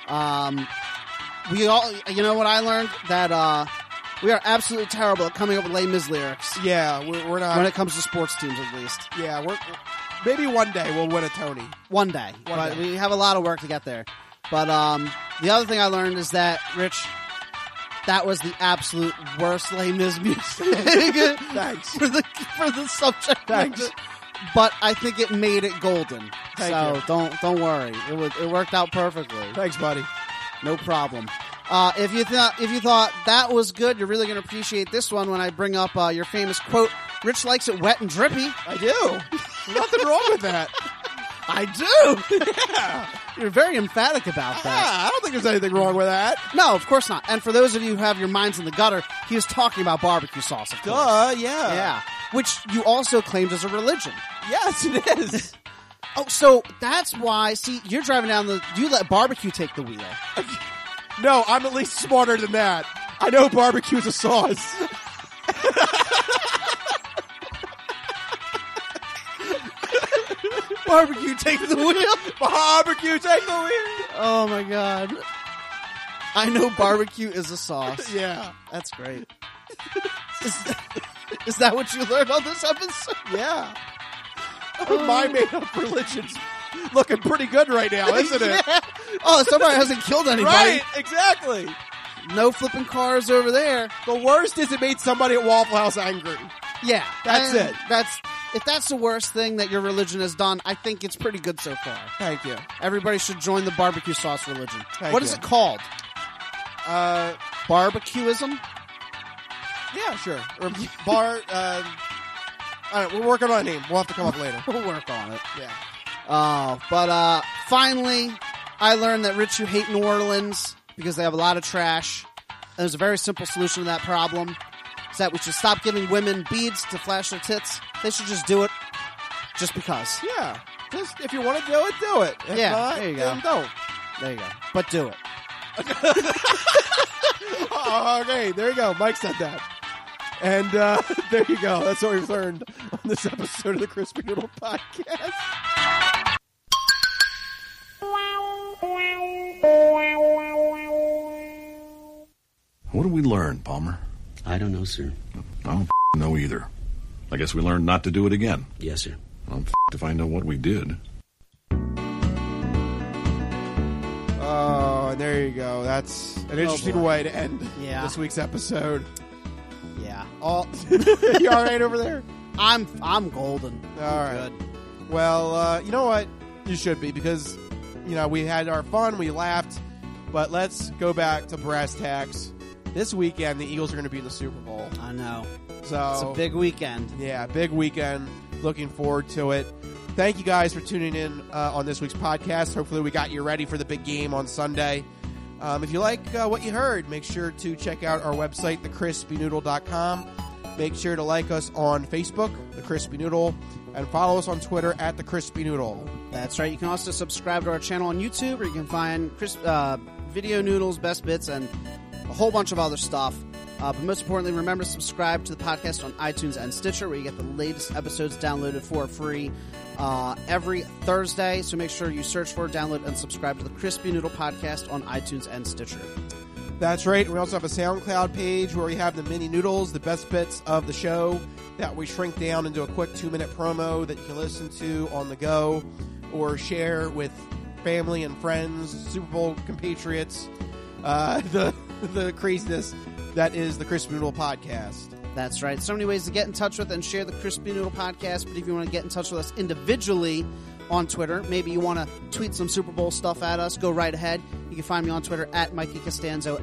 We all, you know what I learned? That we are absolutely terrible at coming up with Les Mis lyrics. Yeah, we're not. When it comes to sports teams, at least. Yeah, maybe one day we'll win a Tony. One day. But we have a lot of work to get there. But the other thing I learned is that, Rich, that was the absolute worst Les Mis music. Thanks. for the subject. Thanks. But I think it made it golden. Thank so you. don't worry. It worked out perfectly. Thanks, buddy. No problem. If you thought that was good, you're really going to appreciate this one when I bring up your famous quote, Rich likes it wet and drippy. I do. Nothing wrong with that. I do. Yeah. You're very emphatic about that. I don't think there's anything wrong with that. No, of course not. And for those of you who have your minds in the gutter, he was talking about barbecue sauce, of course. Duh, yeah. Yeah. Which you also claimed as a religion. Yes, it is. Oh, so that's why, see, you're driving down you let barbecue take the wheel. No, I'm at least smarter than that. I know barbecue's a sauce. Barbecue take the wheel. Barbecue take the wheel. Oh my god. I know barbecue is a sauce. Yeah. That's great. Is that what you learned on this episode? Yeah. My made-up religion's looking pretty good right now, isn't it? Yeah. Oh, somebody hasn't killed anybody. Right, exactly. No flipping cars over there. The worst is it made somebody at Waffle House angry. Yeah. That's it. If that's the worst thing that your religion has done, I think it's pretty good so far. Thank you. Everybody should join the barbecue sauce religion. What is it called? Barbecuism? Yeah, sure. Or all right, we're working on a name. We'll have to come up later. We'll work on it. Yeah. But finally, I learned that, Rich, you hate New Orleans because they have a lot of trash. And there's a very simple solution to that problem. Is that we should stop giving women beads to flash their tits. They should just do it just because. Yeah. Just if you want to do it, do it. If not, there you go. then don't. There you go. But do it. Okay, there you go. Mike said that. And there you go. That's what we've learned on this episode of the Crispy Noodle Podcast. What did we learn, Palmer? I don't know, sir. I don't know either. I guess we learned not to do it again. Yes, sir. I'm if I know what we did. Oh, there you go. That's an interesting way to end this week's episode. Yeah. Yeah. All you all right over there? I'm golden. All right. Good. Well, you know what? You should be, because we had our fun, we laughed, but let's go back to brass tacks. This weekend, the Eagles are going to be in the Super Bowl. I know. So It's a big weekend. Yeah, big weekend. Looking forward to it. Thank you guys for tuning in on this week's podcast. Hopefully we got you ready for the big game on Sunday. If you like what you heard, make sure to check out our website, thecrispynoodle.com. Make sure to like us on Facebook, The Crispy Noodle, and follow us on Twitter at The Crispy Noodle. That's right. You can also subscribe to our channel on YouTube, where you can find video noodles, best bits, and a whole bunch of other stuff. But most importantly, remember to subscribe to the podcast on iTunes and Stitcher, where you get the latest episodes downloaded for free every Thursday. So make sure you search for, download, and subscribe to the Crispy Noodle Podcast on iTunes and Stitcher. That's right. We also have a SoundCloud page where we have the mini noodles, the best bits of the show that we shrink down into a quick 2-minute promo that you can listen to on the go or share with family and friends, Super Bowl compatriots, the craziness that is the Crispy Noodle Podcast. That's right. So many ways to get in touch with and share the Crispy Noodle Podcast. But if you want to get in touch with us individually on Twitter, maybe you want to tweet some Super Bowl stuff at us, go right ahead. You can find me on Twitter at Mikey Costanzo,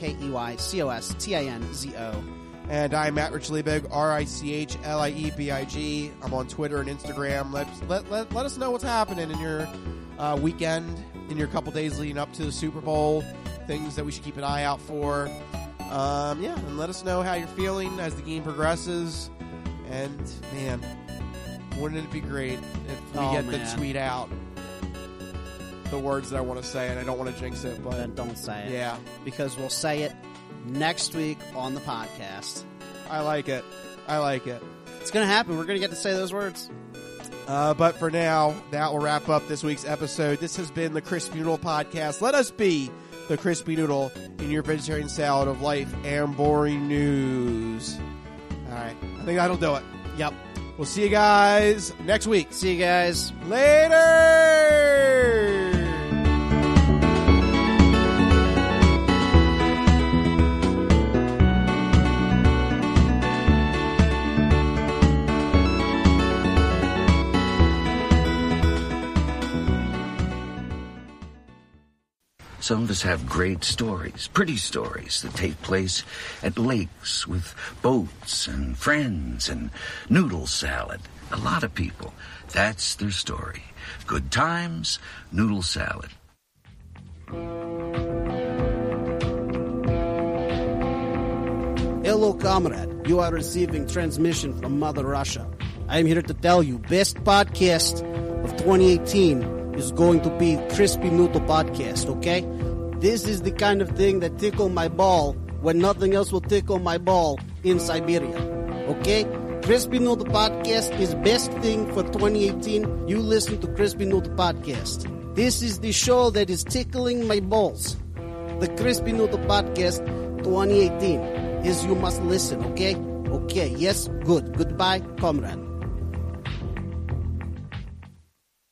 MikeyCostanzo. And I'm Matt Rich Liebig, RichLiebig. I'm on Twitter and Instagram. Let us know what's happening in your weekend, in your couple days leading up to the Super Bowl, things that we should keep an eye out for. And let us know how you're feeling as the game progresses. And, man, wouldn't it be great if we to tweet out the words that I want to say, and I don't want to jinx it, but then don't say it. Yeah. Because we'll say it next week on the podcast. I like it. It's going to happen. We're going to get to say those words. But for now, that will wrap up this week's episode. This has been the Crispy Noodle Podcast. Let us be the Crispy Noodle in your vegetarian salad of life and boring news. All right. I think that'll do it. Yep. We'll see you guys next week. See you guys later. Some of us have great stories, pretty stories that take place at lakes with boats and friends and noodle salad. A lot of people, that's their story. Good times, noodle salad. Hello, comrade. You are receiving transmission from Mother Russia. I am here to tell you, best podcast of 2018 is going to be Crispy Noodle Podcast, okay? This is the kind of thing that tickle my ball when nothing else will tickle my ball in Siberia, okay? Crispy Noodle Podcast is best thing for 2018. You listen to Crispy Noodle Podcast. This is the show that is tickling my balls. The Crispy Noodle Podcast 2018 is you must listen, okay? Okay, yes, good. Goodbye, comrade.